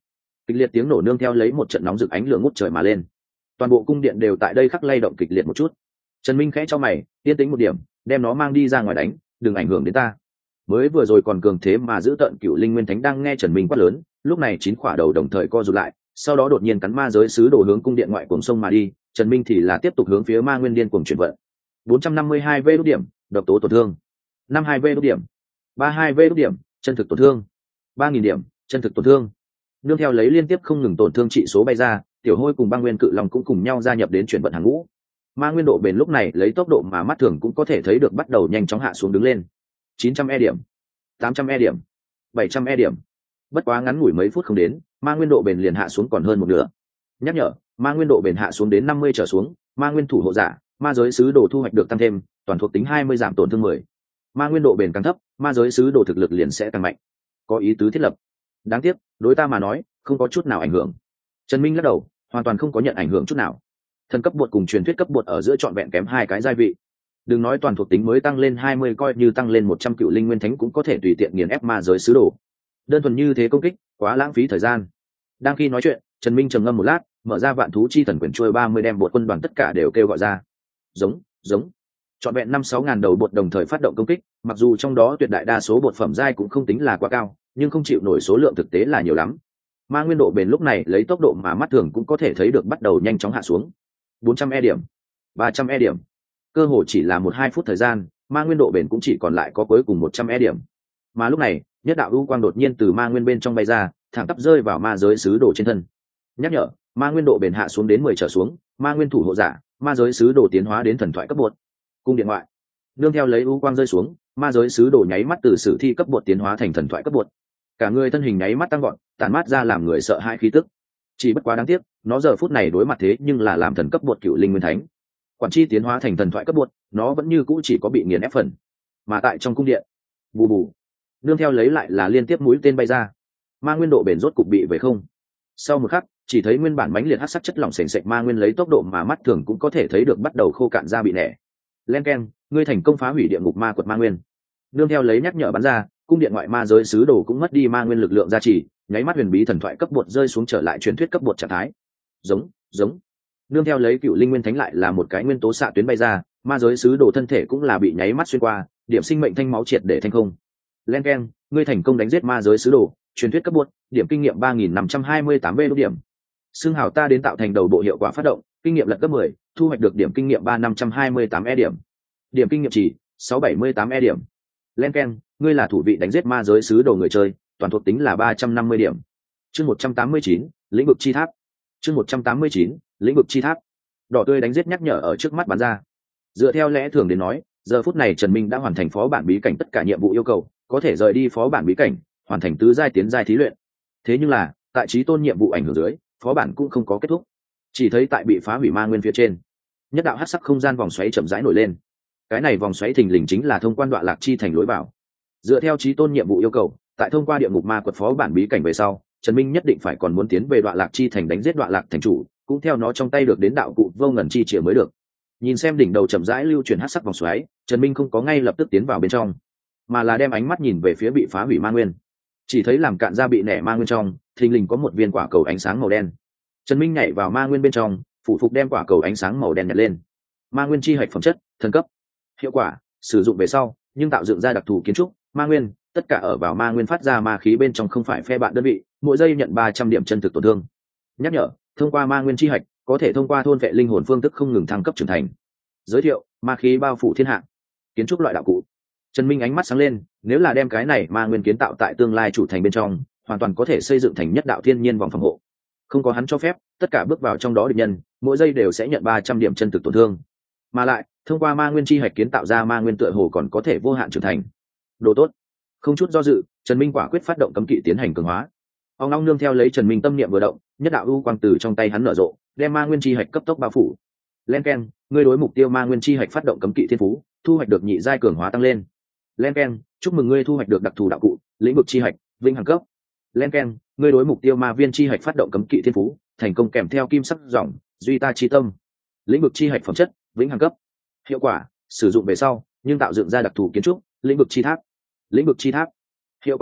kịch liệt tiếng nổ nương theo lấy một trận nóng rực ánh lửa ngút trời mà lên. Toàn bộ cung điện đều tại đây khắc lay động kịch liệt một chút. Trần Minh khẽ cho mày, yên tĩnh một điểm, đem nó mang đi ra ngoài đánh, đừng ảnh hưởng đến ta. Mới vừa rồi còn cường thế mà giữ tận Cựu Linh Nguyên Thánh đang nghe Trần Minh quát lớn, lúc này chín quả đầu đồng thời co rụt lại, sau đó đột nhiên cắn ma giới sứ đồ hướng cung điện ngoại cuồng sông mà đi. Trần Minh thì là tiếp tục hướng phía ma nguyên điên cuồng chuyển vận. bốn trăm năm mươi hai vê đốt điểm, độc tố tổn thương. năm mươi hai vê đốt điểm. ba mươi hai vê đốt điểm, chân thực tổn thương. ba nghìn điểm, chân thực tổn thương. Nương theo lấy liên tiếp không ngừng tổn thương trị số bay ra, Tiểu Hôi cùng Băng Nguyên Cự Long cũng cùng nhau gia nhập đến chuyển vận hàng ngũ. Ma nguyên độ bền lúc này lấy tốc độ mà mắt thường cũng có thể thấy được bắt đầu nhanh chóng hạ xuống đứng lên. chín trăm e điểm, tám trăm e điểm, bảy trăm e điểm. Bất quá ngắn ngủi mấy phút không đến, ma nguyên độ bền liền hạ xuống còn hơn một nửa. Nhắc nhở, ma nguyên độ bền hạ xuống đến năm mươi trở xuống, ma nguyên thủ hộ giả, ma giới sứ đồ thu hoạch được tăng thêm, toàn thuộc tính hai mươi giảm tổn thương mười. Ma nguyên độ bền càng thấp, ma giới sứ đồ thực lực liền sẽ càng mạnh. Có ý tứ thiết lập. Đáng tiếc, đối ta mà nói, không có chút nào ảnh hưởng. Trần Minh lắc đầu, hoàn toàn không có nhận ảnh hưởng chút nào. Thần cấp bột cùng truyền thuyết cấp bột ở giữa trọn vẹn kém hai cái giai vị. Đừng nói toàn thuộc tính mới tăng lên hai mươi, coi như tăng lên một trăm Cựu Linh Nguyên Thánh cũng có thể tùy tiện nghiền ép ma giới sứ đồ. Đơn thuần như thế công kích, quá lãng phí thời gian. Đang khi nói chuyện, Trần Minh trầm ngâm một lát, mở ra Vạn Thú Chi Thần Quyển trôi ba mươi đem bột quân đoàn tất cả đều kêu gọi ra. Giống, giống. Trọn vẹn năm sáu ngàn đầu bột đồng thời phát động công kích, mặc dù trong đó tuyệt đại đa số bột phẩm giai cũng không tính là quá cao, nhưng không chịu nổi số lượng thực tế là nhiều lắm. Ma nguyên độ bền lúc này lấy tốc độ mà mắt thường cũng có thể thấy được bắt đầu nhanh chóng hạ xuống. bốn trăm e điểm, ba trăm e điểm. Cơ hồ chỉ là một hai phút thời gian, ma nguyên độ bền cũng chỉ còn lại có cuối cùng một trăm e điểm. Mà lúc này, nhất đạo u quang đột nhiên từ ma nguyên bên trong bay ra, thẳng tắp rơi vào ma giới sứ đồ trên thân. Nhắc nhở, ma nguyên độ bền hạ xuống đến mười trở xuống, ma nguyên thủ hộ giả, ma giới sứ đồ tiến hóa đến thần thoại cấp bột. Cung điện ngoại, nương theo lấy u quang rơi xuống, ma giới sứ đồ nháy mắt từ sử thi cấp bột tiến hóa thành thần thoại cấp bột. Cả người thân hình nháy mắt tăng gọn, tản mát ra làm người sợ hãi khí tức. Chỉ bất quá đáng tiếc, nó giờ phút này đối mặt thế nhưng là làm thần cấp bột Cựu Linh Nguyên Thánh. Quản chi tiến hóa thành thần thoại cấp bột, nó vẫn như cũ chỉ có bị nghiền ép phần. Mà tại trong cung điện, bù bù, nương theo lấy lại là liên tiếp mũi tên bay ra. Ma nguyên độ bền rốt cục bị về không. Sau một khắc, chỉ thấy nguyên bản mãnh liệt hắc sắc chất lỏng sền sệt ma nguyên lấy tốc độ mà mắt thường cũng có thể thấy được bắt đầu khô cạn ra bị nẻ. Len keng, ngươi thành công phá hủy địa ngục ma quật ma nguyên. Nương theo lấy nhắc nhở bắn ra, cung điện ngoại ma giới sứ đồ cũng mất đi ma nguyên lực lượng gia trì, nháy mắt huyền bí thần thoại cấp bột rơi xuống trở lại truyền thuyết cấp bột trạng thái. Giống, giống. Nương theo lấy Cựu Linh Nguyên Thánh lại là một cái nguyên tố xạ tuyến bay ra, ma giới sứ đồ thân thể cũng là bị nháy mắt xuyên qua, điểm sinh mệnh thanh máu triệt để thanh không. Len keng, ngươi thành công đánh giết ma giới sứ đồ, truyền thuyết cấp bột, điểm kinh nghiệm ba nghìn năm trăm hai mươi tám b điểm. Xương hào ta đến tạo thành đầu bộ hiệu quả phát động, kinh nghiệm lật cấp mười, thu hoạch được điểm kinh nghiệm ba năm trăm hai mươi tám e điểm. Điểm kinh nghiệm chỉ sáu bảy mươi tám e điểm. Len keng, ngươi là thủ vị đánh giết ma giới sứ đồ người chơi, toàn thuộc tính là ba trăm năm mươi điểm. Chương một trăm tám mươi chín, lĩnh vực chi tháp. Chương một trăm tám mươi chín, lĩnh vực chi tháp. Đỏ tươi đánh giết nhắc nhở ở trước mắt bắn ra. Dựa theo lẽ thường đến nói, giờ phút này Trần Minh đã hoàn thành phó bản bí cảnh tất cả nhiệm vụ yêu cầu, có thể rời đi phó bản bí cảnh, hoàn thành tứ giai tiến giai thí luyện. Thế nhưng là, tại chí tôn nhiệm vụ ảnh hưởng dưới, phó bản cũng không có kết thúc. Chỉ thấy tại bị phá hủy ma nguyên phía trên, nhất đạo hắc sắc không gian vòng xoáy chậm rãi nổi lên. Cái này vòng xoáy thình lình chính là thông quan đoạn lạc chi thành lối vào. Dựa theo chí tôn nhiệm vụ yêu cầu, tại thông qua địa ngục ma quật phó bản bí cảnh về sau, Trần Minh nhất định phải còn muốn tiến về đoạn lạc chi thành đánh giết đoạn lạc thành chủ, cũng theo nó trong tay được đến đạo cụ vô ngần chi chìa mới được. Nhìn xem đỉnh đầu chậm rãi lưu chuyển hắc sắc vòng xoáy, Trần Minh không có ngay lập tức tiến vào bên trong, mà là đem ánh mắt nhìn về phía bị phá hủy ma nguyên. Chỉ thấy làm cạn ra bị nẻ ma nguyên trong, thình lình có một viên quả cầu ánh sáng màu đen. Trần Minh nhảy vào ma nguyên bên trong, phụ phục đem quả cầu ánh sáng màu đen nhặt lên. Ma nguyên chi hạch phẩm chất, thần cấp. Hiệu quả, sử dụng về sau, nhưng tạo dựng ra đặc thù kiến trúc, ma nguyên, tất cả ở vào ma nguyên phát ra ma khí bên trong không phải phe bạn đơn vị, mỗi giây nhận ba trăm điểm chân thực tổn thương. Nhắc nhở, thông qua ma nguyên chi hạch, có thể thông qua thôn vệ linh hồn phương thức không ngừng thăng cấp trưởng thành. Giới thiệu, ma khí bao phủ thiên hạ. Kiến trúc loại đạo cụ. Trần Minh ánh mắt sáng lên, nếu là đem cái này ma nguyên kiến tạo tại tương lai chủ thành bên trong, hoàn toàn có thể xây dựng thành nhất đạo thiên nhiên vòng phòng hộ. Không có hắn cho phép, tất cả bước vào trong đó địch nhân, mỗi giây đều sẽ nhận ba trăm điểm chân thực tổn thương. Mà lại, thông qua ma nguyên chi hạch kiến tạo ra ma nguyên tựa hồ còn có thể vô hạn trưởng thành. Đồ tốt. Không chút do dự, Trần Minh quả quyết phát động cấm kỵ tiến hành cường hóa. Ông long nương theo lấy Trần Minh tâm niệm vừa động, nhất đạo u quang từ trong tay hắn nở rộ, đem ma nguyên chi hạch cấp tốc bao phủ. Len keng, ngươi đối mục tiêu ma nguyên chi hạch phát động cấm kỵ thiên phú, thu hoạch được nhị giai cường hóa tăng lên. Len keng, chúc mừng ngươi thu hoạch được đặc thù đạo cụ, lĩnh vực chi hạch, vinh hằng cấp. Len keng, ngươi đối mục tiêu ma viên chi hạch phát động cấm kỵ thiên phú, thành công kèm theo kim sắc dòng, duy ta chi tâm. Lĩnh vực chi hạch phẩm chất, vĩnh hằng cấp. Hiệu quả, sử dụng về sau, nhưng tạo dựng ra đặc thù kiến trúc, lĩnh vực chi tháp. Lĩnh vực chi tháp. Hiệu quả một,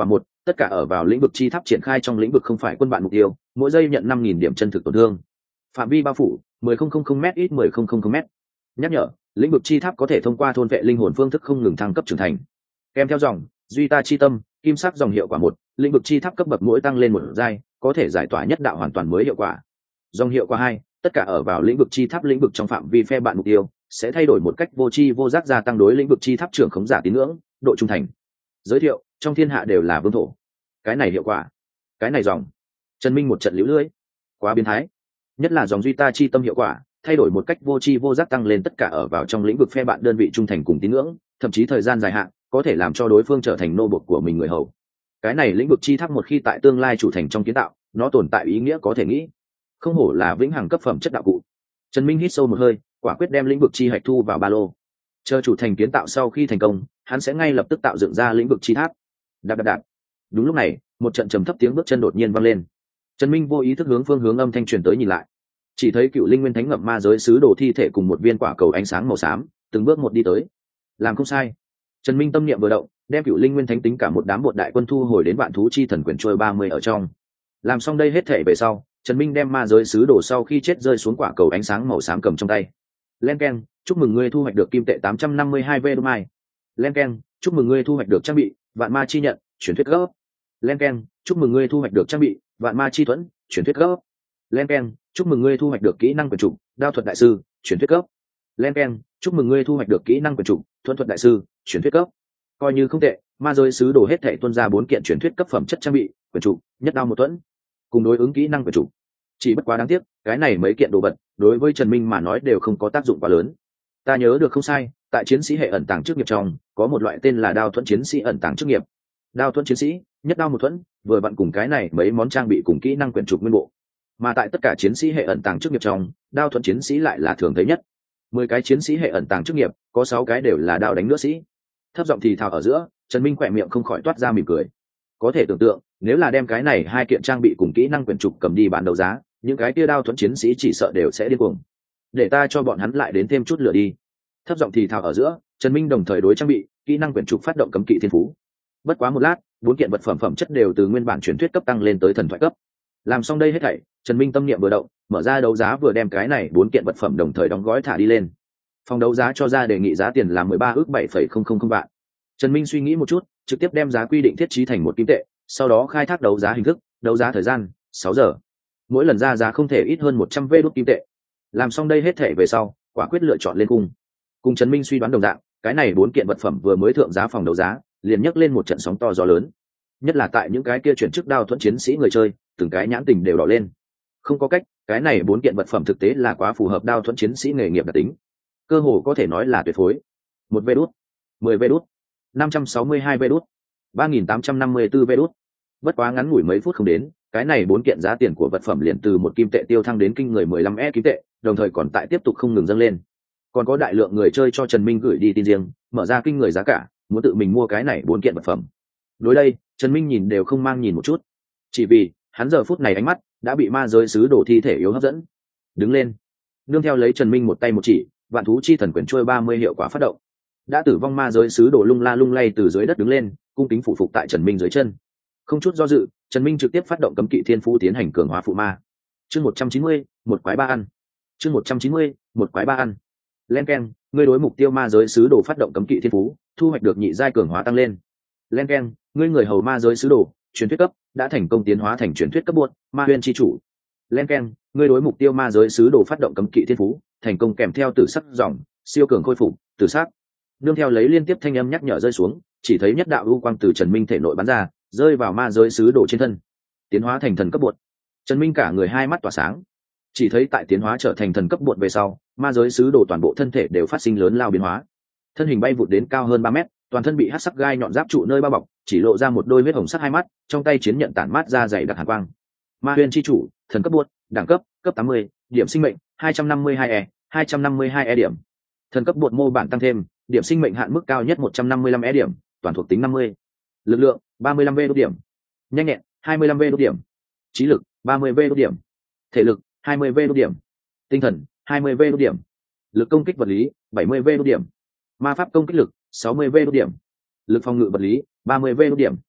tất cả ở vào lĩnh vực chi tháp triển khai trong lĩnh vực không phải quân bạn mục tiêu, mỗi giây nhận năm nghìn điểm chân thực tổn thương. Phạm vi bao phủ mười nghìn m ít mười nghìn m. Nhắc nhở, lĩnh vực chi tháp có thể thông qua thôn vệ linh hồn phương thức không ngừng thăng cấp trưởng thành. Kèm theo dòng duy ta chi tâm, kim sắc dòng hiệu quả một, lĩnh vực chi tháp cấp bậc mỗi tăng lên một giai, có thể giải tỏa nhất đạo hoàn toàn mới hiệu quả. Dòng hiệu quả hai, tất cả ở vào lĩnh vực chi tháp lĩnh vực trong phạm vi phe bạn mục tiêu sẽ thay đổi một cách vô tri vô giác gia tăng đối lĩnh vực chi tháp trưởng khống giả tín ngưỡng, độ trung thành. Giới thiệu, trong thiên hạ đều là vương thổ. Cái này hiệu quả, cái này dòng. Trần Minh một trận liễu lưỡi, quá biến thái. Nhất là dòng duy ta chi tâm hiệu quả, thay đổi một cách vô tri vô giác tăng lên tất cả ở vào trong lĩnh vực phe bạn đơn vị trung thành cùng tín ngưỡng, thậm chí thời gian dài hạn có thể làm cho đối phương trở thành nô bộc của mình người hầu. Cái này lĩnh vực chi tháp một khi tại tương lai chủ thành trong kiến tạo, nó tồn tại ý nghĩa có thể nghĩ. Không hổ là vĩnh hằng cấp phẩm chất đạo cụ. Trần Minh hít sâu một hơi, quả quyết đem lĩnh vực chi hạch thu vào ba lô. Chờ chủ thành kiến tạo sau khi thành công, hắn sẽ ngay lập tức tạo dựng ra lĩnh vực chi tháp. Đạp đạp đạp. Đúng lúc này, một trận trầm thấp tiếng bước chân đột nhiên vang lên. Trần Minh vô ý thức hướng phương hướng âm thanh truyền tới nhìn lại, chỉ thấy cựu linh nguyên thánh ngậm ma giới sứ đồ thi thể cùng một viên quả cầu ánh sáng màu xám từng bước một đi tới. Làm không sai. Trần Minh tâm niệm vừa động, đem cựu linh nguyên thánh tính cả một đám bột đại quân thu hồi đến vạn thú chi thần quyển trôi ba mươi ở trong. Làm xong đây hết thể về sau, Trần Minh đem ma giới sứ đồ sau khi chết rơi xuống quả cầu ánh sáng màu xám cầm trong tay. Len keng, chúc mừng ngươi thu hoạch được kim tệ tám trăm năm mươi hai v mai. Len keng, chúc mừng ngươi thu hoạch được trang bị vạn ma chi nhận, truyền thuyết gấp. Len keng, chúc mừng ngươi thu hoạch được trang bị vạn ma chi thuẫn, truyền thuyết gấp. Len keng, chúc mừng ngươi thu hoạch được kỹ năng quyền trục đao thuật đại sư, truyền thuyết cấp. Len keng, chúc mừng ngươi thu hoạch được kỹ năng quyền trục thuẫn thuật đại sư, truyền thuyết cấp. Coi như không tệ, ma giới sứ đồ hết thể tuân ra bốn kiện truyền thuyết cấp phẩm chất trang bị, quyền trục, nhất đao một thuẫn, cùng đối ứng kỹ năng quyền trục. Chỉ bất quá đáng tiếc, cái này mấy kiện đồ vật đối với Trần Minh mà nói đều không có tác dụng quá lớn. Ta nhớ được không sai, tại chiến sĩ hệ ẩn tàng chức nghiệp trong có một loại tên là đao thuẫn chiến sĩ ẩn tàng chức nghiệp. Đao thuẫn chiến sĩ, nhất đao một thuẫn, vừa vặn cùng cái này mấy món trang bị cùng kỹ năng quyền trục nguyên bộ. Mà tại tất cả chiến sĩ hệ ẩn tàng chức nghiệp trong, đao thuẫn chiến sĩ lại là thường thấy nhất. Mười cái chiến sĩ hệ ẩn tàng chức nghiệp, có sáu cái đều là đao đánh nữa sĩ. Thấp giọng thì thào ở giữa, Trần Minh khỏe miệng không khỏi toát ra mỉm cười. Có thể tưởng tượng, nếu là đem cái này hai kiện trang bị cùng kỹ năng quyền trục cầm đi bán đấu giá, những cái kia đao thuẫn chiến sĩ chỉ sợ đều sẽ điên cuồng. Để ta cho bọn hắn lại đến thêm chút lửa đi. Thấp giọng thì thào ở giữa, Trần Minh đồng thời đối trang bị kỹ năng quyền trục phát động cấm kỵ thiên phú. Bất quá một lát, bốn kiện vật phẩm phẩm chất đều từ nguyên bản truyền thuyết cấp tăng lên tới thần thoại cấp. Làm xong đây hết thảy, Trần Minh tâm niệm vừa động, mở ra đấu giá vừa đem cái này bốn kiện vật phẩm đồng thời đóng gói thả đi lên. Phòng đấu giá cho ra đề nghị giá tiền là mười ba ước bảy phẩy không không không vạn. Trần Minh suy nghĩ một chút, trực tiếp đem giá quy định thiết trí thành một kim tệ, sau đó khai thác đấu giá hình thức, đấu giá thời gian sáu giờ. Mỗi lần ra giá không thể ít hơn một trăm vê đốt kim tệ. Làm xong đây hết thảy về sau, quả quyết lựa chọn lên cung. Cùng Trần Minh suy đoán đồng dạng, cái này bốn kiện vật phẩm vừa mới thượng giá phòng đấu giá, liền nhấc lên một trận sóng to gió lớn. Nhất là tại những cái kia chuyển chức đao thuẫn chiến sĩ người chơi, từng cái nhãn tình đều đỏ lên. Không có cách, cái này bốn kiện vật phẩm thực tế là quá phù hợp đao thuẫn chiến sĩ nghề nghiệp đặc tính, cơ hồ có thể nói là tuyệt phối. Một vê đốt, mười vê đốt, năm trăm sáu mươi hai vê đốt, ba nghìn tám trăm năm mươi tư vê đốt. Bất quá ngắn ngủi mấy phút không đến, cái này bốn kiện giá tiền của vật phẩm liền từ một kim tệ tiêu thăng đến kinh người mười lăm e kim tệ, đồng thời còn tại tiếp tục không ngừng dâng lên. Còn có đại lượng người chơi cho Trần Minh gửi đi tin riêng, mở ra kinh người giá cả, muốn tự mình mua cái này bốn kiện vật phẩm. Đối đây, Trần Minh nhìn đều không mang nhìn một chút, chỉ vì hắn giờ phút này ánh mắt đã bị ma giới sứ đồ thi thể yếu hấp dẫn. Đứng lên. Nương theo lấy Trần Minh một tay một chỉ, vạn thú chi thần quyển trôi ba mươi hiệu quả phát động. Đã tử vong ma giới sứ đồ lung la lung lay từ dưới đất đứng lên, cung kính phụ phục tại Trần Minh dưới chân. Không chút do dự, Trần Minh trực tiếp phát động cấm kỵ thiên phú tiến hành cường hóa phụ ma. Chương một trăm chín mươi, một quái ba ăn. Chương một trăm chín mươi, một quái ba ăn. Len keng, ngươi đối mục tiêu ma giới sứ đồ phát động cấm kỵ thiên phú, thu hoạch được nhị giai cường hóa tăng lên. Len keng, ngươi người hầu ma giới sứ đồ, truyền thuyết cấp, đã thành công tiến hóa thành truyền thuyết cấp buột, ma huyền chi chủ. Len keng, ngươi đối mục tiêu ma giới sứ đồ phát động cấm kỵ thiên phú, thành công kèm theo tử sắc dòng, siêu cường khôi phục, tử sắc. Nương theo lấy liên tiếp thanh âm nhắc nhở rơi xuống, chỉ thấy nhất đạo u quang từ Trần Minh thể nội bắn ra, rơi vào ma giới sứ đồ trên thân, tiến hóa thành thần cấp buột. Trần Minh cả người hai mắt tỏa sáng, chỉ thấy tại tiến hóa trở thành thần cấp buột về sau, ma giới sứ đồ toàn bộ thân thể đều phát sinh lớn lao biến hóa, thân hình bay vụt đến cao hơn ba mét, toàn thân bị hắc sắc gai nhọn giáp trụ nơi bao bọc, chỉ lộ ra một đôi huyết hồng sắc hai mắt, trong tay chiến nhận tản mát ra dày đặc hàn quang. Ma huyền chi chủ, thần cấp buột, đẳng cấp cấp tám mươi, điểm sinh mệnh hai trăm năm mươi hai e, hai trăm năm mươi hai e điểm. Thần cấp buột mô bản tăng thêm, điểm sinh mệnh hạn mức cao nhất một trăm năm mươi lăm e điểm, toàn thuộc tính năm mươi. Lực lượng ba mươi lăm v đốt điểm, nhanh nhẹn hai mươi lăm v đốt điểm, trí lực ba mươi v đốt điểm, thể lực hai mươi v đốt điểm, tinh thần hai mươi v đốt điểm, lực công kích vật lý bảy mươi v đốt điểm, ma pháp công kích lực sáu mươi v đốt điểm, lực phòng ngự vật lý ba mươi v đốt điểm,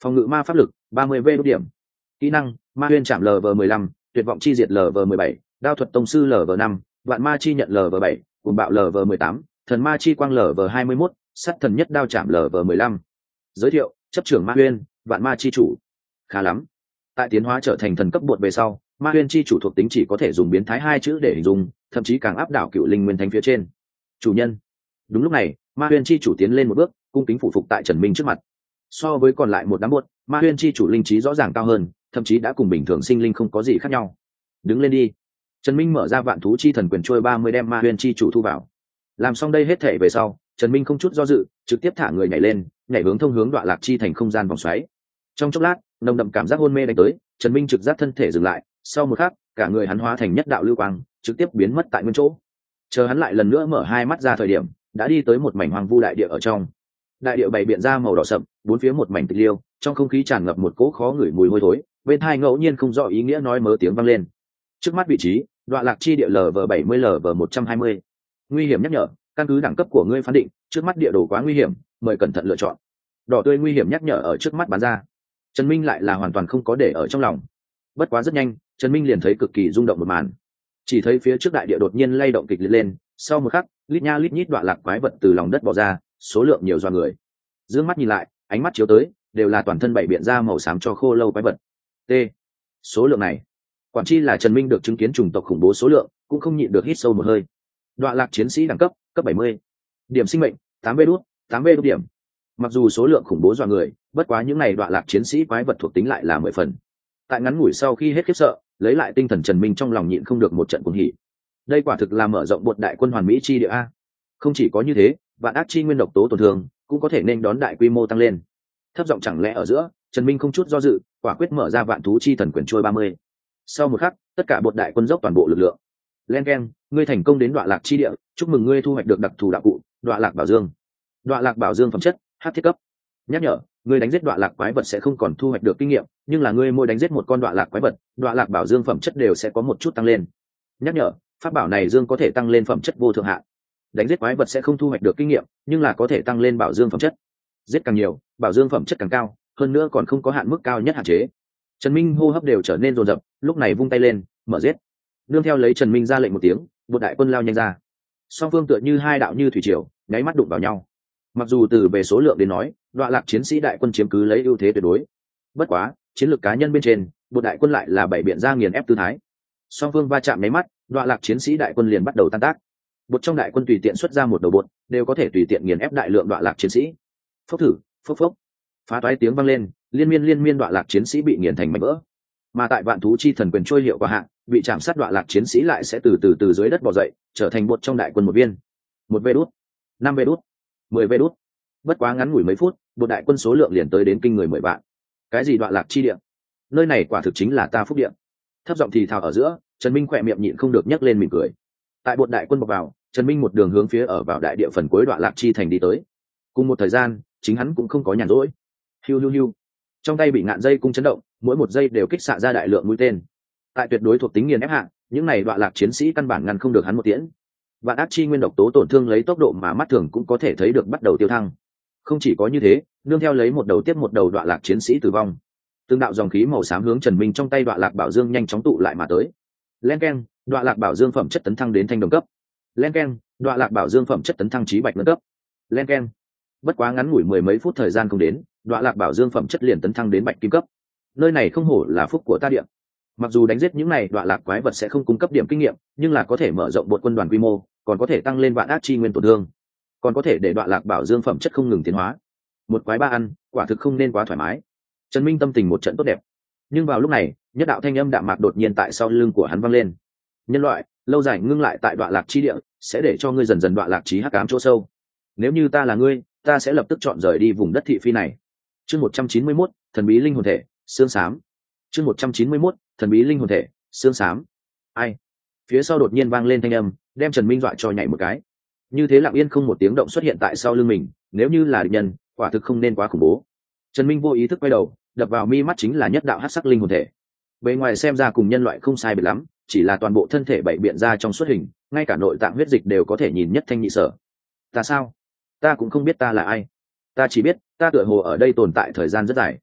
Phòng ngự ma pháp lực ba mươi v đốt điểm. Kỹ năng ma huyên chạm lv mười lăm, tuyệt vọng chi diệt lv mười bảy, đao thuật tông sư lv năm, vạn ma chi nhận lv bảy, cùng bạo lv mười tám, thần ma chi quang lv hai mươi mốt, sắt thần nhất đao chạm lv mười lăm. Giới thiệu: chấp trưởng ma huyên, vạn ma chi chủ. Khá lắm. Tại tiến hóa trở thành thần cấp bột về sau, ma huyên chi chủ thuộc tính chỉ có thể dùng biến thái hai chữ để hình dung, thậm chí càng áp đảo cựu linh nguyên thánh phía trên. Chủ nhân. Đúng lúc này, ma huyên chi chủ tiến lên một bước, cung kính phủ phục tại Trần Minh trước mặt. So với còn lại một đám bột, ma huyên chi chủ linh trí rõ ràng cao hơn, thậm chí đã cùng bình thường sinh linh không có gì khác nhau. Đứng lên đi. Trần Minh mở ra vạn thú chi thần quyền trôi ba mươi đem ma huyên chi chủ thu vào. Làm xong đây hết thể về sau, Trần Minh không chút do dự, trực tiếp thả người nhảy lên, nhảy hướng thông hướng đoạn lạc chi thành không gian vòng xoáy. Trong chốc lát, nồng đậm cảm giác hôn mê đánh tới, Trần Minh trực giác thân thể dừng lại, sau một khắc, cả người hắn hóa thành nhất đạo lưu quang, trực tiếp biến mất tại nguyên chỗ. Chờ hắn lại lần nữa mở hai mắt ra thời điểm, đã đi tới một mảnh hoang vu đại địa ở trong. Đại địa bày biện ra màu đỏ sậm, bốn phía một mảnh tịch liêu, trong không khí tràn ngập một cỗ khó ngửi mùi hôi thối, bên tai ngẫu nhiên không rõ ý nghĩa nói mớ tiếng vang lên. Trước mắt vị trí, đoạn lạc chi địa lv bảy mươi lv một trăm hai mươi. Nguy hiểm nhắc nhở, căn cứ đẳng cấp của ngươi phán định, trước mắt địa đồ quá nguy hiểm, mời cẩn thận lựa chọn. Đỏ tươi nguy hiểm nhắc nhở ở trước mắt bán ra. Trần Minh lại là hoàn toàn không có để ở trong lòng. Bất quá rất nhanh, Trần Minh liền thấy cực kỳ rung động một màn. Chỉ thấy phía trước đại địa đột nhiên lay động kịch liệt lên, sau một khắc, lít nha lít nhít đoạn lạc quái vật từ lòng đất bò ra, số lượng nhiều doa người. Dương mắt nhìn lại, ánh mắt chiếu tới, đều là toàn thân bảy biện da màu xám cho khô lâu quái vật. T. Số lượng này, quản chi là Trần Minh được chứng kiến chủng tộc khủng bố số lượng, cũng không nhịn được hít sâu một hơi. Đoạn lạc chiến sĩ đẳng cấp, cấp bảy mươi. Điểm sinh mệnh, tám vê đút, tám vê đút điểm. Mặc dù số lượng khủng bố doa người, bất quá những này đoạn lạc chiến sĩ quái vật thuộc tính lại là mười phần. Tại ngắn ngủi sau khi hết khiếp sợ, lấy lại tinh thần Trần Minh trong lòng nhịn không được một trận cuồng hỉ. Đây quả thực là mở rộng bột đại quân hoàn mỹ chi địa a. Không chỉ có như thế, vạn ác chi nguyên độc tố tổn thương cũng có thể nên đón đại quy mô tăng lên. Thấp giọng chẳng lẽ ở giữa, Trần Minh không chút do dự, quả quyết mở ra vạn thú chi thần quyền trôi ba mươi. Sau một khắc, tất cả bột đại quân dốc toàn bộ lực lượng. Len keng, ngươi thành công đến đoạn lạc chi địa, chúc mừng ngươi thu hoạch được đặc thù đạo cụ, đoạn lạc bảo dương. Đoạn lạc bảo dương phẩm chất, H thiết cấp. Nhắc nhở, ngươi đánh giết đoạn lạc quái vật sẽ không còn thu hoạch được kinh nghiệm, nhưng là ngươi mỗi đánh giết một con đoạn lạc quái vật, đoạn lạc bảo dương phẩm chất đều sẽ có một chút tăng lên. Nhắc nhở, pháp bảo này dương có thể tăng lên phẩm chất vô thượng hạn. Đánh giết quái vật sẽ không thu hoạch được kinh nghiệm, nhưng là có thể tăng lên bảo dương phẩm chất. Giết càng nhiều, bảo dương phẩm chất càng cao, hơn nữa còn không có hạn mức cao nhất hạn chế. Trần Minh hô hấp đều trở nên rồn rập, lúc này vung tay lên, mở giết. Nương theo lấy Trần Minh ra lệnh một tiếng, một đại quân lao nhanh ra. Song phương tựa như hai đạo như thủy triều, nháy mắt đụng vào nhau. Mặc dù từ về số lượng đến nói, đoạn lạc chiến sĩ đại quân chiếm cứ lấy ưu thế tuyệt đối. Bất quá, chiến lược cá nhân bên trên, một đại quân lại là bảy biện ra nghiền ép tư thái. Song phương va chạm nháy mắt, đoạn lạc chiến sĩ đại quân liền bắt đầu tan tác. Bột trong đại quân tùy tiện xuất ra một đầu bột, đều có thể tùy tiện nghiền ép đại lượng đoạn lạc chiến sĩ. Phốc thử, phốc phốc. Phá toái tiếng vang lên, liên miên liên miên đoạn lạc chiến sĩ bị nghiền thành mảnh vỡ. Mà tại vạn thú chi thần quyền trôi hiệu quả hạng, bị chạm sát đoạn lạc chiến sĩ lại sẽ từ từ từ dưới đất bò dậy, trở thành bột trong đại quân một viên. Một vê đút, năm vê đút, mười vê đút. Bất quá ngắn ngủi mấy phút, bột đại quân số lượng liền tới đến kinh người mười vạn. Cái gì đoạn lạc chi địa? Nơi này quả thực chính là ta phúc địa. Thấp giọng thì thào ở giữa, Trần Minh khỏe miệng nhịn không được nhấc lên mỉm cười. Tại bột đại quân bọc vào, Trần Minh một đường hướng phía ở vào đại địa phần cuối đoạn lạc chi thành đi tới. Cùng một thời gian, chính hắn cũng không có nhàn rỗi. Hiu hiu hiu. Trong tay bị ngạn dây cung chấn động, mỗi một giây đều kích xạ ra đại lượng mũi tên. Tại tuyệt đối thuộc tính nghiền ép hạng, những này đoạn lạc chiến sĩ căn bản ngăn không được hắn một tiễn. Vạn ác chi nguyên độc tố tổn thương lấy tốc độ mà mắt thường cũng có thể thấy được bắt đầu tiêu thăng. Không chỉ có như thế, nương theo lấy một đầu tiếp một đầu đoạn lạc chiến sĩ tử vong. Tương đạo dòng khí màu xám hướng Trần Minh trong tay đoạn lạc bảo dương nhanh chóng tụ lại mà tới. Len keng, đoạn lạc bảo dương phẩm chất tấn thăng đến thanh đồng cấp. Len keng, đoạn lạc bảo dương phẩm chất tấn thăng trí bạch nâng cấp. Len keng. Bất quá ngắn ngủi mười mấy phút thời gian không đến, đoạn lạc bảo dương phẩm chất liền tấn thăng đến bạch kim cấp. Nơi này không hổ là phúc của ta địa. Mặc dù đánh giết những này đoạn lạc quái vật sẽ không cung cấp điểm kinh nghiệm, nhưng là có thể mở rộng bột quân đoàn quy mô, còn có thể tăng lên vạn ác chi nguyên tổn thương, còn có thể để đoạn lạc bảo dương phẩm chất không ngừng tiến hóa. Một quái ba ăn, quả thực không nên quá thoải mái. Trần Minh tâm tình một trận tốt đẹp. Nhưng vào lúc này, nhất đạo thanh âm đạm mạc đột nhiên tại sau lưng của hắn vang lên. Nhân loại, lâu dài ngưng lại tại đoạn lạc chi địa, sẽ để cho ngươi dần dần đoạn lạc trí hắc ám chỗ sâu. Nếu như ta là ngươi, ta sẽ lập tức chọn rời đi vùng đất thị phi này. Chương một trăm chín mươi mốt, thần bí linh hồn thể, xương xám. Chương một trăm chín mươi mốt, thần bí linh hồn thể, xương xám. Ai? Phía sau đột nhiên vang lên thanh âm, đem Trần Minh dọa cho nhảy một cái. Như thế lặng yên không một tiếng động xuất hiện tại sau lưng mình, nếu như là địch nhân, quả thực không nên quá khủng bố. Trần Minh vô ý thức quay đầu, đập vào mi mắt chính là nhất đạo hắc sắc linh hồn thể. Bề ngoài xem ra cùng nhân loại không sai biệt lắm, chỉ là toàn bộ thân thể bảy biện ra trong xuất hình, ngay cả nội tạng huyết dịch đều có thể nhìn nhất thanh nhị sở. Ta sao? Ta cũng không biết ta là ai. Ta chỉ biết, ta tựa hồ ở đây tồn tại thời gian rất dài.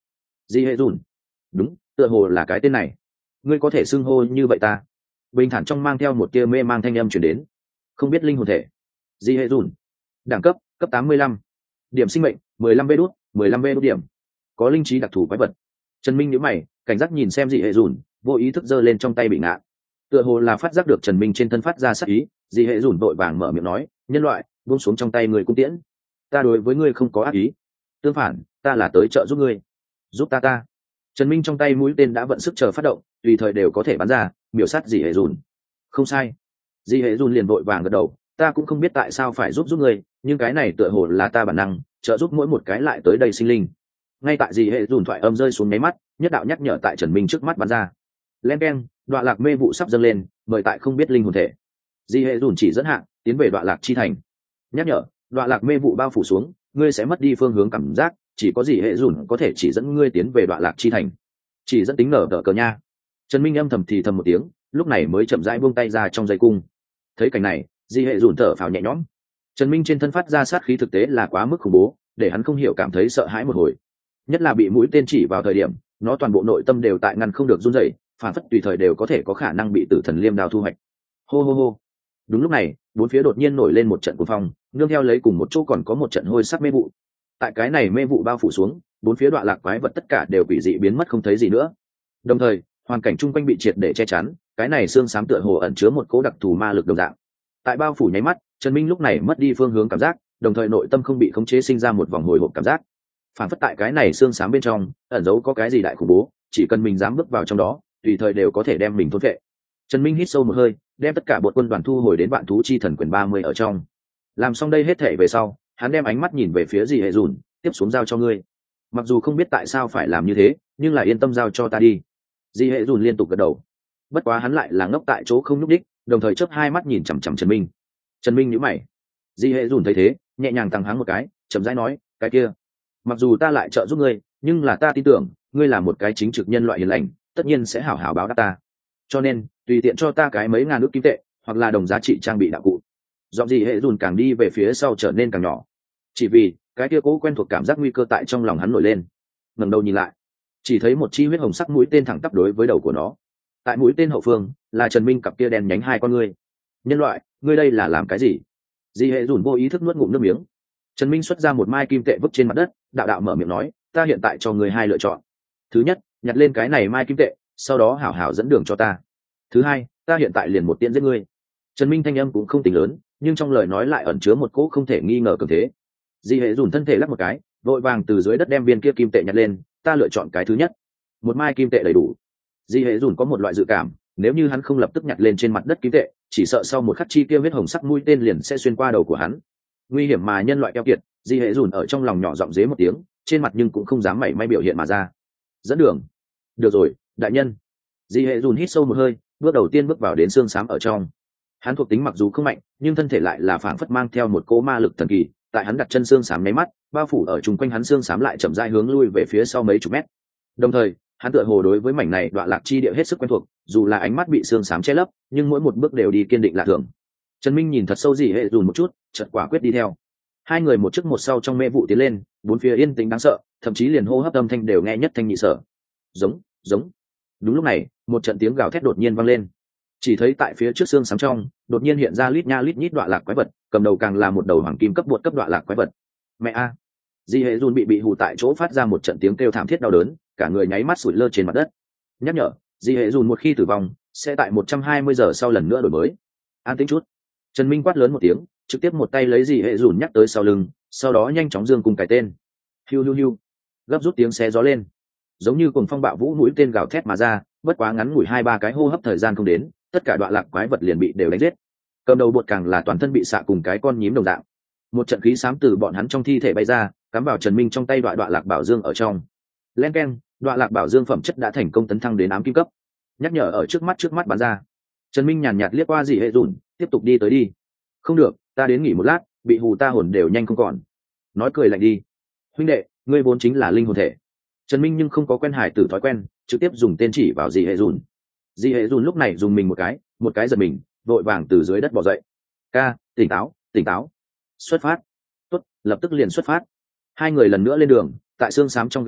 Di hệ dùn. Đúng, tựa hồ là cái tên này. Ngươi có thể xưng hô như vậy ta? Bình thản trong mang theo một tia mê mang thanh âm chuyển đến. Không biết linh hồn thể. Di hệ dùn. Đẳng cấp cấp tám mươi lăm. Điểm sinh mệnh mười lăm vê đốt mười lăm vê đốt điểm. Có linh trí đặc thù quái vật. Trần Minh nhíu mày, cảnh giác nhìn xem Di hệ dùn, vô ý thức giơ lên trong tay bị ngã. Tựa hồ là phát giác được Trần Minh trên thân phát ra sát ý, Di hệ dùn vội vàng mở miệng nói, nhân loại, buông xuống trong tay người cung tiễn. Ta đối với ngươi không có ác ý, tương phản, ta là tới trợ giúp ngươi. Giúp ta ta. Trần Minh trong tay mũi tên đã vận sức chờ phát động, tùy thời đều có thể bắn ra, miểu sát Di hệ dùn. Không sai. Di hệ dùn liền vội vàng gật đầu, ta cũng không biết tại sao phải giúp giúp ngươi, nhưng cái này tựa hồ là ta bản năng, trợ giúp mỗi một cái lại tới đây sinh linh. Ngay tại Di hệ dùn thoại âm rơi xuống mấy mắt, nhất đạo nhắc nhở tại Trần Minh trước mắt bắn ra. Len keng, đoạn lạc mê vụ sắp dâng lên, mời tại không biết linh hồn thể. Di hệ dùn chỉ dẫn hạng tiến về đoạn lạc chi thành. Nhắc nhở, đoạn lạc mê vụ bao phủ xuống, ngươi sẽ mất đi phương hướng cảm giác, chỉ có Di hệ dùn có thể chỉ dẫn ngươi tiến về đoạn lạc chi thành. Chỉ dẫn tính nở đỡ cờ nha. Trần Minh âm thầm thì thầm một tiếng, lúc này mới chậm rãi buông tay ra trong dây cung. Thấy cảnh này, Di hệ dùn thở phào nhẹ nhõm. Trần Minh trên thân phát ra sát khí thực tế là quá mức khủng bố, để hắn không hiểu cảm thấy sợ hãi một hồi. Nhất là bị mũi tên chỉ vào thời điểm, nó toàn bộ nội tâm đều tại ngăn không được run rẩy, phản phất tùy thời đều có thể có khả năng bị tử thần liêm đao thu hoạch. Hô hô hô. Đúng lúc này, bốn phía đột nhiên nổi lên một trận cuồng phong, nương theo lấy cùng một chỗ còn có một trận hôi sắc mê vụ. Tại cái này mê vụ bao phủ xuống, bốn phía đoạn lạc quái vật tất cả đều quỷ dị biến mất không thấy gì nữa. Đồng thời, hoàn cảnh chung quanh bị triệt để che chắn, cái này xương xám tựa hồ ẩn chứa một cỗ đặc thù ma lực đồng dạng. Tại bao phủ nháy mắt, Trần Minh lúc này mất đi phương hướng cảm giác, đồng thời nội tâm không bị khống chế sinh ra một vòng hồi hộp cảm giác. Phản phất tại cái này xương xám bên trong, ẩn giấu có cái gì đại khủng bố, chỉ cần mình dám bước vào trong đó, tùy thời đều có thể đem mình thôn phệ. Trần Minh hít sâu một hơi, đem tất cả bộ quân đoàn thu hồi đến vạn thú chi thần quyền ba mươi ở trong. Làm xong đây hết thể về sau, hắn đem ánh mắt nhìn về phía Di hệ dùn, tiếp xuống giao cho ngươi. Mặc dù không biết tại sao phải làm như thế, nhưng là yên tâm giao cho ta đi. Di hệ dùn liên tục gật đầu. Bất quá hắn lại là ngốc tại chỗ không nhúc đích, đồng thời chớp hai mắt nhìn chằm chằm Trần Minh. Trần Minh nhíu mày. Di hệ dùn thấy thế, nhẹ nhàng tăng háng một cái, chậm rãi nói, cái kia, mặc dù ta lại trợ giúp ngươi, nhưng là ta tin tưởng, ngươi là một cái chính trực nhân loại hiền lành, tất nhiên sẽ hảo hảo báo đáp ta. Cho nên, tùy tiện cho ta cái mấy ngàn ức kim tệ, hoặc là đồng giá trị trang bị đạo cụ. Giọng Di hệ dùn càng đi về phía sau trở nên càng nhỏ. Chỉ vì, cái kia cố quen thuộc cảm giác nguy cơ tại trong lòng hắn nổi lên. Ngẩng đầu nhìn lại, chỉ thấy một chi huyết hồng sắc mũi tên thẳng tắp đối với đầu của nó. Tại mũi tên hậu phương, là Trần Minh cặp kia đen nhánh hai con ngươi. Nhân loại, ngươi đây là làm cái gì? Di hệ dùn vô ý thức nuốt ngụm nước miếng. Trần Minh xuất ra một mai kim tệ vứt trên mặt đất, đạo đạo mở miệng nói, ta hiện tại cho ngươi hai lựa chọn. Thứ nhất, nhặt lên cái này mai kim tệ, sau đó hảo hảo dẫn đường cho ta. Thứ hai, ta hiện tại liền một tiễn giết ngươi. Trần Minh thanh âm cũng không tính lớn, nhưng trong lời nói lại ẩn chứa một cỗ không thể nghi ngờ cường thế. Di hệ dùn thân thể lắc một cái, vội vàng từ dưới đất đem viên kia kim tệ nhặt lên, ta lựa chọn cái thứ nhất. Một mai kim tệ đầy đủ. Di hệ dùn có một loại dự cảm, nếu như hắn không lập tức nhặt lên trên mặt đất kim tệ, chỉ sợ sau một khắc chi kia huyết hồng sắc mũi tên liền sẽ xuyên qua đầu của hắn. Nguy hiểm mà nhân loại keo kiệt, Di hệ dùn ở trong lòng nhỏ giọng dế một tiếng, trên mặt nhưng cũng không dám mảy may biểu hiện mà ra. Dẫn đường. Được rồi, đại nhân. Di hệ dùn hít sâu một hơi, bước đầu tiên bước vào đến xương xám ở trong. Hắn thuộc tính mặc dù không mạnh, nhưng thân thể lại là phảng phất mang theo một cỗ ma lực thần kỳ, tại hắn đặt chân xương xám nháy mắt, bao phủ ở chung quanh hắn xương xám lại chậm rãi hướng lui về phía sau mấy chục mét. Đồng thời, hắn tựa hồ đối với mảnh này đoạn lạc chi địa hết sức quen thuộc, dù là ánh mắt bị xương xám che lấp, nhưng mỗi một bước đều đi kiên định lạ thường. Trần Minh nhìn thật sâu Di hệ dùn một chút, chợt quả quyết đi theo. Hai người một trước một sau trong mê vụ tiến lên, bốn phía yên tĩnh đáng sợ, thậm chí liền hô hấp âm thanh đều nghe nhất thanh nhị sở. Giống, giống. Đúng lúc này, một trận tiếng gào thét đột nhiên vang lên. Chỉ thấy tại phía trước xương xám trong, đột nhiên hiện ra lít nha lít nhít đoạn lạc quái vật, cầm đầu càng là một đầu hoàng kim cấp bột cấp đoạn lạc quái vật. Mẹ a! Di hệ dùn bị bị hù tại chỗ phát ra một trận tiếng kêu thảm thiết đau đớn, cả người nháy mắt sủi lơ trên mặt đất. Nhắc nhở, Di hệ dùn một khi tử vong, sẽ tại một trăm hai mươi giờ sau lần nữa đổi mới. An tĩnh chút. Trần Minh quát lớn một tiếng, trực tiếp một tay lấy Di hệ dùn nhắc tới sau lưng, sau đó nhanh chóng dương cùng cái tên. Hiu hiu hiu. Gấp rút tiếng xé gió lên, giống như cùng phong bạo vũ mũi tên gào thét mà ra, bất quá ngắn ngủi hai ba cái hô hấp thời gian không đến, tất cả đoạn lạc quái vật liền bị đều đánh giết. Cầm đầu bột càng là toàn thân bị xạ cùng cái con nhím đồng dạng. Một trận khí xám từ bọn hắn trong thi thể bay ra, cắm vào Trần Minh trong tay đoạn đoạn lạc bảo dương ở trong. Len keng, đoạn lạc bảo dương phẩm chất đã thành công tấn thăng đến ám kim cấp. Nhắc nhở ở trước mắt trước mắt bắn ra. Trần Minh nhàn nhạt liếc qua Dị hệ dùn, tiếp tục đi tới đi. Không được, ta đến nghỉ một lát, bị hù ta hồn đều nhanh không còn. Nói cười lạnh đi. Huynh đệ, ngươi vốn chính là linh hồn thể. Trần Minh nhưng không có quen hải tử thói quen, trực tiếp dùng tên chỉ vào Dị hệ dùn. Dị hệ dùn lúc này dùng mình một cái, một cái giật mình, vội vàng từ dưới đất bò dậy. Ca, tỉnh táo, tỉnh táo. Xuất phát. Tốt, lập tức liền xuất phát. Hai người lần nữa lên đường, tại xương xám trong ghé qua,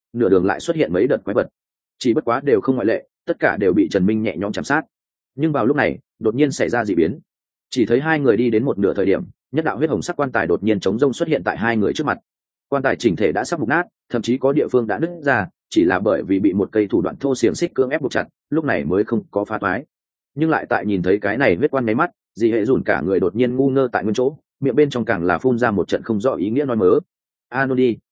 nửa đường lại xuất hiện mấy đợt quái vật, chỉ bất quá đều không ngoại lệ, tất cả đều bị Trần Minh nhẹ nhõm chạm sát. Nhưng vào lúc này đột nhiên xảy ra dị biến, chỉ thấy hai người đi đến một nửa thời điểm, nhất đạo huyết hồng sắc quan tài đột nhiên chống rông xuất hiện tại hai người trước mặt. Quan tài chỉnh thể đã sắp mục nát, thậm chí có địa phương đã nứt ra, chỉ là bởi vì bị một cây thủ đoạn thô xiềng xích cưỡng ép buộc chặt, lúc này mới không có phá toái. Nhưng lại tại nhìn thấy cái này huyết quan nháy mắt, dị hệ dùn cả người đột nhiên ngu ngơ tại nguyên chỗ, miệng bên trong càng là phun ra một trận không rõ ý nghĩa nói mớ. Anodi,